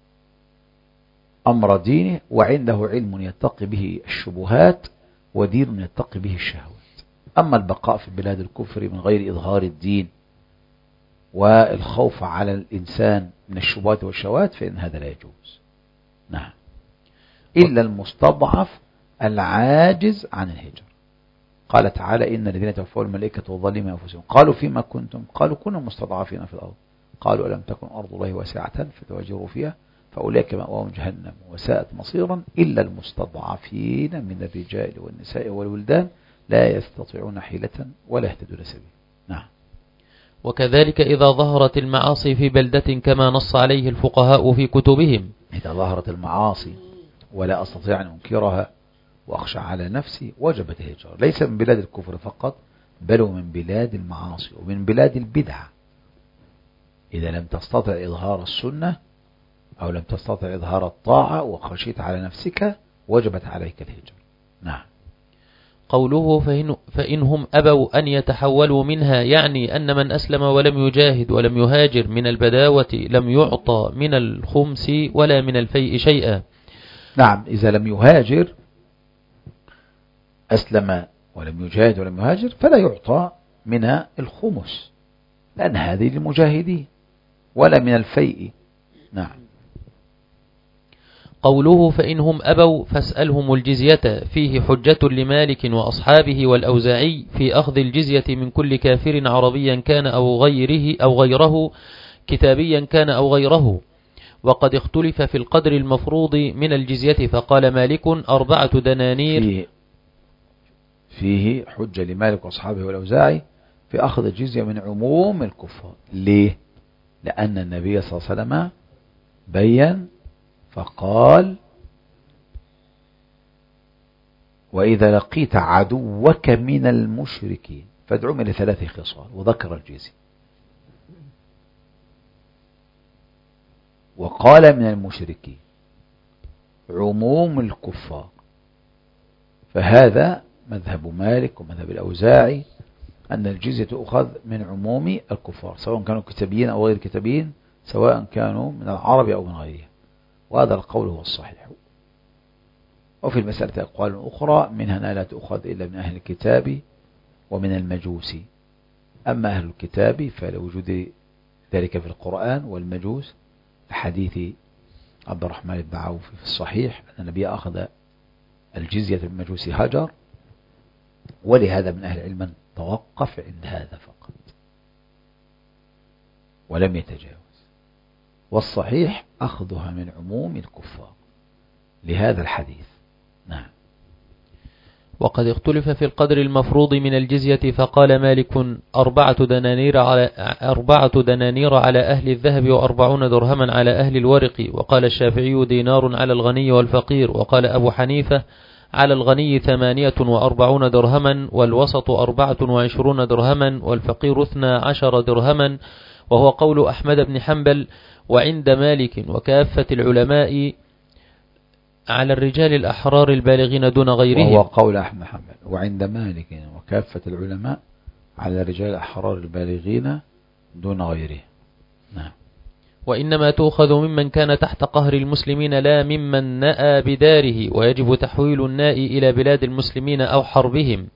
أمر دينه وعنده علم يتقي به الشبهات ودين يتقي به الشهوات. أما البقاء في بلاد الكفر من غير إظهار الدين والخوف على الإنسان من الشبهات والشهوات فإن هذا لا يجوز. نعم. إلا المستضعف العاجز عن الهجرة. قال تعالى إن الذين توفوا الملائكة وظالمين أنفسهم قالوا فيما كنتم، قالوا كنا مستضعفين في الأرض، قالوا ألم تكن أرض الله واسعة فتهاجروا فيها فأولئك مأواهم جهنم وساءت مصيرا إلا المستضعفين من الرجال والنساء والولدان لا يستطيعون حيلة ولا يهتدون سبيلا. نعم. وكذلك إذا ظهرت المعاصي في بلدة كما نص عليه الفقهاء في كتبهم. إذا ظهرت المعاصي ولا أستطيع أن أنكرها وأخشى على نفسي وجبت الهجرة، ليس من بلاد الكفر فقط بل ومن بلاد المعاصي ومن بلاد البدع. إذا لم تستطع إظهار السنة أو لم تستطع إظهار الطاعة وخشيت على نفسك وجبت عليك الهجرة. نعم. قوله فإنهم أبوا أن يتحولوا منها، يعني أن من أسلم ولم يجاهد ولم يهاجر من البداوة لم يعطى من الخمس ولا من الفيء شيئا. نعم. إذا لم يهاجر، أسلم ولم يجاهد ولم يهاجر، فلا يعطى من الخمس لأن هذه للمجاهدين، ولا من الفيء. نعم. قوله فإنهم أبوا فاسألهم الجزية، فيه حجة لمالك وأصحابه والأوزاعي في أخذ الجزية من كل كافر عربيا كان أو غيره كتابيا كان أو غيره. وقد اختلف في القدر المفروض من الجزية، فقال مالك 4 دنانير. فيه حجة لمالك وأصحابه والأوزاعي في أخذ الجزية من عموم الكفار. ليه؟ لأن النبي صلى الله عليه وسلم بين فقال وإذا لقيت عدوك من المشركين فادعوهم إلى 3 خصال، وذكر الجزية وقال من المشركين عموم الكفار. فهذا مذهب مالك ومذهب الأوزاعي أن الجزية تؤخذ من عموم الكفار سواء كانوا كتابيين أو غير كتابيين، سواء كانوا من العرب أو من غيرهم، وهذا القول هو الصحيح. وفي المسألة أقوال أخرى منها أنها لا تؤخذ إلا من أهل الكتاب ومن المجوس. أما أهل الكتاب فلوجود ذلك في القرآن، والمجوس حديث عبد الرحمن بن عوف في الصحيح أن النبي أخذ الجزية من مجوس هاجر، ولهذا من أهل العلم توقف عند هذا فقط ولم يتجاوز. والصحيح أخذها من عموم الكفار لهذا الحديث. نعم. وقد اختلف في القدر المفروض من الجزية، فقال مالك 4 دنانير على أهل الذهب و40 درهما على أهل الورق، وقال الشافعي دينار على الغني والفقير، وقال أبو حنيفة على الغني 48 درهما، والوسط 24 درهما، والفقير 12 درهما، وهو قول أحمد بن حنبل. وعند مالك وكافة العلماء على الرجال الأحرار البالغين دون غيرهم. وهو قول أحمد بن حنبل. وعند مالك وكافة العلماء على الرجال الأحرار البالغين دون غيرهم. نعم. وإنما تؤخذ ممن كان تحت قهر المسلمين لا ممن نأى بداره، ويجب تحويل النائي إلى بلاد المسلمين أو حربهم.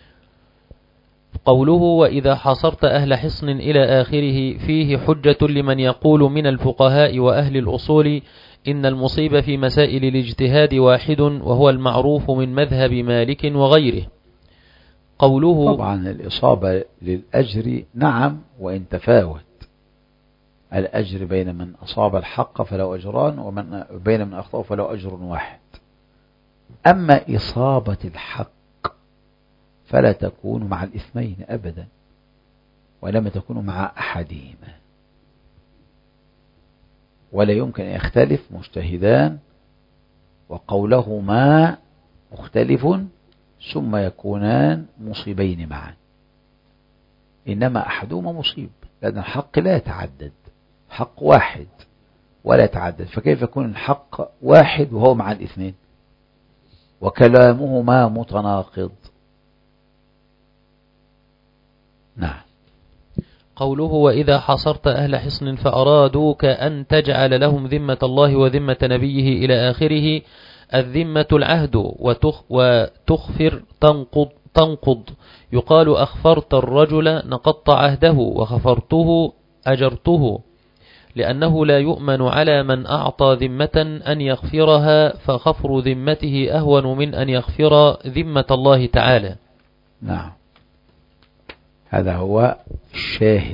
قوله وإذا حصرت أهل حصن إلى آخره فيه حجة لمن يقول من الفقهاء وأهل الأصول إن المصيب في مسائل الاجتهاد واحد، وهو المعروف من مذهب مالك وغيره. قوله طبعا الإصابة للأجر نعم، وإن تفاوت الأجر بين من أصاب الحق فله أجران، ومن بين من أخطأه فله أجر واحد. أما إصابة الحق فلا تكون مع الإثمين أبدا، ولما تكون مع أحدهما، ولا يمكن أن يختلف مجتهدان وقولهما مختلف ثم يكونان مصيبين معا، إنما أحدهما مصيب، لأن الحق لا يتعدد، حق واحد ولا يتعدد، فكيف يكون الحق واحد وهو مع الاثنين وكلامهما متناقض؟ نعم. قوله وإذا حصرت أهل حصن فأرادوك أن تجعل لهم ذمة الله وذمة نبيه إلى آخره. الذمة العهد وتخفر تنقض. يقال أخفرت الرجل نقضت عهده، وخفرته أجرته، لأنه لا يؤمن على من أعطى ذمة أن يغفرها، فخفر ذمته أهون من أن يغفر ذمة الله تعالى. نعم، هذا هو الشاهد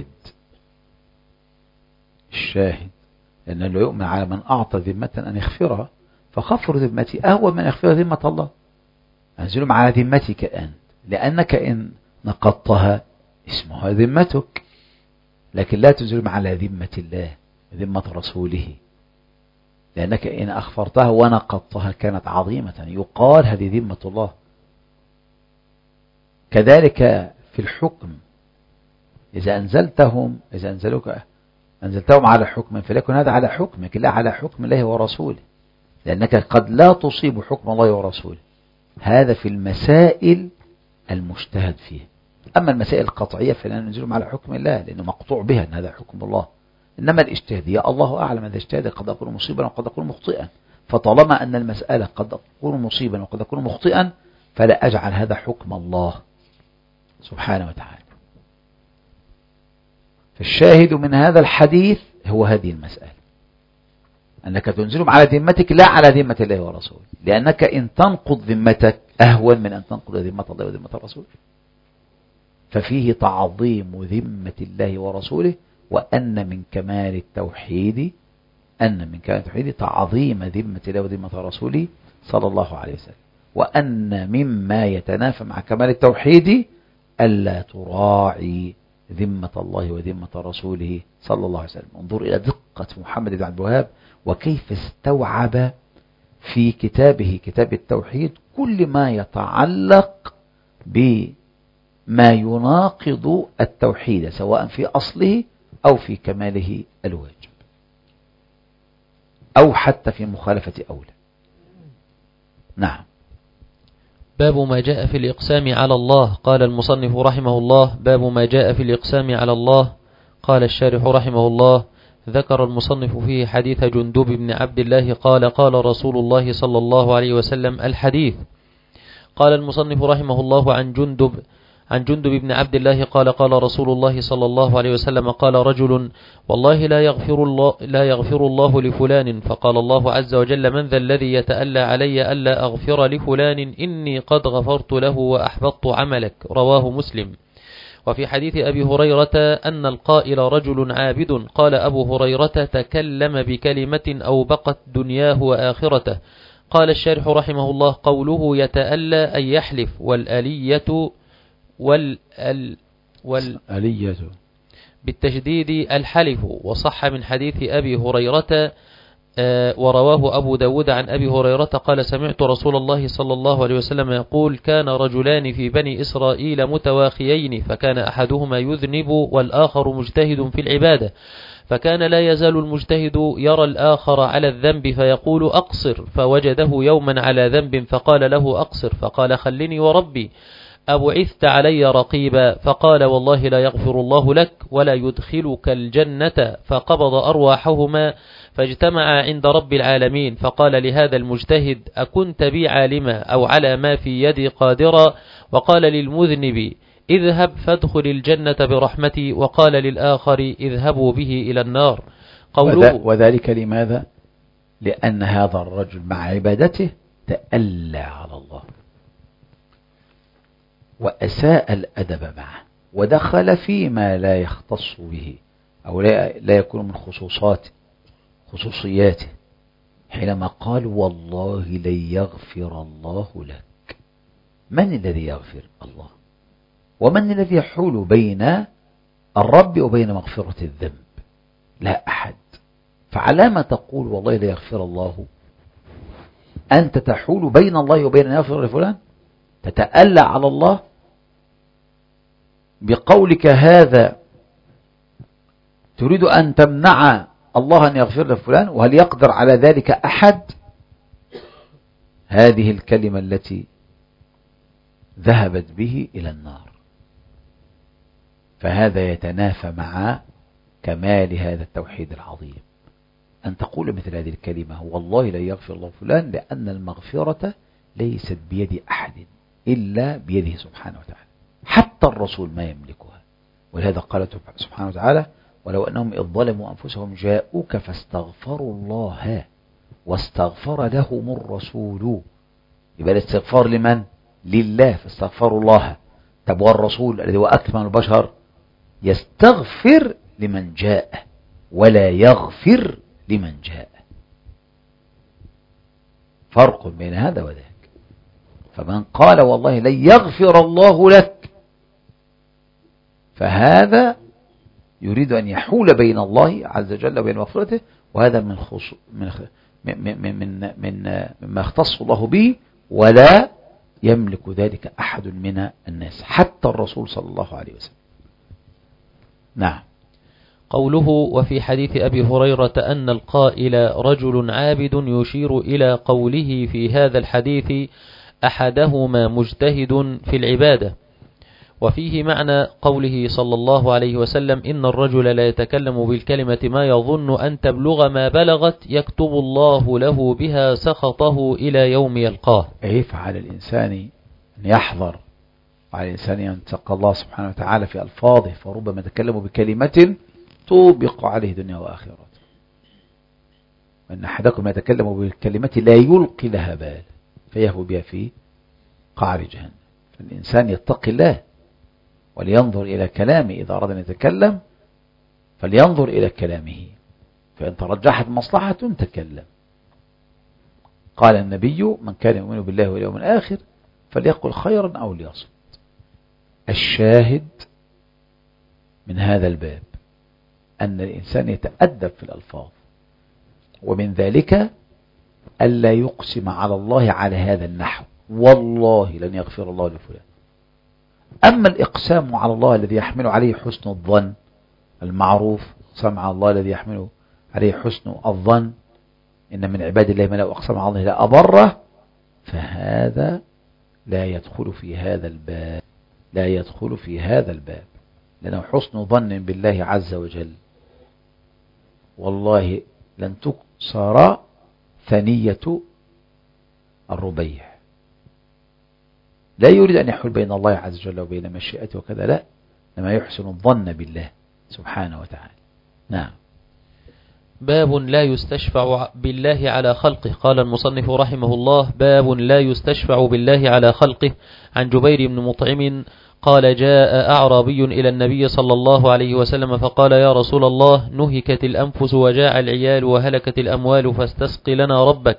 لأنه لا يؤمن على من أعطى ذمة أن يغفرها، فخفر ذمتي أهون من يغفر ذمة الله. أنزلهم على ذمتك أنت، لأنك إن نقضتها اسمها ذمتك، لكن لا تنزلهم على ذمة الله ذمة رسوله، لأنك إن أخفرتها ونقضتها كانت عظيمة، يقال هذه ذمة الله. كذلك في الحكم، إذا أنزلتهم على حكم فليكن هذا على حكمك لا على حكم الله ورسوله، لأنك قد لا تصيب حكم الله ورسوله. هذا في المسائل المجتهد فيها. أما المسائل القطعية فلا ننزلهم على حكم الله، لأنه مقطوع بها أن هذا حكم الله. إنما الاجتهادية الله أعلم، إذا اجتهد قد أكون مصيبا وقد أكون مخطئا، فطالما أن المسألة قد أكون مصيبا وقد أكون مخطئا فلا أجعل هذا حكم الله سبحانه وتعالى. فالشاهد من هذا الحديث هو هذه المسألة، أنك تنزلهم على ذمتك لا على ذمة الله ورسوله، لأنك إن تنقض ذمتك أهون من أن تنقض ذمة الله وذمة الرسول. ففيه تعظيم ذمة الله ورسوله، وأن من كمال التوحيد تعظيم ذمة الله وذمة رسوله صلى الله عليه وسلم، وأن مما يتنافى مع كمال التوحيد ألا تراعي ذمة الله وذمة رسوله صلى الله عليه وسلم. انظر إلى دقة محمد بن عبد الوهاب، وكيف استوعب في كتابه كتاب التوحيد كل ما يتعلق بما يناقض التوحيد، سواء في أصله أو في كماله الواجب أو حتى في مخالفة أولى. نعم. باب ما جاء في الإقسام على الله. قال المصنف رحمه الله: باب ما جاء في الإقسام على الله. قال الشارح رحمه الله: ذكر المصنف فيه حديث جندب بن عبد الله قال: قال رسول الله صلى الله عليه وسلم. الحديث. قال المصنف رحمه الله عن جندب بن عبد الله قال: قال رسول الله صلى الله عليه وسلم: قال رجل: والله لا يغفر الله لفلان. فقال الله عز وجل: من ذا الذي يتألى علي ألا أغفر لفلان؟ إني قد غفرت له وأحبطت عملك. رواه مسلم. وفي حديث أبي هريرة أن القائل رجل عابد. قال أبو هريرة: تكلم بكلمة أوبقت دنياه وآخرته. قال الشارح رحمه الله: قوله يتألى أي يحلف، والألية ألية بالتشديد الحلف. وصح من حديث أبي هريرة ورواه أبو داود عن أبي هريرة قال: سمعت رسول الله صلى الله عليه وسلم يقول: كان رجلان في بني إسرائيل متواخيين، فكان أحدهما يذنب والآخر مجتهد في العبادة، فكان لا يزال المجتهد يرى الآخر على الذنب فيقول: أقصر، فوجده يوما على ذنب فقال له: أقصر، فقال: خلني وربي، أبعثت علي رقيبا؟ فقال: والله لا يغفر الله لك ولا يدخلك الجنة. فقبض أرواحهما فاجتمعا عند رب العالمين، فقال لهذا المجتهد: أكنت بي عالما أو على ما في يدي قادرا؟ وقال للمذنب: اذهب فادخل الجنة برحمتي. وقال للآخر: اذهبوا به إلى النار. وذلك لماذا؟ لأن هذا الرجل مع عبادته تألى على الله وأساء الأدب معه، ودخل فيما لا يختص به أو لا يكون من خصوصياته، حينما قال: والله لن يغفر الله لك. من الذي يغفر؟ الله. ومن الذي يحول بين الرب وبين مغفرة الذنب؟ لا أحد. فعلامة تقول والله لا يغفر الله، أنت تحول بين الله وبين يغفر لفلان، تتألى على الله بقولك هذا، تريد أن تمنع الله أن يغفر لفلان، وهل يقدر على ذلك أحد؟ هذه الكلمة التي ذهبت به إلى النار. فهذا يتنافى مع كمال هذا التوحيد العظيم، أن تقول مثل هذه الكلمة: والله لا يغفر الله فلان، لأن المغفرة ليست بيد أحد إلا بيده سبحانه وتعالى، حتى الرسول ما يملكها. ولهذا قال سبحانه وتعالى: ولو أنهم إذ ظلموا أنفسهم جاءوك فاستغفروا الله واستغفر لهم الرسول. يبقى الاستغفار لمن؟ لله، فاستغفروا الله. طب والرسول الذي هو أكمل البشر يستغفر لمن جاء ولا يغفر لمن جاء. فرق بين هذا وذاك. فمن قال والله لن يغفر الله لك، فهذا يريد أن يحول بين الله عز وجل وبين مغفرته، وهذا مما اختص الله به، ولا يملك ذلك أحد من الناس حتى الرسول صلى الله عليه وسلم. نعم. قوله: وفي حديث أبي هريرة أن القائل رجل عابد يشير إلى قوله في هذا الحديث: أحدهما مجتهد في العبادة. وفيه معنى قوله صلى الله عليه وسلم: إن الرجل لا يتكلم بالكلمة ما يظن أن تبلغ ما بلغت، يكتب الله له بها سخطه إلى يوم يلقاه. فعلى الإنسان أن يحذر، وعلى الإنسان أن يتقى الله سبحانه وتعالى في ألفاظه، فربما يتكلم بكلمة توبق عليه دنيا وآخرة. وأن أحدكم يتكلم بالكلمة لا يلقي لها بال فيهوي بها في قعر جهنم. فالإنسان يتقي الله ولينظر إلى كلامه، إذا أراد أن يتكلم فلينظر إلى كلامه، فإن ترجحت مصلحة تكلم. قال النبي: من كان يؤمن بالله واليوم الآخر فليقل خيرا أو ليصمت. الشاهد من هذا الباب أن الإنسان يتأدب في الألفاظ، ومن ذلك ألا يقسم على الله على هذا النحو: والله لن يغفر الله لفلان. أما الإقسام على الله الذي يحمل عليه حسن الظن المعروف، سمع الله الذي يحمل عليه حسن الظن، إن من عباد الله من لو أقسم على الله لا أبره، فهذا لا يدخل في هذا الباب، لا يدخل في هذا الباب، لأنه حسن ظن بالله عز وجل. والله لن تكسر ثنية الربيع، لا يريد أن يحول بين الله عز وجل وبين مشيئته وكذا، لا، لما يحسن الظن بالله سبحانه وتعالى. نعم. باب لا يستشفع بالله على خلقه. قال المصنف رحمه الله: باب لا يستشفع بالله على خلقه. عن جبير بن مطعم قال: جاء أعرابي إلى النبي صلى الله عليه وسلم فقال: يا رسول الله، نهكت الأنفس وجاع العيال وهلكت الأموال، فاستسق لنا ربك.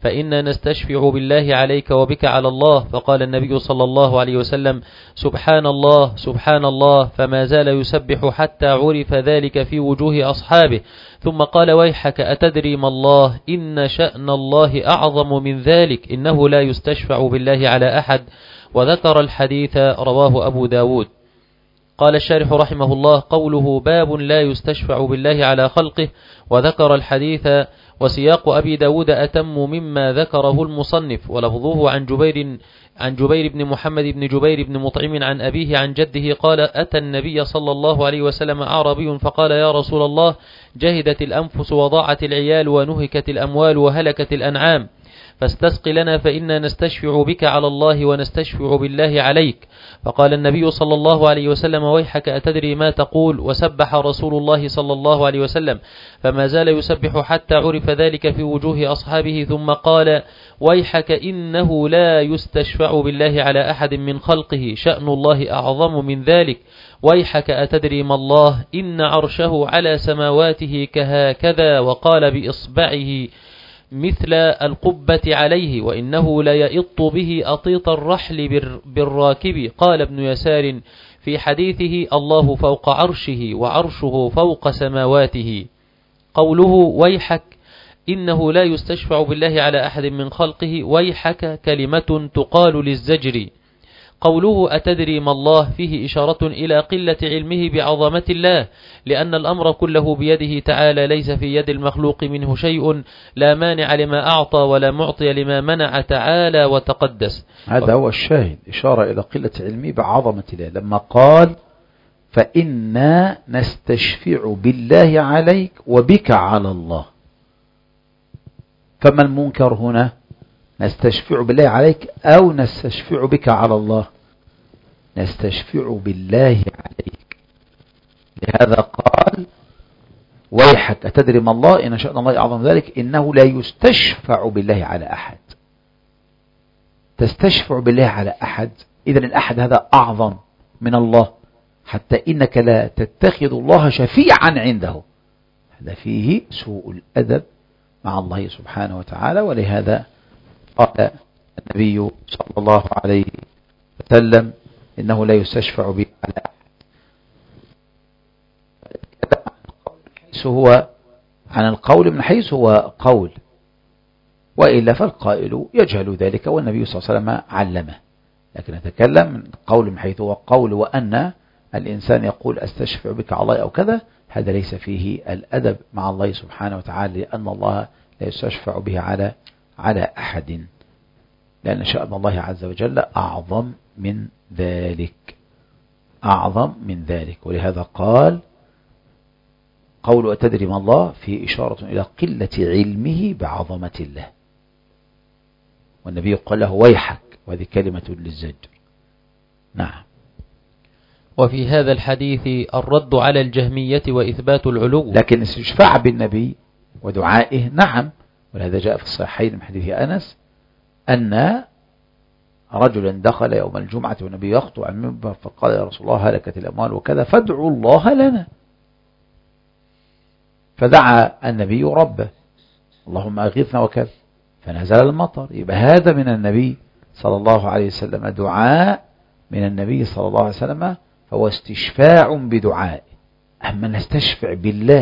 فإنا نستشفع بالله عليك وبك على الله. فقال النبي صلى الله عليه وسلم: سبحان الله سبحان الله، فما زال يسبح حتى عرف ذلك في وجوه أصحابه. ثم قال: ويحك أتدري ما الله؟ إن شأن الله أعظم من ذلك، إنه لا يستشفع بالله على أحد. وذكر الحديث رواه أبو داود. قال الشارح رحمه الله: قوله باب لا يستشفع بالله على خلقه، وذكر الحديث. وسياق أبي داود أتم مما ذكره المصنف، ولفظه عن جبير بن محمد بن جبير بن مطعم عن أبيه عن جده قال: أتى النبي صلى الله عليه وسلم أعرابي فقال: يا رسول الله، جهدت الأنفس وضاعت العيال ونهكت الأموال وهلكت الأنعام، فاستسق لنا فإنا نستشفع بك على الله ونستشفع بالله عليك. فقال النبي صلى الله عليه وسلم: ويحك أتدري ما تقول؟ وسبح رسول الله صلى الله عليه وسلم، فما زال يسبح حتى عرف ذلك في وجوه أصحابه. ثم قال: ويحك إنه لا يستشفع بالله على أحد من خلقه، شأن الله أعظم من ذلك. ويحك أتدري ما الله؟ إن عرشه على سماواته كهكذا، وقال بإصبعه مثل القبة عليه، وإنه ليئط به أطيط الرحل بالراكب. قال ابن يسار في حديثه: الله فوق عرشه وعرشه فوق سماواته. قوله ويحك إنه لا يستشفع بالله على أحد من خلقه، ويحك كلمة تقال للزجر. قوله أتدري ما الله فيه إشارة إلى قلة علمه بعظمة الله، لأن الأمر كله بيده تعالى، ليس في يد المخلوق منه شيء، لا مانع لما أعطى ولا معطي لما منع تعالى وتقدس. هذا هو الشاهد، إشارة إلى قلة علمه بعظمة الله، لما قال: فإنا نستشفع بالله عليك وبك على الله. فما المنكر هنا؟ نستشفع بالله عليك أو نستشفع بك على الله؟ نستشفع بالله عليك. لهذا قال: ويحك أتدري ما الله؟ إن شأن الله أعظم ذلك، إنه لا يستشفع بالله على أحد. تستشفع بالله على أحد، إذن الأحد هذا أعظم من الله، حتى إنك لا تتخذ الله شفيعا عنده. هذا فيه سوء الأدب مع الله سبحانه وتعالى. ولهذا قال النبي صلى الله عليه وسلم: إنه لا يستشفع به على أحد. هو عن القول من حيث هو قول، وإلا فالقائل يجهل ذلك، والنبي صلى الله عليه وسلم علمه. لكن نتكلم من قول من حيث هو قول، وأن الإنسان يقول أستشفع بك على الله أو كذا، هذا ليس فيه الأدب مع الله سبحانه وتعالى، لأن الله لا يستشفع به على أحد، لأن شأن الله عز وجل أعظم من ذلك، أعظم من ذلك. ولهذا قال: قول أتدري ما الله فيه إشارة إلى قلة علمه بعظمة الله. والنبي قال له: ويحك، وهذه كلمة للزجر. نعم. وفي هذا الحديث الرد على الجهمية وإثبات العلو. لكن استشفاع بالنبي ودعائه نعم، ولهذا جاء في الصحيحين من حديث أنس أن رجلا دخل يوم الجمعة والنبي يخطب عن المنبر، فقال: يا رسول الله، هلكت الأموال وكذا، فادعوا الله لنا. فدعا النبي ربه: اللهم أغثنا وكذا، فنزل المطر. يبقى هذا من النبي صلى الله عليه وسلم، دعاء من النبي صلى الله عليه وسلم، فهو استشفاع بدعاء. أما نستشفع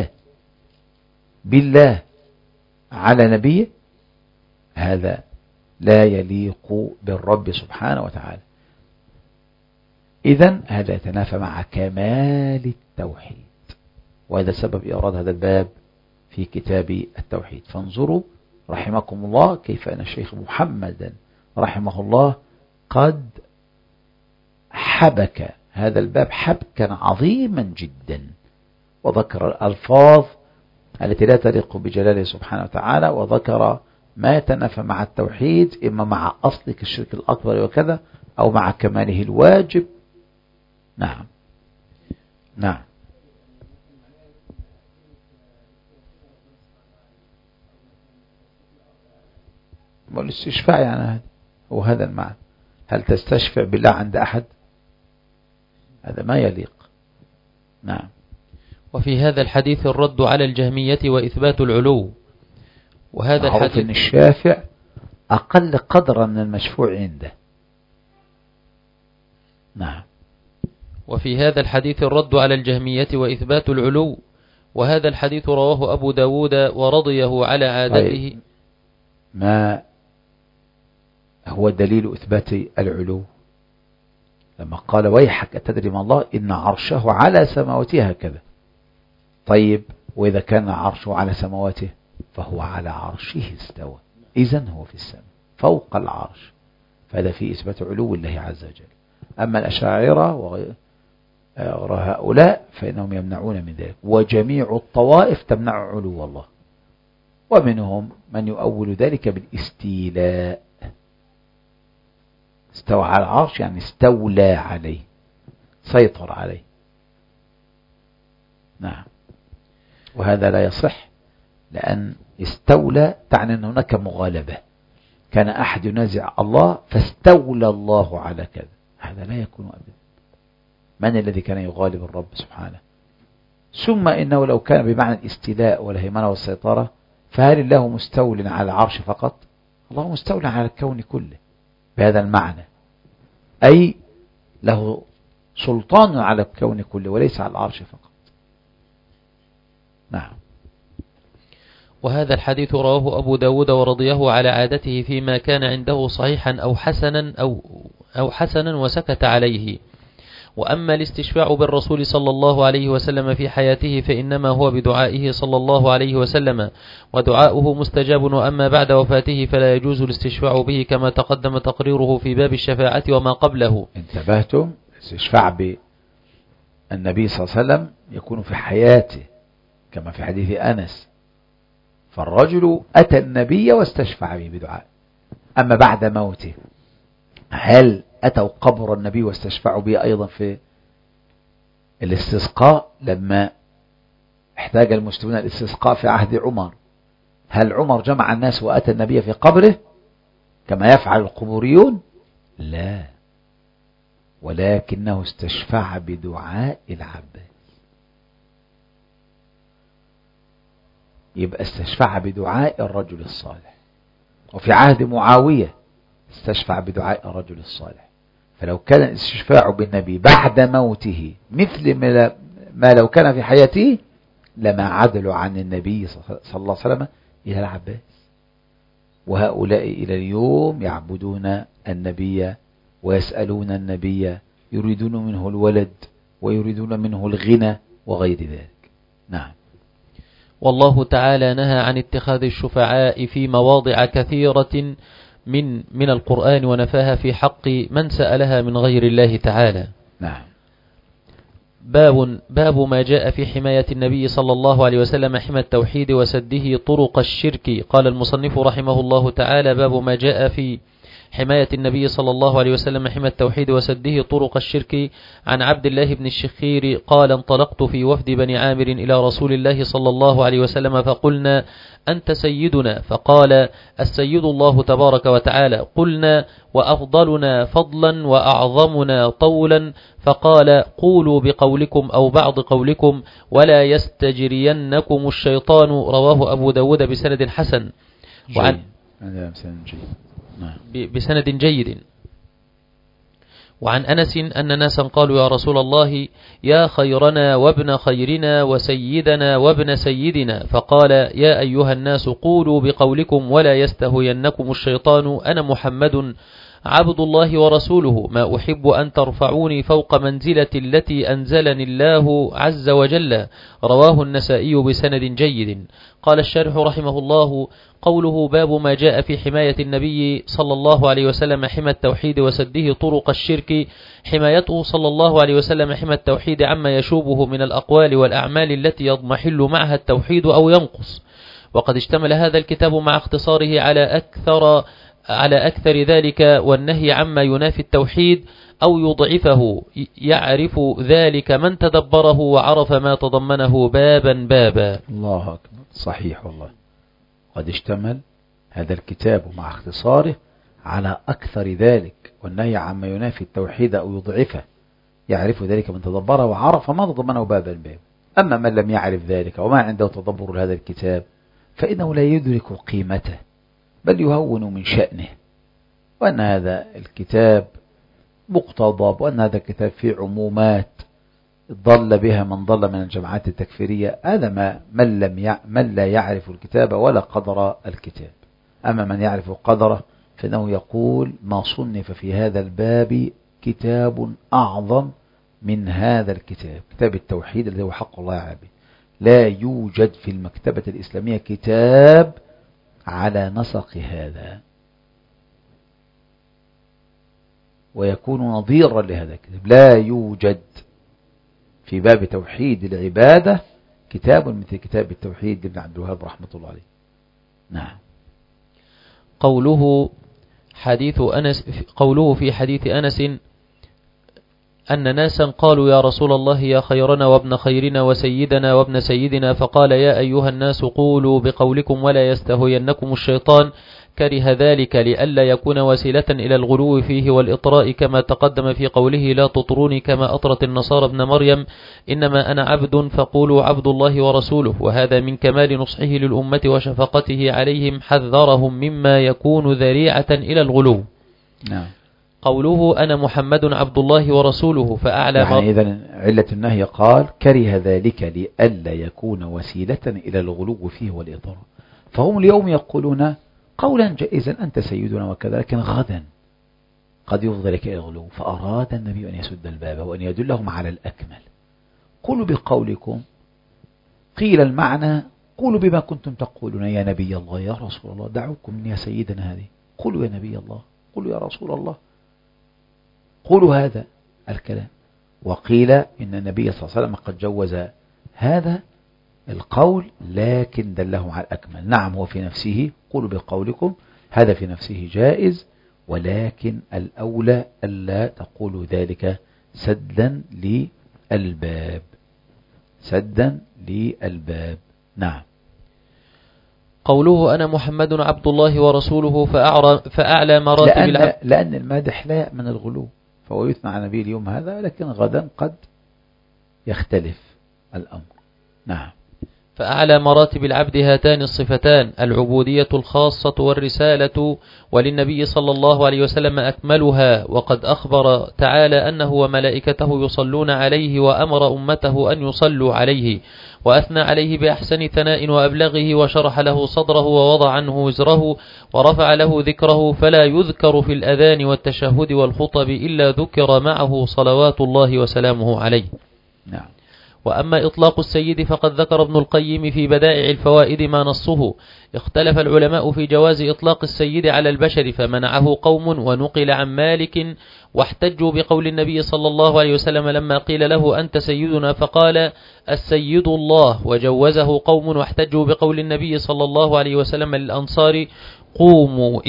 بالله على نبيه، هذا لا يليق بالرب سبحانه وتعالى. إذن هذا يتنافى مع كمال التوحيد، وهذا سبب إيراد هذا الباب في كتاب التوحيد. فانظروا رحمكم الله كيف أن الشيخ محمد رحمه الله قد حبك هذا الباب حبكا عظيما جدا، وذكر الألفاظ التي لا تليق بجلاله سبحانه وتعالى، وذكر ما يتنافى مع التوحيد، إما مع أصل كالشرك الأكبر وكذا، أو مع كماله الواجب. نعم نعم. والاستشفاع يعني هو هذا المعنى. هل تستشفع بالله عند أحد؟ هذا ما يليق. نعم. وفي هذا الحديث الرد على الجهمية وإثبات العلو. وهذا معروف الحديث أن الشافع أقل قدرا من المشفوع عنده. نعم. وفي هذا الحديث الرد على الجهمية وإثبات العلو، وهذا الحديث رواه أبو داود ورضيه على عادته. طيب، ما هو دليل إثبات العلو؟ لما قال ويحك أتدري ما الله إن عرشه على سماواته هكذا. طيب، وإذا كان عرشه على سماواته فهو على عرشه استوى، إذن هو في السماء فوق العرش، فهذا فيه إثبات علو الله عز وجل. أما الأشاعرة وهؤلاء فإنهم يمنعون من ذلك، وجميع الطوائف تمنع علو الله، ومنهم من يؤول ذلك بالاستيلاء. استوى على العرش يعني استولى عليه، سيطر عليه. نعم. وهذا لا يصح، لأن استولى تعني أن هناك مغالبة، كان أحد ينازع الله فاستولى الله على كذا، هذا لا يكون أبدا. من الذي كان يغالب الرب سبحانه؟ ثم إنه لو كان بمعنى الاستيلاء والهيمنة والسيطرة، فهل الله مستول على العرش فقط؟ الله مستول على الكون كله بهذا المعنى، أي له سلطان على الكون كله وليس على العرش فقط. نعم. وهذا الحديث رواه أبو داود ورضيه على عادته فيما كان عنده صحيحا أو حسنا وسكت عليه. وأما الاستشفاع بالرسول صلى الله عليه وسلم في حياته فإنما هو بدعائه صلى الله عليه وسلم، ودعاؤه مستجاب. وأما بعد وفاته فلا يجوز الاستشفاع به كما تقدم تقريره في باب الشفاعة وما قبله. انتبهتم؟ الاستشفاع بالنبي صلى الله عليه وسلم يكون في حياته كما في حديث أنس، فالرجل أتى النبي واستشفع به بدعاء. أما بعد موته هل أتوا قبر النبي واستشفعوا به أيضا في الاستسقاء لما احتاج المسلمون الاستسقاء في عهد عمر؟ هل عمر جمع الناس وأتى النبي في قبره كما يفعل القبوريون؟ لا، ولكنه استشفع بدعاء العباس. يبقى استشفع بدعاء الرجل الصالح. وفي عهد معاوية استشفع بدعاء الرجل الصالح. فلو كان الاستشفاع بالنبي بعد موته مثل ما لو كان في حياته لما عدلوا عن النبي صلى الله عليه وسلم إلى العباس. وهؤلاء إلى اليوم يعبدون النبي ويسألون النبي، يريدون منه الولد ويريدون منه الغنى وغير ذلك. نعم. والله تعالى نهى عن اتخاذ الشفعاء في مواضع كثيرة من القرآن، ونفاها في حق من سألها من غير الله تعالى. نعم. باب ما جاء في حماية النبي صلى الله عليه وسلم حمى التوحيد وسده طرق الشرك. قال المصنف رحمه الله تعالى: باب ما جاء في حماية النبي صلى الله عليه وسلم حمى التوحيد وسده طرق الشرك. عن عبد الله بن الشخير قال: انطلقت في وفد بني عامر إلى رسول الله صلى الله عليه وسلم فقلنا: أنت سيدنا؟ فقال: السيد الله تبارك وتعالى. قلنا: وأفضلنا فضلا وأعظمنا طولا؟ فقال: قولوا بقولكم أو بعض قولكم ولا يستجرينكم الشيطان. رواه أبو داود بسند حسن. بسند جيد. وعن أنس أن ناسا قالوا: يا رسول الله، يا خيرنا وابن خيرنا وسيدنا وابن سيدنا. فقال: يا أيها الناس، قولوا بقولكم ولا يستهوينكم الشيطان. أنا محمد عبد الله ورسوله، ما أحب أن ترفعوني فوق منزلة التي أنزلني الله عز وجل. رواه النسائي بسند جيد. قال الشارح رحمه الله: قوله باب ما جاء في حماية النبي صلى الله عليه وسلم حمى التوحيد وسده طرق الشرك. حمايته صلى الله عليه وسلم حمى التوحيد عما يشوبه من الأقوال والأعمال التي يضمحل معها التوحيد أو ينقص. وقد اشتمل هذا الكتاب مع اختصاره على أكثر ذلك، والنهي عما ينافي التوحيد أو يضعفه. يعرف ذلك من تدبره وعرف ما تضمنه بابا بابا. الله أكبر، صحيح والله. قد اشتمل هذا الكتاب مع اختصاره على أكثر ذلك، والنهي عما ينافي التوحيد أو يضعفه. يعرف ذلك من تدبره وعرف ما تضمنه بابا بابا. أما من لم يعرف ذلك وما عنده تدبر هذا الكتاب فإنه لا يدرك قيمته بل يهون من شأنه، وأن هذا الكتاب مقتضب، وأن هذا الكتاب فيه عمومات ضل بها من ضل من الجماعات التكفيرية. هذا من لا يعرف الكتاب ولا قدر الكتاب. أما من يعرف قدره فإنه يقول ما صنف في هذا الباب كتاب أعظم من هذا الكتاب، كتاب التوحيد الذي هو حق الله على عبده. لا يوجد في المكتبة الإسلامية كتاب على نسق هذا، ويكون نظيرا لهذا الكتاب. لا يوجد في باب توحيد العبادة كتاب مثل كتاب التوحيد لابن عبد الوهاب رحمة الله عليه. نعم. قوله في حديث أنس أن ناسا قالوا يا رسول الله يا خيرنا وابن خيرنا وسيدنا وابن سيدنا، فقال يا أيها الناس قولوا بقولكم ولا يستهوينكم الشيطان، كره ذلك لئلا يكون وسيلة إلى الغلو فيه والإطراء، كما تقدم في قوله لا تطروني كما أطرت النصارى ابن مريم، إنما أنا عبد فقولوا عبد الله ورسوله. وهذا من كمال نصحه للأمة وشفقته عليهم، حذرهم مما يكون ذريعة إلى الغلو. نعم. قوله أنا محمد عبد الله ورسوله فأعلى يعني إذن علة النهي قال كره ذلك لئلا يكون وسيلة إلى الغلو فيه والإطراء. فهم اليوم يقولون قولا جائزا أنت سيدنا وكذا، لكن غدا قد يفضل لك إلى الغلو، فأراد النبي أن يسد الباب وأن يدلهم على الأكمل. قولوا بقولكم، قيل المعنى قولوا بما كنتم تقولون يا نبي الله يا رسول الله، دعوكم من يا سيدنا هذه، قولوا يا نبي الله، قولوا يا رسول الله، قولوا هذا الكلام. وقيل إن النبي صلى الله عليه وسلم قد جوز هذا القول لكن دله على الأكمل. نعم هو في نفسه قولوا بقولكم هذا في نفسه جائز، ولكن الأولى ألا تقولوا ذلك سدا للباب، سدا للباب. نعم. قوله أنا محمد عبد الله ورسوله فأعلى مراتب العبد، لأن المادح لا يأمن الغلو، فهو يثنى على نبي اليوم هذا، لكن غدا قد يختلف الأمر. نعم. فأعلى مراتب العبد هاتان الصفتان، العبودية الخاصة والرسالة، وللنبي صلى الله عليه وسلم أكملها. وقد أخبر تعالى أنه وملائكته يصلون عليه، وأمر أمته أن يصلوا عليه، وأثنى عليه بأحسن ثناء وأبلغه، وشرح له صدره ووضع عنه وزره ورفع له ذكره، فلا يذكر في الأذان والتشهد والخطب إلا ذكر معه صلوات الله وسلامه عليه. نعم. وأما إطلاق السيد فقد ذكر ابن القيم في بدائع الفوائد ما نصه. اختلف العلماء في جواز إطلاق السيد على البشر، فمنعه قوم ونقل عن مالك، واحتجوا بقول النبي صلى الله عليه وسلم لما قيل له أنت سيدنا فقال السيد الله، وجوزه قوم واحتجوا بقول النبي صلى الله عليه وسلم للأنصار قوموا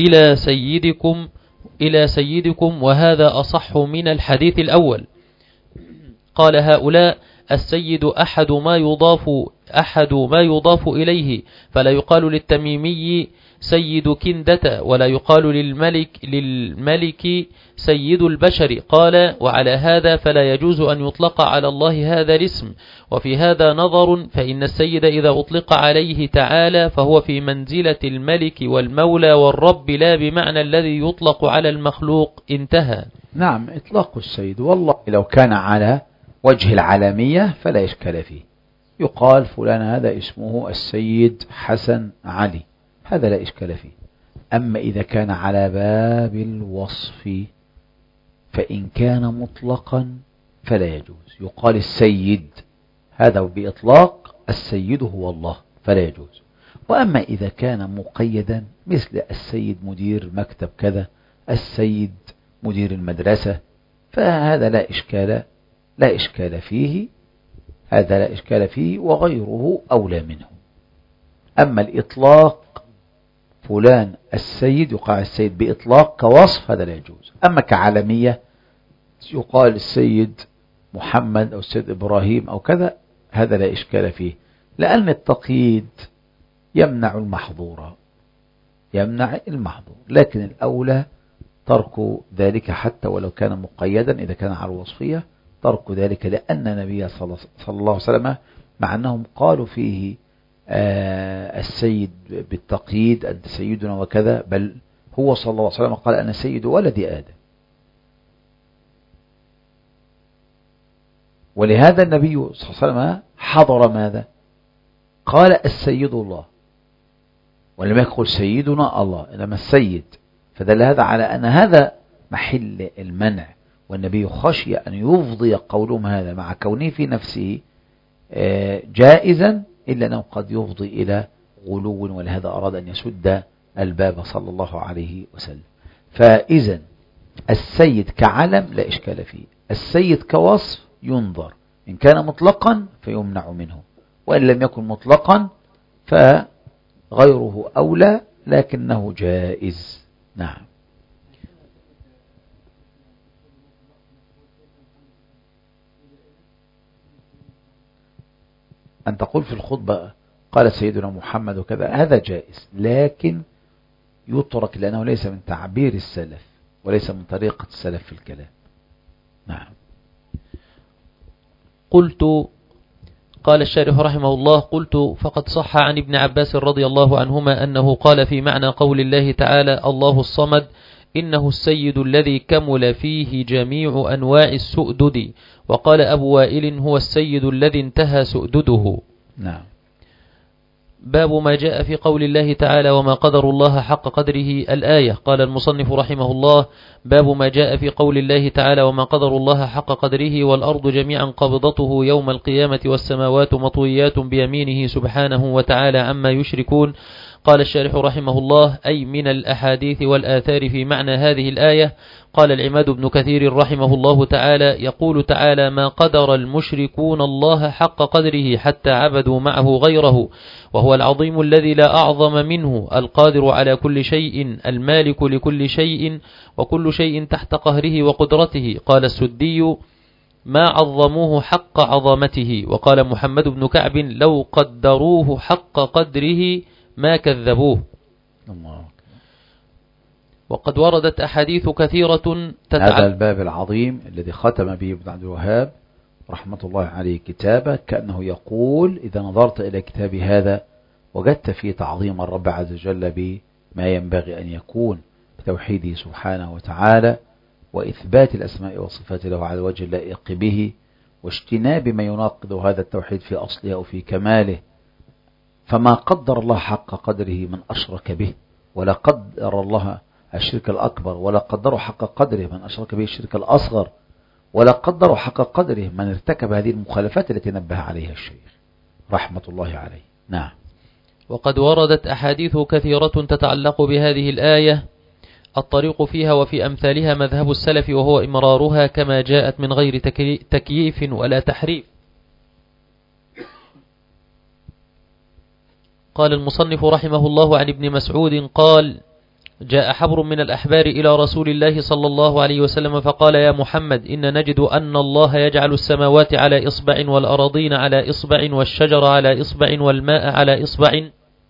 إلى سيدكم، وهذا أصح من الحديث الأول. قال هؤلاء السيد أحد ما يضاف إليه، فلا يقال للتميمي سيد كندة، ولا يقال للملك سيد البشر. قال وعلى هذا فلا يجوز أن يطلق على الله هذا الاسم. وفي هذا نظر، فإن السيد إذا أطلق عليه تعالى فهو في منزلة الملك والمولى والرب، لا بمعنى الذي يطلق على المخلوق. انتهى. نعم. إطلاق السيد والله لو كان على وجه العالمية فلا إشكال فيه، يقال فلان هذا اسمه السيد حسن علي، هذا لا إشكال فيه. أما إذا كان على باب الوصف فإن كان مطلقا فلا يجوز، يقال السيد هذا بإطلاق السيد هو الله فلا يجوز. وأما إذا كان مقيدا مثل السيد مدير مكتب كذا، السيد مدير المدرسة، فهذا لا إشكال فيه، هذا لا إشكال فيه، وغيره أولى منه. أما الإطلاق فلان السيد يقال السيد بإطلاق كوصف هذا لا يجوز. أما كعالمية يقال السيد محمد أو السيد إبراهيم أو كذا، هذا لا إشكال فيه، لأن التقييد يمنع المحظور، لكن الأولى ترك ذلك حتى ولو كان مقيدا إذا كان على الوصفية، ترك ذلك، لأن النبي صلى الله عليه وسلم مع أنهم قالوا فيه السيد بالتقييد أنت سيدنا وكذا، بل هو صلى الله عليه وسلم قال أنا سيد ولد آدم. ولهذا النبي صلى الله عليه وسلم حضر ماذا؟ قال السيد الله، ولم يقل سيدنا الله، إنما السيد. فدل هذا على أن هذا محل المنع، والنبي خشي أن يفضي قولهم هذا مع كونه في نفسه جائزا، إلا أنه قد يفضي إلى غلو، ولهذا أراد أن يسد الباب صلى الله عليه وسلم. فإذا السيد كعلم لا إشكال فيه، السيد كوصف ينظر، إن كان مطلقا فيمنع منه، وإن لم يكن مطلقا فغيره أولى، لكنه جائز. نعم. أن تقول في الخطبة قال سيدنا محمد وكذا، هذا جائز، لكن يترك لأنه ليس من تعبير السلف وليس من طريقة السلف في الكلام. نعم. قلت، قال الشارح رحمه الله: قلت فقد صح عن ابن عباس رضي الله عنهما أنه قال في معنى قول الله تعالى الله الصمد إنه السيد الذي كمل فيه جميع أنواع السؤدد، وقال أبو وائل هو السيد الذي انتهى سؤدده. نعم. باب ما جاء في قول الله تعالى وما قدر الله حق قدره الآية. قال المصنف رحمه الله: باب ما جاء في قول الله تعالى وما قدر الله حق قدره والأرض جميعا قبضته يوم القيامة والسماوات مطويات بيمينه سبحانه وتعالى عما يشركون. قال الشارح رحمه الله: أي من الأحاديث والآثار في معنى هذه الآية. قال العماد بن كثير رحمه الله تعالى: يقول تعالى ما قدر المشركون الله حق قدره حتى عبدوا معه غيره، وهو العظيم الذي لا أعظم منه، القادر على كل شيء، المالك لكل شيء، وكل شيء تحت قهره وقدرته. قال السدي: ما عظموه حق عظمته. وقال محمد بن كعب: لو قدروه حق قدره ما كذبوه. الله. وقد وردت أحاديث كثيرة هذا الباب العظيم الذي ختم به ابن عبد الوهاب رحمة الله عليه كتابه، كأنه يقول إذا نظرت إلى كتاب هذا وجدت فيه تعظيم الرب عز وجل بما ينبغي أن يكون بتوحيده سبحانه وتعالى، وإثبات الأسماء والصفات له على الوجه اللائق به، واجتناب ما يناقض هذا التوحيد في أصله أو في كماله. فما قدر الله حق قدره من أشرك به، ولا قدر الله الشرك الأكبر، ولا قدره حق قدره من أشرك به الشرك الأصغر، ولا قدره حق قدره من ارتكب هذه المخالفات التي نبه عليها الشيخ رحمة الله عليه. نعم. وقد وردت أحاديث كثيرة تتعلق بهذه الآية، الطريق فيها وفي أمثالها مذهب السلف، وهو إمرارها كما جاءت من غير تكييف ولا تحريف. قال المصنف رحمه الله عن ابن مسعود قال: جاء حبر من الأحبار إلى رسول الله صلى الله عليه وسلم فقال: يا محمد إن نجد أن الله يجعل السماوات على إصبع، والأراضين على إصبع، والشجر على إصبع، والماء على إصبع،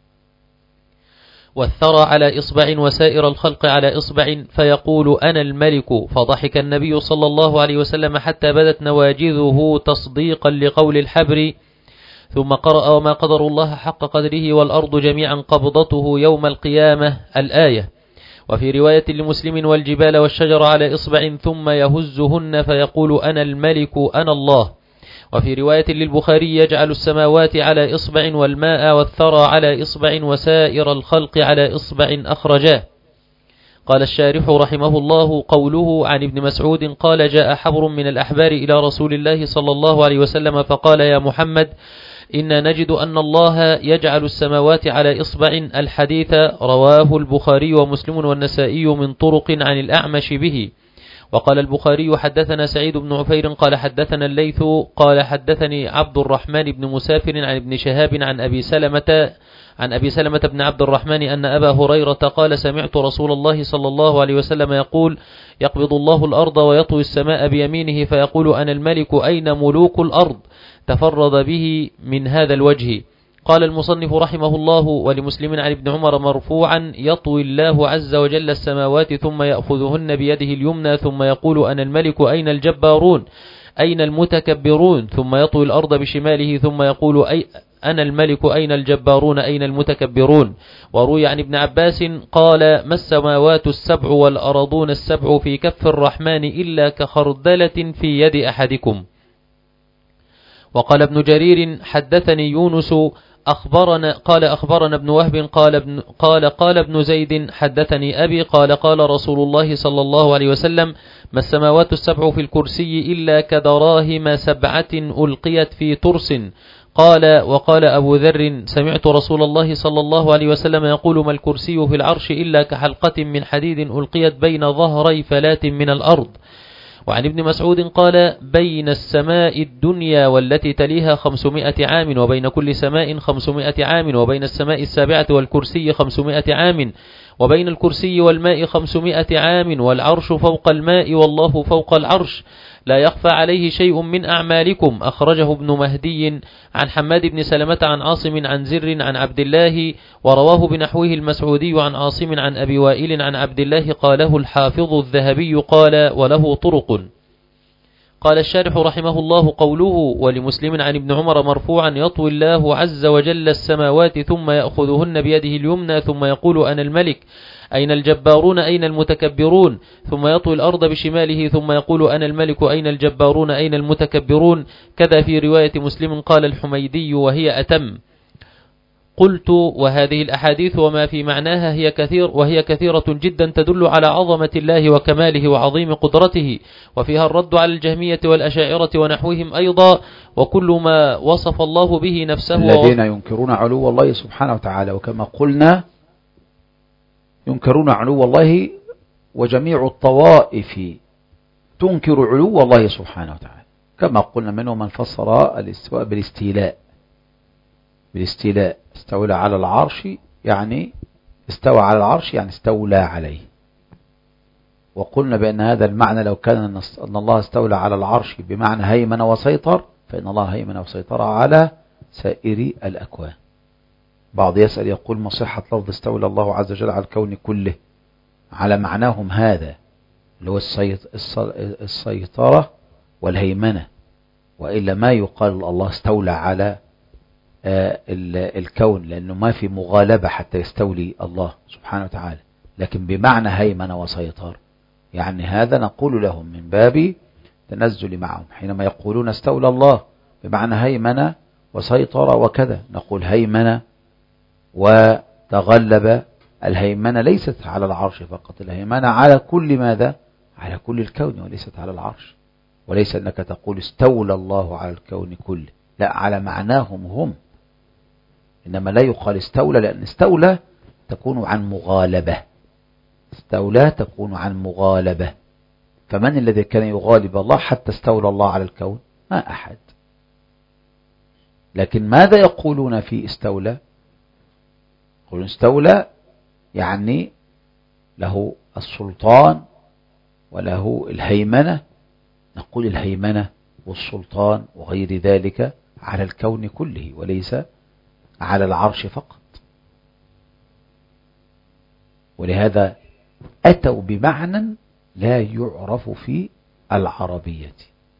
والثرى على إصبع، وسائر الخلق على إصبع، فيقول أنا الملك. فضحك النبي صلى الله عليه وسلم حتى بدت نواجذه تصديقا لقول الحبر، ثم قرأ وما قدر الله حق قدره والأرض جميعا قبضته يوم القيامة الآية. وفي رواية لمسلم: والجبال والشجر على إصبع ثم يهزهن فيقول أنا الملك أنا الله. وفي رواية للبخاري: يجعل السماوات على إصبع، والماء والثرى على إصبع، وسائر الخلق على إصبع، أخرجاه. قال الشارح رحمه الله: قوله عن ابن مسعود قال: جاء حبر من الأحبار إلى رسول الله صلى الله عليه وسلم فقال: يا محمد إن نجد أن الله يجعل السماوات على إصبع. الحديث رواه البخاري ومسلم والنسائي من طرق عن الأعمش به. وقال البخاري: حدثنا سعيد بن عفير قال حدثنا الليث قال حدثني عبد الرحمن بن مسافر عن ابن شهاب عن أبي سلمة بن عبد الرحمن أن أبا هريرة قال: سمعت رسول الله صلى الله عليه وسلم يقول: يقبض الله الأرض ويطوي السماء بيمينه فيقول أنا الملك أين ملوك الأرض؟ تفرد به من هذا الوجه. قال المصنف رحمه الله: ولمسلم عن ابن عمر مرفوعا: يطوي الله عز وجل السماوات ثم يأخذهن بيده اليمنى ثم يقول أنا الملك أين الجبارون أين المتكبرون؟ ثم يطوي الأرض بشماله ثم يقول أنا الملك أين الجبارون أين المتكبرون. وروي عن ابن عباس قال: ما السماوات السبع والأرضون السبع في كف الرحمن إلا كخردلة في يد أحدكم. وقال ابن جرير: حدثني يونس أخبرنا ابن وهب قال ابن زيد: حدثني أبي قال رسول الله صلى الله عليه وسلم: ما السماوات السبع في الكرسي إلا كدراهم 7 ألقيت في ترس. وقال أبو ذر: سمعت رسول الله صلى الله عليه وسلم يقول: ما الكرسي في العرش إلا كحلقة من حديد ألقيت بين ظهري فلاة من الأرض. وعن ابن مسعود قال: بين السماء الدنيا والتي تليها 500 عام، وبين كل سماء 500 عام، وبين السماء السابعة والكرسي 500 عام، وبين الكرسي والماء 500 عام، والعرش فوق الماء والله فوق العرش، لا يخفى عليه شيء من أعمالكم. أخرجه ابن مهدي عن حماد بن سلمة عن عاصم عن زر عن عبد الله، ورواه بنحوه المسعودي عن عاصم عن أبي وائل عن عبد الله قاله الحافظ الذهبي قال: وله طرق. قال الشارح رحمه الله: قوله ولمسلم عن ابن عمر مرفوعا: يطوي الله عز وجل السماوات ثم يأخذهن بيده اليمنى ثم يقول: أنا الملك أين الجبارون أين المتكبرون، ثم يطوي الأرض بشماله ثم يقول: أنا الملك أين الجبارون أين المتكبرون. كذا في رواية مسلم. قال الحميدي: وهي أتم. قلت: وهذه الأحاديث وما في معناها وهي كثيرة جدا تدل على عظمة الله وكماله وعظيم قدرته، وفيها الرد على الجهمية والأشاعرة ونحوهم أيضا. وكل ما وصف الله به نفسه الذين ينكرون علو الله سبحانه وتعالى، وكما قلنا ينكرون علو الله، وجميع الطوائف تنكر علو الله سبحانه وتعالى، كما قلنا منهم من فسر الاستواء بالاستيلاء. استولى على العرش يعني استوى على العرش يعني استولى عليه. وقلنا بأن هذا المعنى لو كان أن الله استولى على العرش بمعنى هيمن وسيطر، فإن الله هيمن وسيطر على سائر الأكوان. بعض يسأل يقول: ما صحة لفظ استولى الله عز وجل على الكون كله؟ على معناهم هذا اللي هو السيطرة والهيمنة، وإلا ما يقال الله استولى على الكون، لأنه ما في مغالبة حتى يستولي الله سبحانه وتعالى، لكن بمعنى هيمن وسيطر. يعني هذا نقول لهم من باب تنزل معهم، حينما يقولون استولى الله بمعنى هيمن وسيطر وكذا، نقول هيمن وتغلب. الهيمنة ليست على العرش فقط، الهيمنة على كل ماذا؟ على كل الكون، وليست على العرش. وليس أنك تقول استولى الله على الكون كله، لا، على معناهم هم. إنما لا يقال استولى، لأن استولى تكون عن مغالبة، استولى تكون عن مغالبة. فمن الذي كان يغالب الله حتى استولى الله على الكون؟ ما أحد. لكن ماذا يقولون في استولى؟ يقولون استولى يعني له السلطان وله الهيمنة. نقول الهيمنة والسلطان وغير ذلك على الكون كله، وليس على العرش فقط. ولهذا أتوا بمعنى لا يعرف في العربية.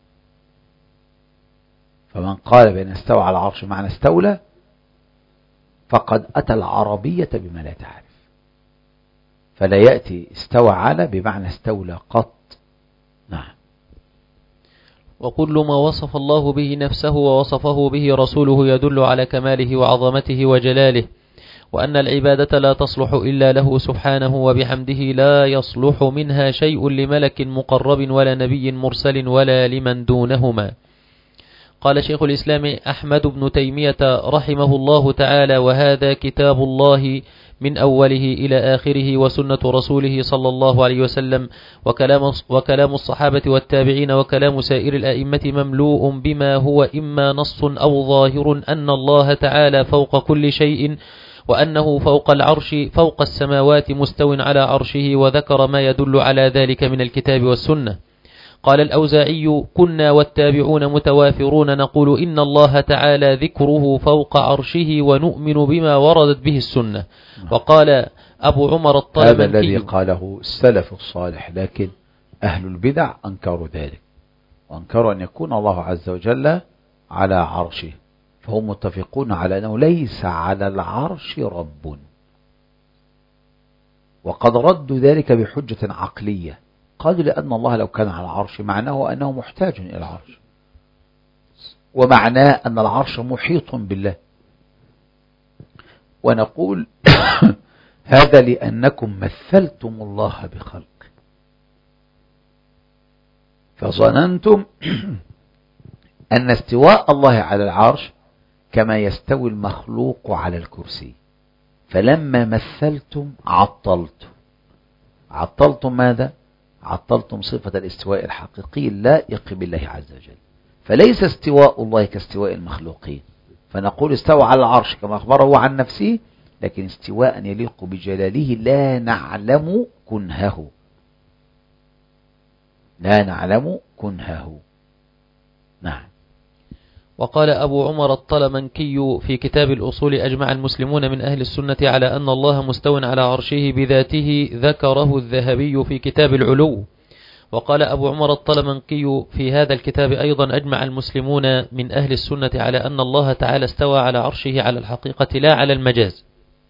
فمن قال بأن استوى على العرش معنى استولى فقد أتى العربية بما لا تعرف، فلا يأتي استوى على بمعنى استولى قط. نعم. وكل ما وصف الله به نفسه ووصفه به رسوله يدل على كماله وعظمته وجلاله، وأن العبادة لا تصلح إلا له سبحانه وبحمده، لا يصلح منها شيء لملك مقرب ولا نبي مرسل ولا لمن دونهما. قال شيخ الإسلام أحمد بن تيمية رحمه الله تعالى: وهذا كتاب الله من أوله إلى آخره، وسنة رسوله صلى الله عليه وسلم، وكلام الصحابة والتابعين، وكلام سائر الأئمة، مملوء بما هو إما نص أو ظاهر أن الله تعالى فوق كل شيء، وأنه فوق العرش فوق السماوات مستو على عرشه، وذكر ما يدل على ذلك من الكتاب والسنة. قال الأوزاعي: كنا والتابعون متوافرون نقول إن الله تعالى ذكره فوق عرشه، ونؤمن بما وردت به السنة. وقال أبو عمر الطالبي: هذا الذي قاله السلف الصالح، لكن أهل البدع أنكروا ذلك، وأنكروا أن يكون الله عز وجل على عرشه، فهم متفقون على أنه ليس على العرش رب، وقد ردوا ذلك بحجة عقلية، قالوا لأن الله لو كان على العرش معناه أنه محتاج إلى العرش، ومعناه أن العرش محيط بالله. ونقول هذا لأنكم مثلتم الله بخلق، فظننتم أن استواء الله على العرش كما يستوي المخلوق على الكرسي، فلما مثلتم عطلتم ماذا؟ عطلتم صفة الاستواء الحقيقي اللائق بالله عز وجل، فليس استواء الله كاستواء المخلوقين، فنقول استوى على العرش كما أخبره عن نفسه، لكن استواء يليق بجلاله لا نعلم كنهه، لا نعلم كنهه. نعم. وقال أبو عمر الطلمنكي في كتاب الأصول: أجمع المسلمون من أهل السنة على أن الله مستو على عرشه بذاته، ذكره الذهبي في كتاب العلو. وقال أبو عمر الطلمنكي في هذا الكتاب أيضا: أجمع المسلمون من أهل السنة على أن الله تعالى استوى على عرشه على الحقيقة لا على المجاز.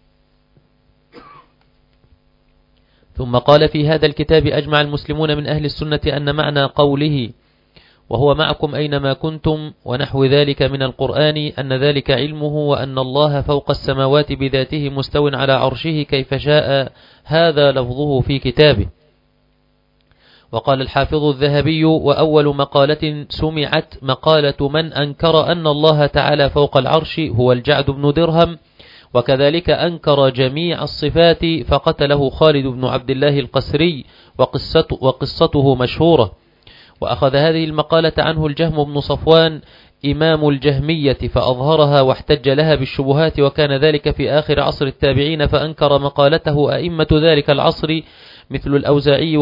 ثم قال في هذا الكتاب: أجمع المسلمون من أهل السنة أن معنى قوله وهو معكم أينما كنتم ونحو ذلك من القرآن أن ذلك علمه، وأن الله فوق السماوات بذاته مستو على عرشه كيف شاء، هذا لفظه في كتابه. وقال الحافظ الذهبي: وأول مقالة سمعت مقالة من أنكر أن الله تعالى فوق العرش هو الجعد بن درهم، وكذلك أنكر جميع الصفات فقتله خالد بن عبد الله القسري، وقصته مشهورة. وأخذ هذه المقالة عنه الجهم بن صفوان إمام الجهمية فأظهرها واحتج لها بالشبهات، وكان ذلك في آخر عصر التابعين، فأنكر مقالته أئمة ذلك العصر مثل الأوزاعي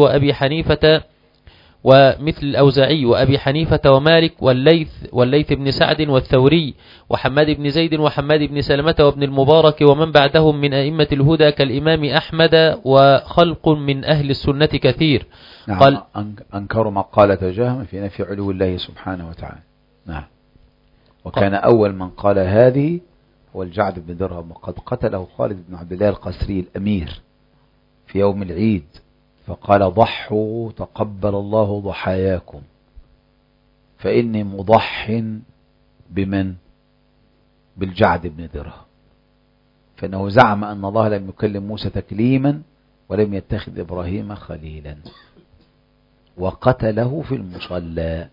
وأبي حنيفة ومالك والليث بن سعد والثوري وحماد بن زيد وحماد بن سلمة وابن المبارك ومن بعدهم من أئمة الهدى كالإمام أحمد وخلق من أهل السنة كثير. نعم. قال أنكروا مقالة جهم في نفي علو الله سبحانه وتعالى. نعم. وكان أول من قال هذه هو الجعد بن درهم، وقد قتله خالد بن عبد الله القسري الأمير في يوم العيد، فقال: ضحوا تقبل الله ضحاياكم، فإني مضح بمن؟ بالجعد بن درهم، فإنه زعم أن الله لم يكلم موسى تكليما ولم يتخذ إبراهيم خليلا، وقتله في المصلى.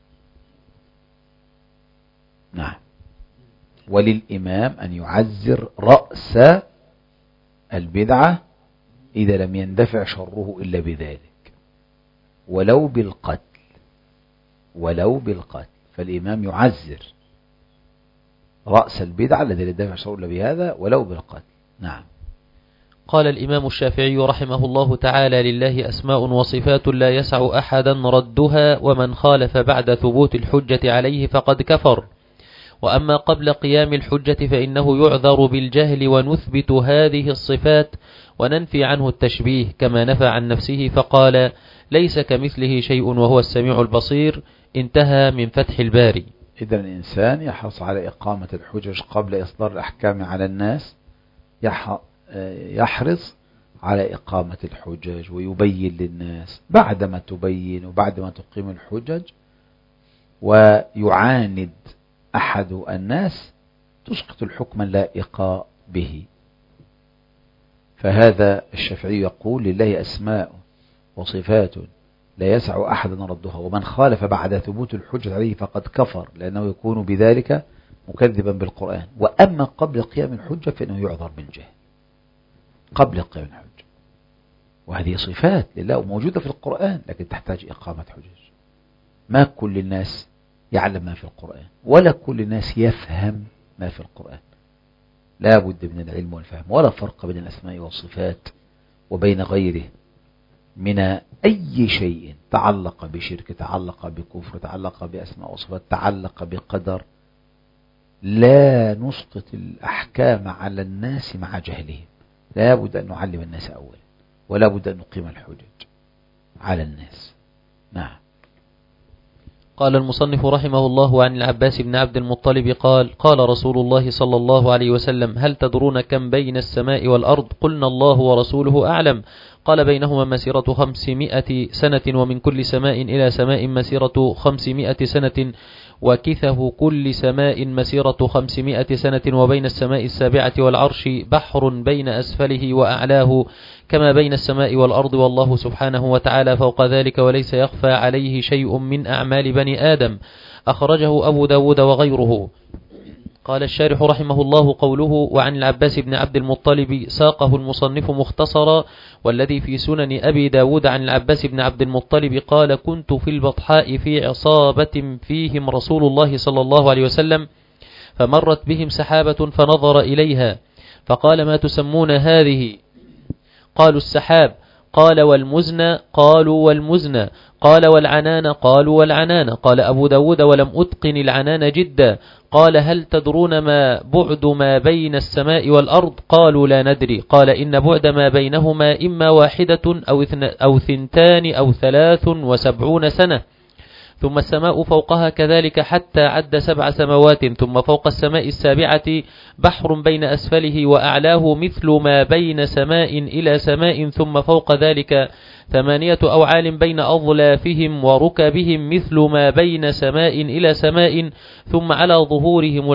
نعم. وللإمام أن يعزر رأس البدعة إذا لم يندفع شره إلا بذلك، ولو بالقتل، فالإمام يعزر رأس البدعة الذي لا يندفع شره إلا بهذا ولو بالقتل. نعم. قال الإمام الشافعي رحمه الله تعالى: لله أسماء وصفات لا يسع أحدا ردها، ومن خالف بعد ثبوت الحجة عليه فقد كفر. وأما قبل قيام الحجة فإنه يعذر بالجهل، ونثبت هذه الصفات وننفي عنه التشبيه كما نفى عن نفسه فقال: ليس كمثله شيء وهو السميع البصير. انتهى من فتح الباري. إذن الإنسان يحرص على إقامة الحجج قبل إصدار الأحكام على الناس، يحرص على إقامة الحجج ويبين للناس. بعدما تبين وبعدما تقيم الحجج ويعاند أحد الناس تسقط الحكم اللائق به. فهذا الشافعي يقول: لله أسماء وصفات لا يسع أحدا ردها، ومن خالف بعد ثبوت الحجة عليه فقد كفر، لأنه يكون بذلك مكذبا بالقرآن. وأما قبل قيام الحجة فإنه يعذر بالجهل قبل قيام الحجة، وهذه صفات لله وموجودة في القرآن، لكن تحتاج إقامة حجج. ما كل الناس يعلم ما في القرآن، ولا كل الناس يفهم ما في القرآن. لا بد من العلم والفهم، ولا فرق بين الأسماء والصفات وبين غيره من أي شيء تعلق بشرك، تعلق بكفر، تعلق بأسماء وصفات، تعلق بقدر. لا نسقط الأحكام على الناس مع جهلهم، لا بد أن نعلم الناس أولا، ولا بد أن نقيم الحجج على الناس. نعم. قال المصنف رحمه الله عن العباس بن عبد المطلب قال: قال رسول الله صلى الله عليه وسلم: هل تدرون كم بين السماء والأرض؟ قلنا: الله ورسوله أعلم. قال: بينهما مسيرة 500 سنة، ومن كل سماء إلى سماء مسيرة 500 سنة، وكثه كل سماء مسيرة 500 سنة، وبين السماء السابعة والعرش بحر بين أسفله وأعلاه، كما بين السماء والأرض، والله سبحانه وتعالى فوق ذلك، وليس يخفى عليه شيء من أعمال بني آدم. أخرجه أبو داود وغيره. قال الشارح رحمه الله: قوله وعن العباس بن عبد المطلب ساقه المصنف مختصرا، والذي في سنن أبي داود عن العباس بن عبد المطلب قال: كنت في البطحاء في عصابة فيهم رسول الله صلى الله عليه وسلم، فمرت بهم سحابة فنظر إليها فقال: ما تسمون هذه؟ قالوا: السحاب. قال: والمزن؟ قالوا: والمزن. قال: والعنان؟ قالوا: والعنان. قال أبو داود: ولم أتقن العنان جدا. قال: هل تدرون ما بعد ما بين السماء والأرض؟ قالوا: لا ندري. قال: إن بعد ما بينهما إما 1 أو 2 أو 73 سنة، ثم السماء فوقها كذلك حتى عد 7 سماوات، ثم فوق السماء السابعة بحر بين أسفله وأعلاه مثل ما بين سماء إلى سماء، ثم فوق ذلك 8 أوعال بين أظلافهم وركبهم مثل ما بين سماء إلى سماء، ثم على ظهورهم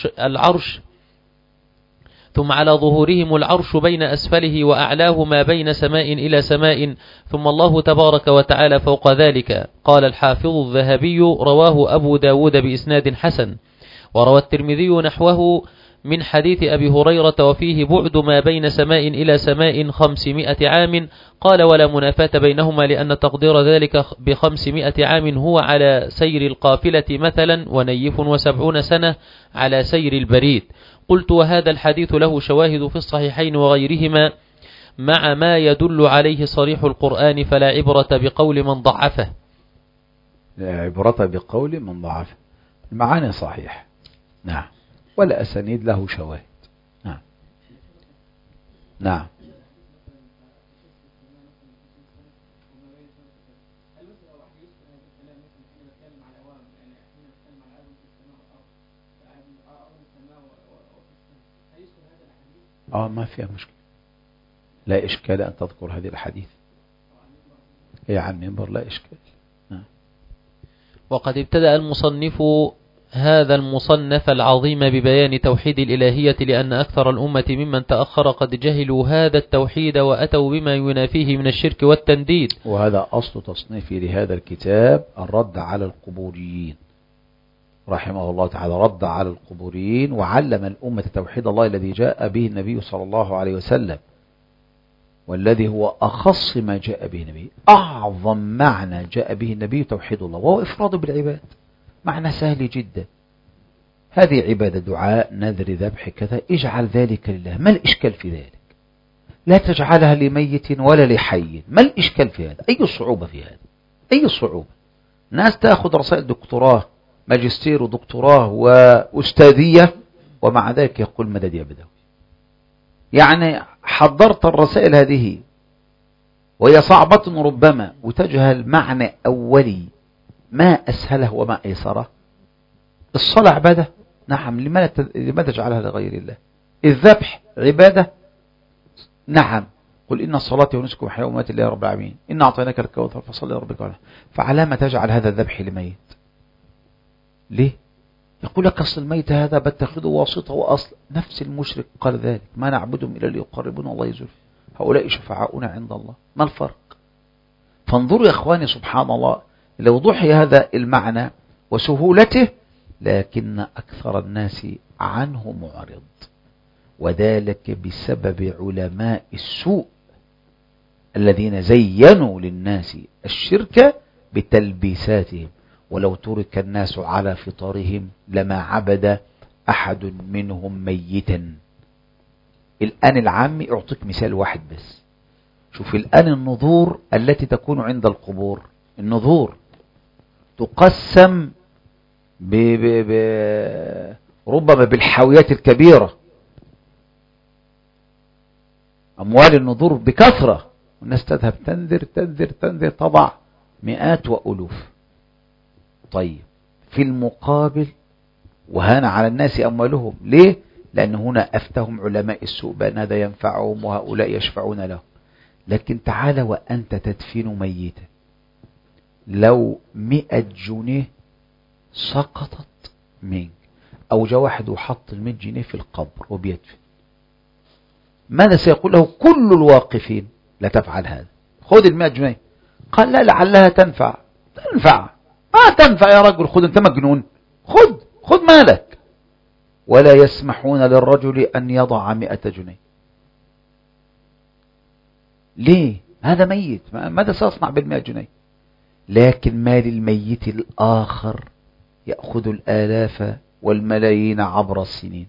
العرش بين أسفله وأعلاه ما بين سماء إلى سماء، ثم الله تبارك وتعالى فوق ذلك. قال الحافظ الذهبي: رواه أبو داود بإسناد حسن. وروى الترمذي نحوه من حديث أبي هريرة، وفيه بعد ما بين سماء إلى سماء 500 عام. قال: ولا منافاة بينهما، لأن تقدير ذلك ب500 عام هو على سير القافلة مثلا، ونيف 70 سنة على سير البريد. قلت: وهذا الحديث له شواهد في الصحيحين وغيرهما، مع ما يدل عليه صريح القرآن، فلا عبرة بقول من ضعفه. لا عبرة بقول من ضعفه، المعاني صحيح، نعم، ولا أسانيد له شواهد. نعم نعم. ما فيها مشكلة، لا إشكال أن تذكر هذه الحديث عن منبر، لا إشكال. وقد ابتدأ المصنف هذا المصنف العظيم ببيان توحيد الإلهية، لأن أكثر الأمة ممن تأخر قد جهلوا هذا التوحيد وأتوا بما ينافيه من الشرك والتنديد. وهذا أصل تصنيفي لهذا الكتاب، الرد على القبوريين، رحمه الله تعالى، رد على القبوريين، وعلم الأمة توحيد الله الذي جاء به النبي صلى الله عليه وسلم، والذي هو أخص ما جاء به النبي. أعظم معنى جاء به النبي توحيد الله، وهو إفراده بالعباد. معنى سهل جدا، هذه عبادة، دعاء، نذر، ذبح، كذا، اجعل ذلك لله، ما الإشكال في ذلك؟ لا تجعلها لميت ولا لحي، ما الإشكال في هذا؟ أي صعوبة في هذا؟ أي صعوبة؟ ناس تأخذ رسائل دكتوراه، ماجستير ودكتوراه وأستاذية، ومع ذلك يقول مدد يا بدوي. يعني حضرت الرسائل هذه وهي صعبة ربما، وتجهل معنى أولي، ما أسهله وما أيسره. الصلاة عبادة، نعم، لماذا تجعلها لغير الله؟ الذبح عبادة، نعم، قل إن صلاتي ونسكي وحياة ومماتي لله رب العالمين، إن أعطيناك الكوثر فصل لربك وانحر. فعلى ما تجعل هذا الذبح لميت؟ ليه؟ يقول لك أصل الميت هذا بتخذه واسطة وأصل. نفس المشرك قال ذلك: ما نعبدهم إلا ليقربونا الله يزلفى، هؤلاء شفعاؤنا عند الله. ما الفرق؟ فانظروا يا إخواني، سبحان الله، لوضوح هذا المعنى وسهولته، لكن أكثر الناس عنه معرض، وذلك بسبب علماء السوء الذين زينوا للناس الشرك بتلبيساتهم. ولو ترك الناس على فطرهم لما عبد أحد منهم ميتا. الآن العامي، أعطيك مثال واحد بس. شوف الآن النذور التي تكون عند القبور، النذور تقسم ربما بالحاويات الكبيرة، أموال النذور بكثرة، والناس تذهب تنذر تنذر تنذر، تضع مئات وألوف. طيب في المقابل وهان على الناس أموالهم. ليه؟ لأن هنا أفتهم علماء السوء بأن هذا ينفعهم وهؤلاء يشفعون لهم. لكن تعال وأنت تدفن ميتا، لو 100 جنيه سقطت منك أو جاء واحد وحط 100 جنيه في القبر وبيدفن، ماذا سيقول له كل الواقفين؟ لا تفعل هذا، خذ 100 جنيه. قال لا، لعلها تنفع. ما تنفع يا رجل، خذ، أنت مجنون، خذ مالك. ولا يسمحون للرجل أن يضع 100 جنيه. ليه؟ هذا ميت، ماذا سيصنع بال100 جنيه؟ لكن مال الميت الآخر يأخذ الآلاف والملايين عبر السنين.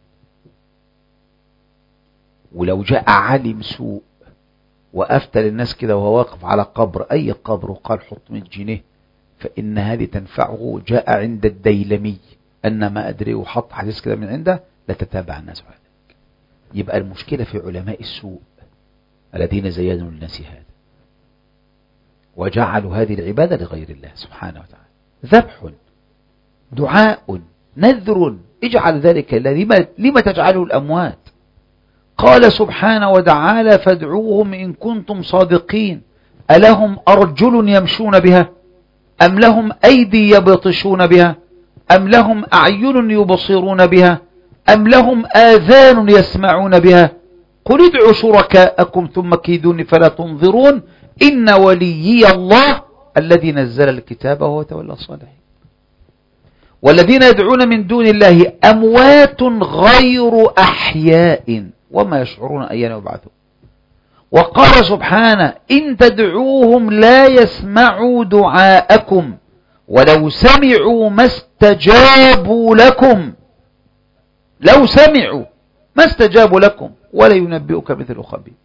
ولو جاء عالم سوء وأفتى للناس كده وهو واقف على قبر، أي قبر، وقال حط 100 جنيه فإن هذه تنفعه، جاء عند الديلمي أن ما أدري وحط حديث كده من عنده، لتتابع الناس على ذلك. يبقى المشكلة في علماء السوء الذين زينوا للناس هذا وجعلوا هذه العبادة لغير الله سبحانه وتعالى. ذبح، دعاء، نذر، اجعل ذلك لما تجعله الأموات. قال سبحانه وتعالى فادعوهم إن كنتم صادقين، ألهم أرجل يمشون بها أم لهم أيدي يبطشون بها أم لهم أعين يبصرون بها أم لهم آذان يسمعون بها قل ادعوا شركاءكم ثم كيدوني فلا تنظرون إن وليي الله الذي نزل الكتاب وهو تولى الصالحين. والذين يدعون من دون الله أموات غير أحياء وما يشعرون أيان يبعثون. وقال سبحانه إن تدعوهم لا يسمعوا دعاءكم ولو سمعوا ما استجابوا لكم، لو سمعوا ما استجابوا لكم ولا ينبئك مثل خبير.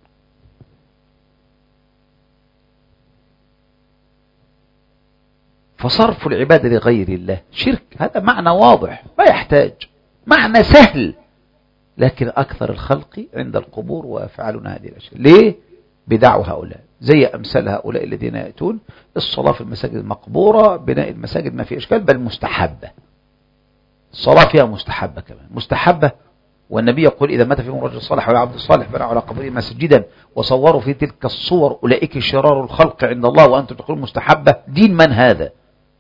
فصرف العبادة لغير الله شرك، هذا معنى واضح ما يحتاج، معنى سهل، لكن أكثر الخلق عند القبور ويفعلون هذه الأشياء. ليه؟ بدعوا هؤلاء زي أمثال هؤلاء الذين يأتون الصلاة في المساجد المقبورة، بناء المساجد ما في إشكال، بل مستحبة، الصلاة فيها مستحبة كمان، مستحبة. والنبي يقول إذا مات فيهم رجل صالح ولا عبد صالح بنوا على قبره مسجدا وصوروا في تلك الصور أولئك شرار الخلق عند الله وأنتم تقولون مستحبة. دين من هذا؟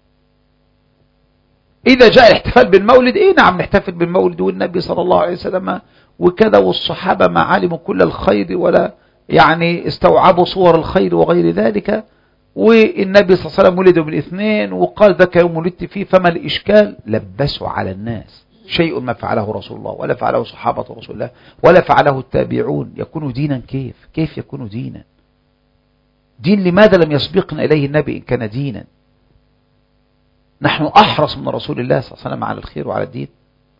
إذا جاء الاحتفال بالمولد، نعم نحتفل بالمولد والنبي صلى الله عليه وسلم وكذا، والصحابة ما علموا كل الخير ولا يعني استوعبوا صور الخير وغير ذلك، والنبي صلى الله عليه وسلم ولد بالاثنين وقال ذاك يوم ولدت فيه، فما الإشكال؟ لبسوا على الناس شيء ما فعله رسول الله ولا فعله صحابة رسول الله ولا فعله التابعون. يكون دينا كيف يكون دينا؟ دين لماذا لم يسبقنا إليه النبي إن كان دينا؟ نحن أحرص من رسول الله صلى الله عليه وسلم على الخير وعلى الدين.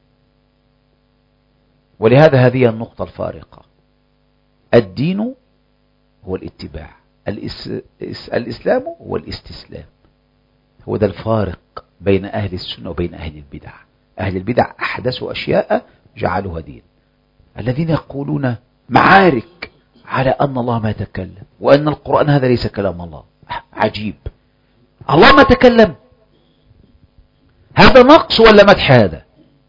ولهذا هذه النقطة الفارقة، الدين هو الاتباع، الإسلام هو الاستسلام. هو ده الفارق بين أهل السنة وبين أهل البدع. أهل البدع أحدثوا أشياء جعلوها دين. الذين يقولون معارك على أن الله ما تكلم وأن القرآن هذا ليس كلام الله، عجيب، الله ما تكلم، هذا نقص ولا مدح؟ هذا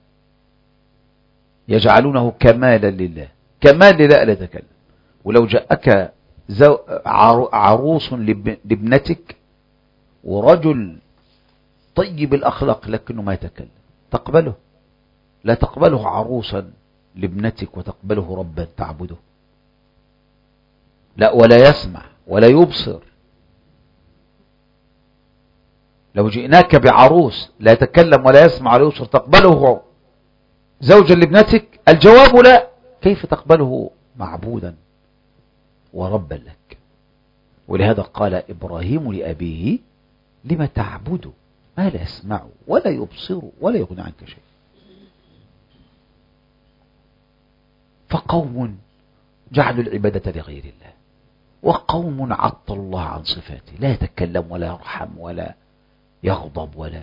يجعلونه كمالا لله، كمال لله لا يتكلم. ولو جاءك عروس لابنتك ورجل طيب الأخلاق لكنه ما يتكلم، تقبله؟ لا تقبله عروسا لابنتك وتقبله ربا تعبده، لا، ولا يسمع ولا يبصر. لو جئناك بعروس لا يتكلم ولا يسمع ولا يبصر تقبله زوجا لابنتك؟ الجواب لا. كيف تقبله معبودا وربا لك؟ ولهذا قال إبراهيم لأبيه لما تعبد ما لا يسمع ولا يبصر ولا يغني عنك شيء. فقوم جعلوا العبادة لغير الله، وقوم عطلوا الله عن صفاته، لا يتكلم ولا يرحم ولا يغضب ولا.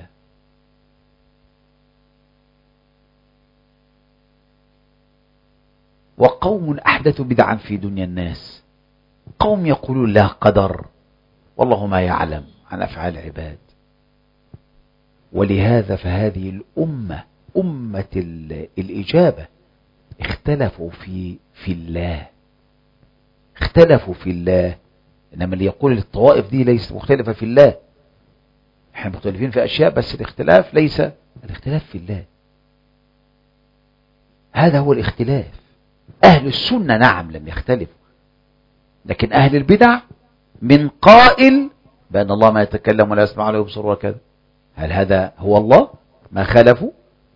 وقوم أحدثوا بدعا في دنيا الناس، قوم يقولون لا قدر والله ما يعلم عن أفعال العباد، ولهذا فهذه الأمة أمة الإجابة اختلفوا في الله، اختلفوا في الله. إنما اللي يقول الطوائف دي ليست مختلفة في الله، احنا مختلفين في أشياء بس الاختلاف ليس الاختلاف في الله. هذا هو الاختلاف. أهل السنة نعم لم يختلفوا، لكن أهل البدع من قائل بأن الله ما يتكلم ولا يسمع ولا يبصر وكذا، هل هذا هو الله؟ ما خالفوا.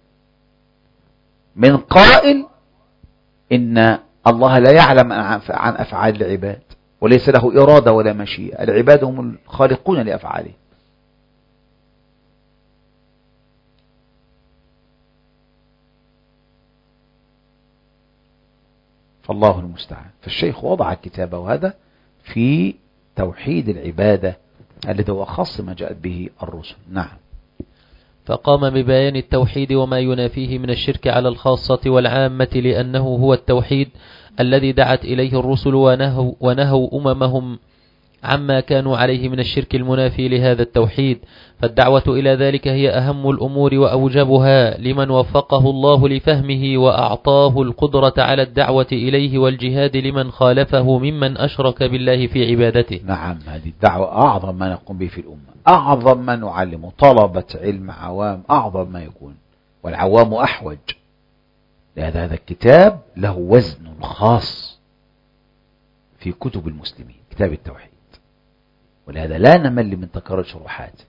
من قائل إن الله لا يعلم عن أفعال العباد وليس له إرادة ولا مشيئة، العباد هم الخالقون لأفعاله. فالله المستعان. فالشيخ وضع كتابه هذا في توحيد العبادة الذي هو خاص ما جاءت به الرسل. نعم. فقام ببيان التوحيد وما ينافيه من الشرك على الخاصة والعامة، لأنه هو التوحيد الذي دعت إليه الرسل ونهوا أممهم عما كانوا عليه من الشرك المنافي لهذا التوحيد. فالدعوة إلى ذلك هي أهم الأمور وأوجبها لمن وفقه الله لفهمه وأعطاه القدرة على الدعوة إليه، والجهاد لمن خالفه ممن أشرك بالله في عبادته. نعم، هذه الدعوة أعظم ما نقوم به في الأمة، أعظم ما نعلمه طلبة علم عوام، أعظم ما يكون، والعوام أحوج. لهذا هذا الكتاب له وزن خاص في كتب المسلمين، كتاب التوحيد، ولهذا لا نمل من تكرار شروحاته.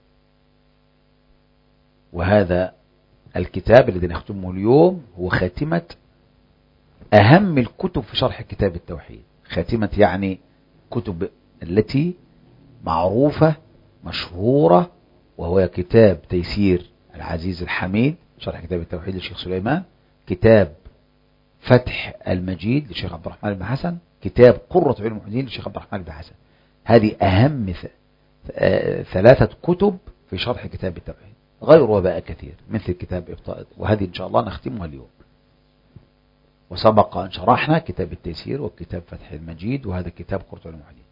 وهذا الكتاب الذي نختمه اليوم هو خاتمة أهم الكتب في شرح كتاب التوحيد. خاتمة يعني كتب التي معروفة مشهورة، وهو كتاب تيسير العزيز الحميد شرح كتاب التوحيد للشيخ سليمان، كتاب فتح المجيد للشيخ عبد الرحمن بن حسن، كتاب قرة عين المحدثين للشيخ عبد الرحمن بن حسن. هذه أهم ثلاثة كتب في شرح كتاب التوحيد، غير وباء كثير مثل كتاب إبطاء، وهذه إن شاء الله نختمها اليوم. وسبق أن شرحنا كتاب التيسير وكتاب فتح المجيد، وهذا كتاب قرة عين المحدثين.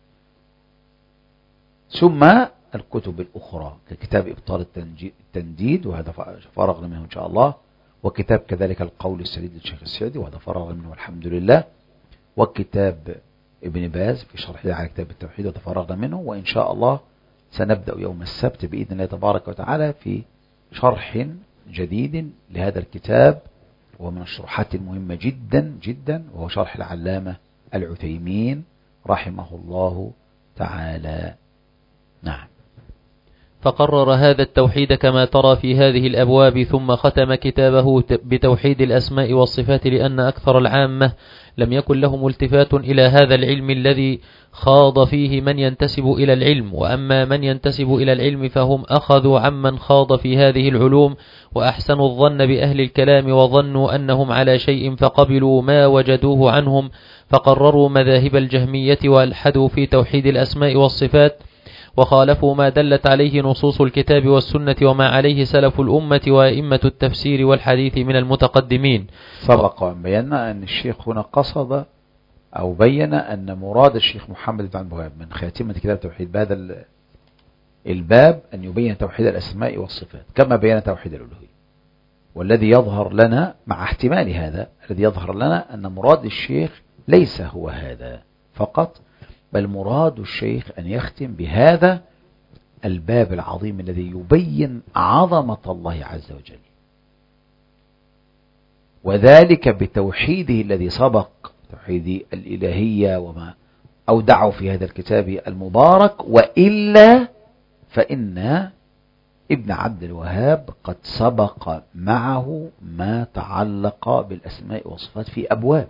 ثم الكتب الأخرى ككتاب إبطال التنديد، وهذا فرغنا منه إن شاء الله، وكتاب كذلك القول السديد للشيخ السعدي، وهذا فرغنا منه والحمد لله، وكتاب ابن باز في شرحه على كتاب التوحيد، وهذا فرغنا منه. وإن شاء الله سنبدأ يوم السبت بإذن الله تبارك وتعالى في شرح جديد لهذا الكتاب، ومن الشروحات المهمة جدا جدا، وهو شرح العلامة العثيمين رحمه الله تعالى. نعم. فقرر هذا التوحيد كما ترى في هذه الأبواب، ثم ختم كتابه بتوحيد الأسماء والصفات، لأن أكثر العامة لم يكن لهم التفات إلى هذا العلم الذي خاض فيه من ينتسب إلى العلم. وأما من ينتسب إلى العلم فهم أخذوا عمن خاض في هذه العلوم، وأحسنوا الظن بأهل الكلام، وظنوا أنهم على شيء فقبلوا ما وجدوه عنهم، فقرروا مذاهب الجهمية وألحدوا في توحيد الأسماء والصفات، وخالفوا ما دلت عليه نصوص الكتاب والسنة وما عليه سلف الأمة وأئمة التفسير والحديث من المتقدمين. سبق وأن بينا أن الشيخ هنا قصد أو بين أن مراد الشيخ محمد بن عبد الوهاب من خاتمة كتاب التوحيد بهذا الباب أن يبين توحيد الأسماء والصفات كما بين توحيد الألوهية. والذي يظهر لنا مع احتمال هذا، الذي يظهر لنا أن مراد الشيخ ليس هو هذا فقط، بل مراد الشيخ أن يختم بهذا الباب العظيم الذي يبين عظمة الله عز وجل، وذلك بتوحيده الذي سبق، توحيد الإلهية وما أودعه في هذا الكتاب المبارك. وإلا فإن ابن عبد الوهاب قد سبق معه ما تعلق بالأسماء والصفات في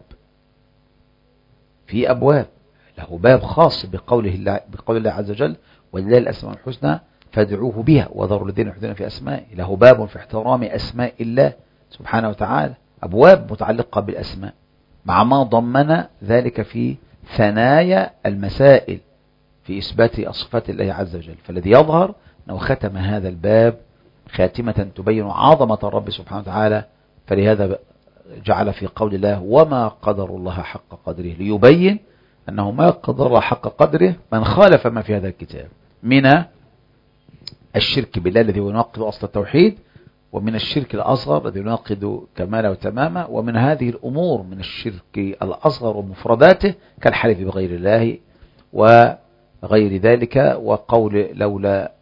أبواب له باب خاص بقول الله عز وجل: ولله الأسماء الحسنى فادعوه بها وذروا الذين يلحدون في أسمائه. له باب في احترام أسماء الله سبحانه وتعالى، أبواب متعلقة بالأسماء، مع ما ضمن ذلك في ثنايا المسائل في إثبات الصفات الله عز وجل. فالذي يظهر أنه ختم هذا الباب خاتمة تبين عظمة الرب سبحانه وتعالى، فلهذا جعل في قول الله: وما قدر الله حق قدره، ليبين أنه ما قدر الله حق قدره من خالف ما في هذا الكتاب من الشرك بالله الذي يناقض أصل التوحيد، ومن الشرك الأصغر الذي يناقض كماله وتمامه، ومن هذه الأمور من الشرك الأصغر ومفرداته كالحلف بغير الله وغير ذلك، وقول لولا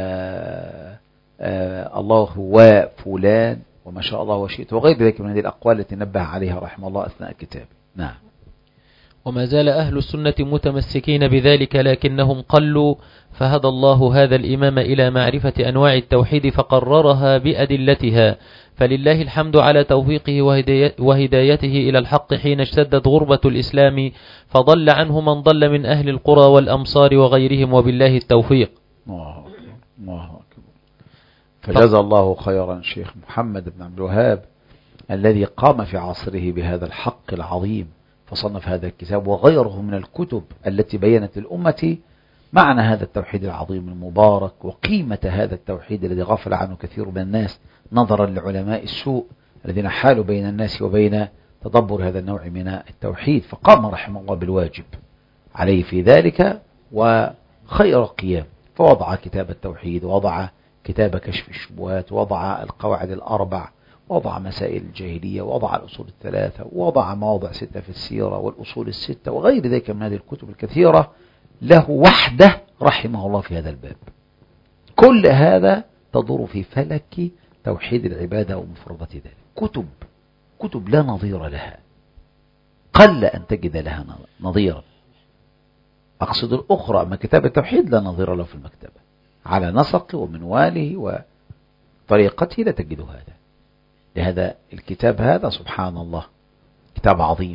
الله هو فلان وما شاء الله وشئت وغير ذلك من هذه الأقوال التي نبه عليها رحمه الله أثناء كتابه. نعم. وما زال أهل السنة متمسكين بذلك لكنهم قلوا، فهدى الله هذا الإمام إلى معرفة أنواع التوحيد فقررها بأدلتها، فلله الحمد على توفيقه وهدايته إلى الحق حين اشتدت غربة الإسلام، فضل عنه من ضل من أهل القرى والأمصار وغيرهم، وبالله التوفيق. الله أكبر. فجزا الله خيرا شيخ محمد بن عبد الوهاب الذي قام في عصره بهذا الحق العظيم، فصنف هذا الكتاب وغيره من الكتب التي بينت الأمة معنى هذا التوحيد العظيم المبارك، وقيمة هذا التوحيد الذي غفل عنه كثير من الناس نظرا لعلماء السوء الذين حالوا بين الناس وبين تدبر هذا النوع من التوحيد. فقام رحمه الله بالواجب عليه في ذلك وخير قيام، فوضع كتاب التوحيد، ووضع كتاب كشف الشبهات، ووضع القواعد الأربع، وضع مسائل الجاهلية، ووضع الأصول الثلاثة، ووضع مواضع 6 في السيرة والأصول ال6 وغير ذلك من هذه الكتب الكثيرة له وحده رحمه الله في هذا الباب. كل هذا تدور في فلك توحيد العبادة ومفردات ذلك. كتب لا نظير لها، قل أن تجد لها نظيرا. أقصد الأخرى، أما كتاب التوحيد لا نظير له في المكتبة على نسق ومنواله وطريقته، لا تجد هذا. لهذا الكتاب هذا سبحان الله كتاب عظيم،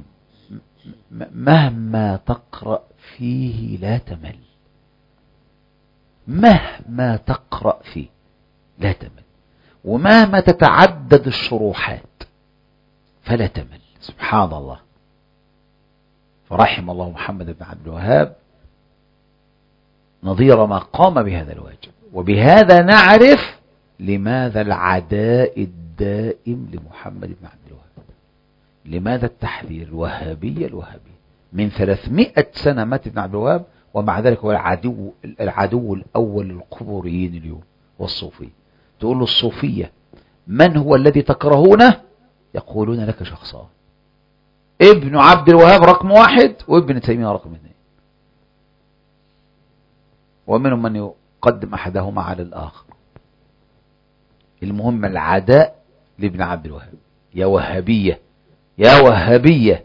مهما تقرأ فيه لا تمل، مهما تقرأ فيه لا تمل، ومهما تتعدد الشروحات فلا تمل. سبحان الله. فرحم الله محمد بن عبد الوهاب نظير ما قام بهذا الواجب. وبهذا نعرف لماذا العداء الدائم لمحمد بن عبد الوهاب، لماذا التحذير الوهابية من 300 سنة مات ابن عبد الوهاب، ومع ذلك هو العدو الأول للقبوريين اليوم والصوفية. تقول له الصوفية من هو الذي تكرهونه؟ يقولون لك شخصان، ابن عبد الوهاب رقم 1 وابن تيمية رقم 2، ومنهم من يقدم أحدهما على الآخر. المهم العداء لابن عبد الوهاب. يا وهابية يا وهابية،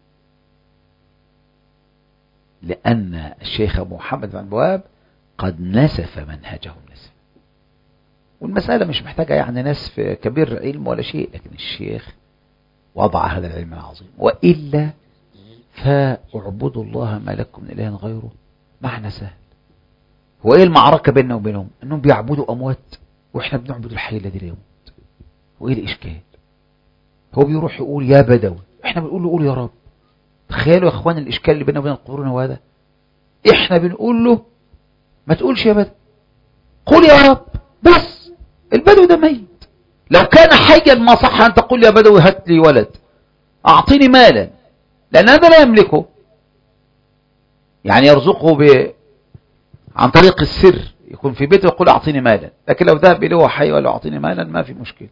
لأن الشيخ محمد بن عبد الوهاب قد نسف منهجهم نسف. والمسألة مش محتاجة يعني نسف كبير علم ولا شيء، لكن الشيخ وضع هذا العلم العظيم. وإلا فاعبدوا الله ما لكم من إله غيره، معنى سهل. هو إيه المعركة بيننا وبينهم؟ أنهم بيعبدوا أموات وإحنا بنعبد الحي الذي لا يموت. وإيه الإشكال؟ هو بيروح يقول يا بدوي، إحنا بنقول له قول يا رب. تخيلوا يا إخوان الإشكال اللي بيننا وبين القرون هو هذا. إحنا بنقول له ما تقولش يا بدوي، قول يا رب بس. البدوي ده ميت، لو كان حيا ما صح أن تقول يا بدوي هات لي ولد، أعطيني مالا، لأن هذا لا يملكه، يعني يرزقه عن طريق السر، يكون في بيته يقول أعطيني مالا. لكن لو ذهب إليه حي ولا أعطيني مالا ما في مشكلة.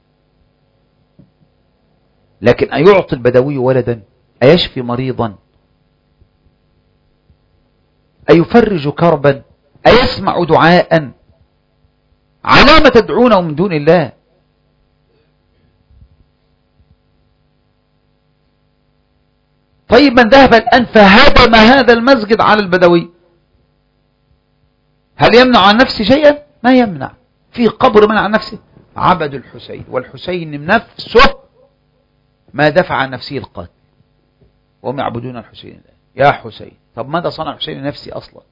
لكن أيعطي البدوي ولدا؟ أيشفي مريضا؟ أيفرج كربا؟ أيسمع دعاء؟ على ما تدعونه من دون الله؟ طيب من ذهب الآن فهدم هذا المسجد على البدوي، هل يمنع عن نفسه شيئا؟ ما يمنع. في قبر منع عن نفسه، عبد الحسين، والحسين نفسه ما دفع عن نفسه القتل، وهم يعبدون الحسين يا حسين. طب ماذا صنع الحسين لنفسه أصلا؟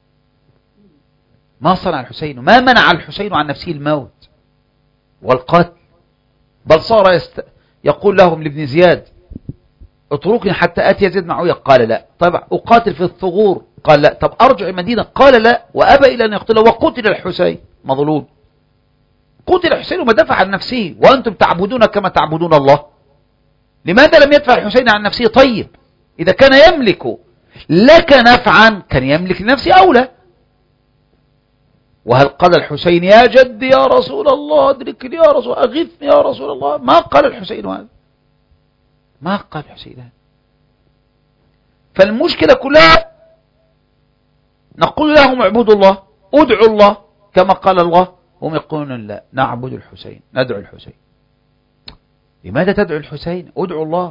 ما صنع الحسين، ما منع الحسين عن نفسه الموت والقتل، بل صار يقول لهم لابن زياد اتركني حتى أتي يزيد معاوية، قال لا. طب أقاتل في الثغور، قال لا. طب أرجع المدينة، قال لا، وأبى إلى أن يقتله، وقتل الحسين مظلوم. قتل الحسين وما دفع عن نفسه، وأنتم تعبدون كما تعبدون الله. لماذا لم يدفع الحسين عن نفسه؟ طيب إذا كان يملك لك نفعا كان يملك لنفسه أولى. وهل قال الحسين يا جد يا رسول الله ادركني يا رسول أغثني يا رسول الله؟ ما قال الحسين هذا، ما قال الحسين هذا. فالمشكلة كلها نقول لهم اعبدوا الله، ادعوا الله كما قال الله، هم يقولون لا نعبد الحسين، ندعو الحسين. لماذا تدعو الحسين؟ ادعوا الله.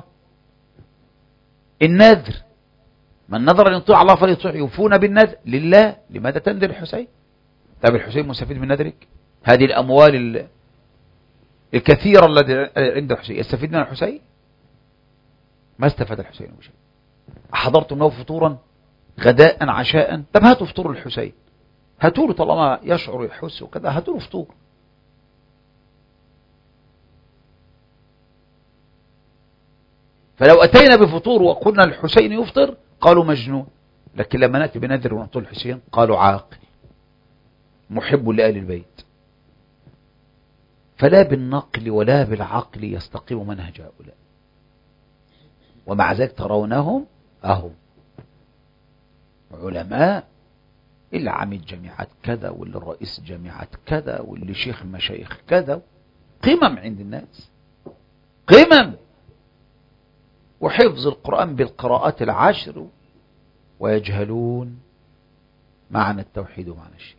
النذر، من نذر أن يطيع الله فليطيع، يوفون بالنذر لله، لماذا تنذر الحسين؟ طيب الحسين مستفيد من نذرك؟ هذه الأموال الكثيرة التي عند الحسين يستفيد منها الحسين؟ ما استفاد الحسين بشيء. أحضرتم له فطورا غداء عشاء؟ طب هاتوا فطور الحسين، هاتوا له طالما يشعر يحس وكذا، هاتوا له فطور. فلو أتينا بفطور وقلنا الحسين يفطر قالوا مجنون، لكن لما نأتي بنذر ونعطي الحسين قالوا عاقل محب لآل البيت. فلا بالنقل ولا بالعقل يستقيم منهج هؤلاء، ومع ذلك ترونهم أهم علماء، اللي عميد جامعات كذا، واللي رئيس جامعات كذا، واللي شيخ مشايخ كذا، قمم عند الناس، قمم، وحفظ القرآن بالقراءات العشر، ويجهلون معنى التوحيد ومعنى الشرك،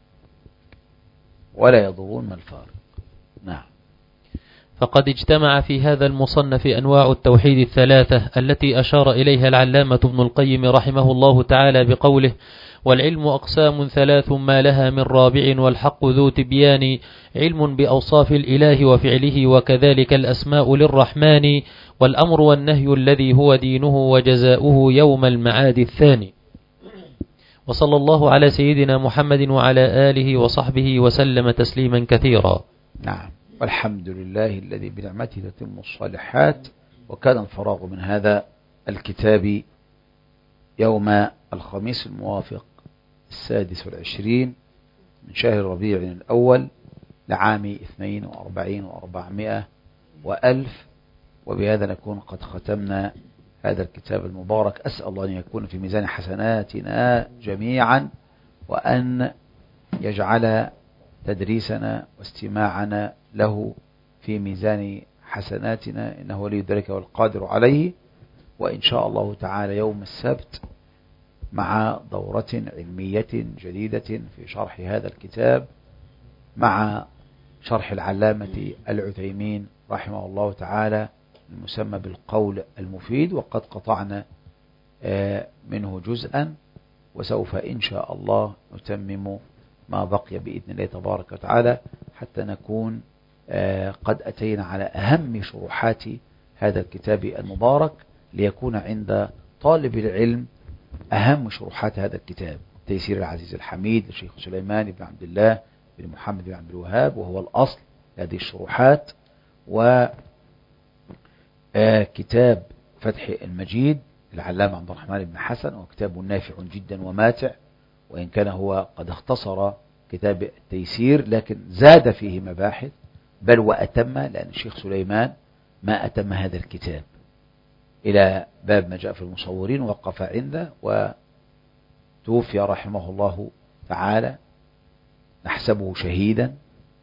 ولا يضرون ما الفارق. نعم. فقد اجتمع في هذا المصنف أنواع التوحيد الثلاثة التي أشار إليها العلامة ابن القيم رحمه الله تعالى بقوله: والعلم أقسام ثلاث ما لها من رابع والحق ذو تبيان، علم بأوصاف الإله وفعله وكذلك الأسماء للرحمن، والأمر والنهي الذي هو دينه وجزاؤه يوم المعاد الثاني. وصلى الله على سيدنا محمد وعلى آله وصحبه وسلم تسليما كثيرا. نعم، والحمد لله الذي بنعمته تتم الصالحات. وكان الفراغ من هذا الكتاب يوم الخميس الموافق 26 من شهر ربيع الأول لعام 42 و400 وألف. وبهذا نكون قد ختمنا هذا الكتاب المبارك. أسأل الله أن يكون في ميزان حسناتنا جميعا، وأن يجعل تدريسنا واستماعنا له في ميزان حسناتنا، إنه ولي ذلك والقادر عليه. وإن شاء الله تعالى يوم السبت مع دورة علمية جديدة في شرح هذا الكتاب، مع شرح العلامة العثيمين رحمه الله تعالى المسمى بالقول المفيد، وقد قطعنا منه جزءا، وسوف إن شاء الله نتمم ما بقي بإذن الله تبارك وتعالى، حتى نكون قد أتينا على أهم شروحات هذا الكتاب المبارك، ليكون عند طالب العلم أهم شروحات هذا الكتاب: تيسير العزيز الحميد للشيخ سليمان بن عبد الله بن محمد بن عبد الوهاب، وهو الأصل هذه الشروحات، وكتاب فتح المجيد للعلامة عبد الرحمن بن حسن، وكتاب نافع جدا وماتع، وإن كان هو قد اختصر كتاب التيسير لكن زاد فيه مباحث، بل وأتم، لأن الشيخ سليمان ما أتم هذا الكتاب إلى باب ما جاء في المصورين، وقف عنده وتوفي رحمه الله تعالى نحسبه شهيدا.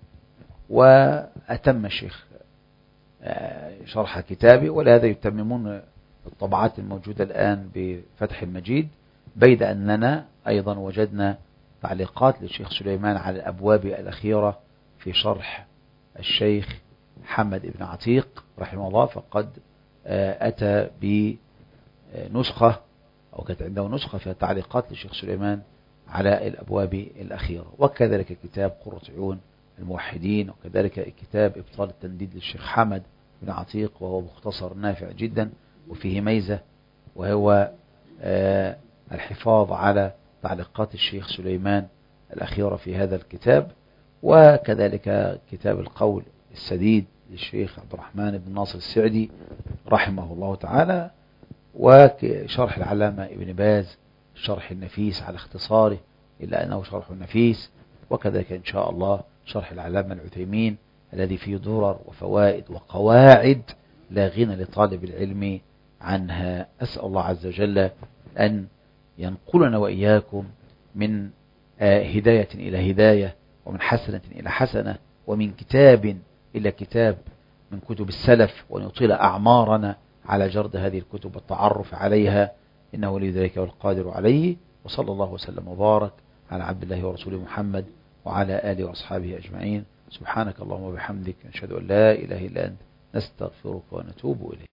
وأتم الشيخ شرح كتابه، ولهذا يتممون الطبعات الموجودة الآن بفتح المجيد، بيد أننا أيضا وجدنا تعليقات للشيخ سليمان على الأبواب الأخيرة في شرح الشيخ محمد بن عتيق رحمه الله، فقد أتى بنسخة أو كانت عنده نسخة فيها تعليقات للشيخ سليمان على الأبواب الأخيرة. وكذلك كتاب قرة عيون الموحدين، وكذلك كتاب إبطال التنديد للشيخ حمد بن عتيق، وهو مختصر نافع جدا وفيه ميزة، وهو الحفاظ على تعليقات الشيخ سليمان الأخيرة في هذا الكتاب. وكذلك كتاب القول السديد للشيخ عبد الرحمن بن ناصر السعدي رحمه الله تعالى، وشرح العلامة ابن باز الشرح النفيس على اختصاره إلا أنه شرح نفيس، وكذلك إن شاء الله شرح العلامة العثيمين الذي فيه درر وفوائد وقواعد لا غنى لطالب العلم عنها. أسأل الله عز وجل أن ينقلنا وإياكم من هداية إلى هداية، ومن حسنة إلى حسنة، ومن كتاب إلى كتاب من كتب السلف، وأن يطيل أعمارنا على جرد هذه الكتب والتعرف عليها، إنه ولي ذلك والقادر عليه. وصلى الله وسلم وبارك على عبد الله ورسوله محمد وعلى آله وأصحابه أجمعين. سبحانك اللهم وبحمدك، نشهد أن لا إله إلا أنت، نستغفرك ونتوب إليك.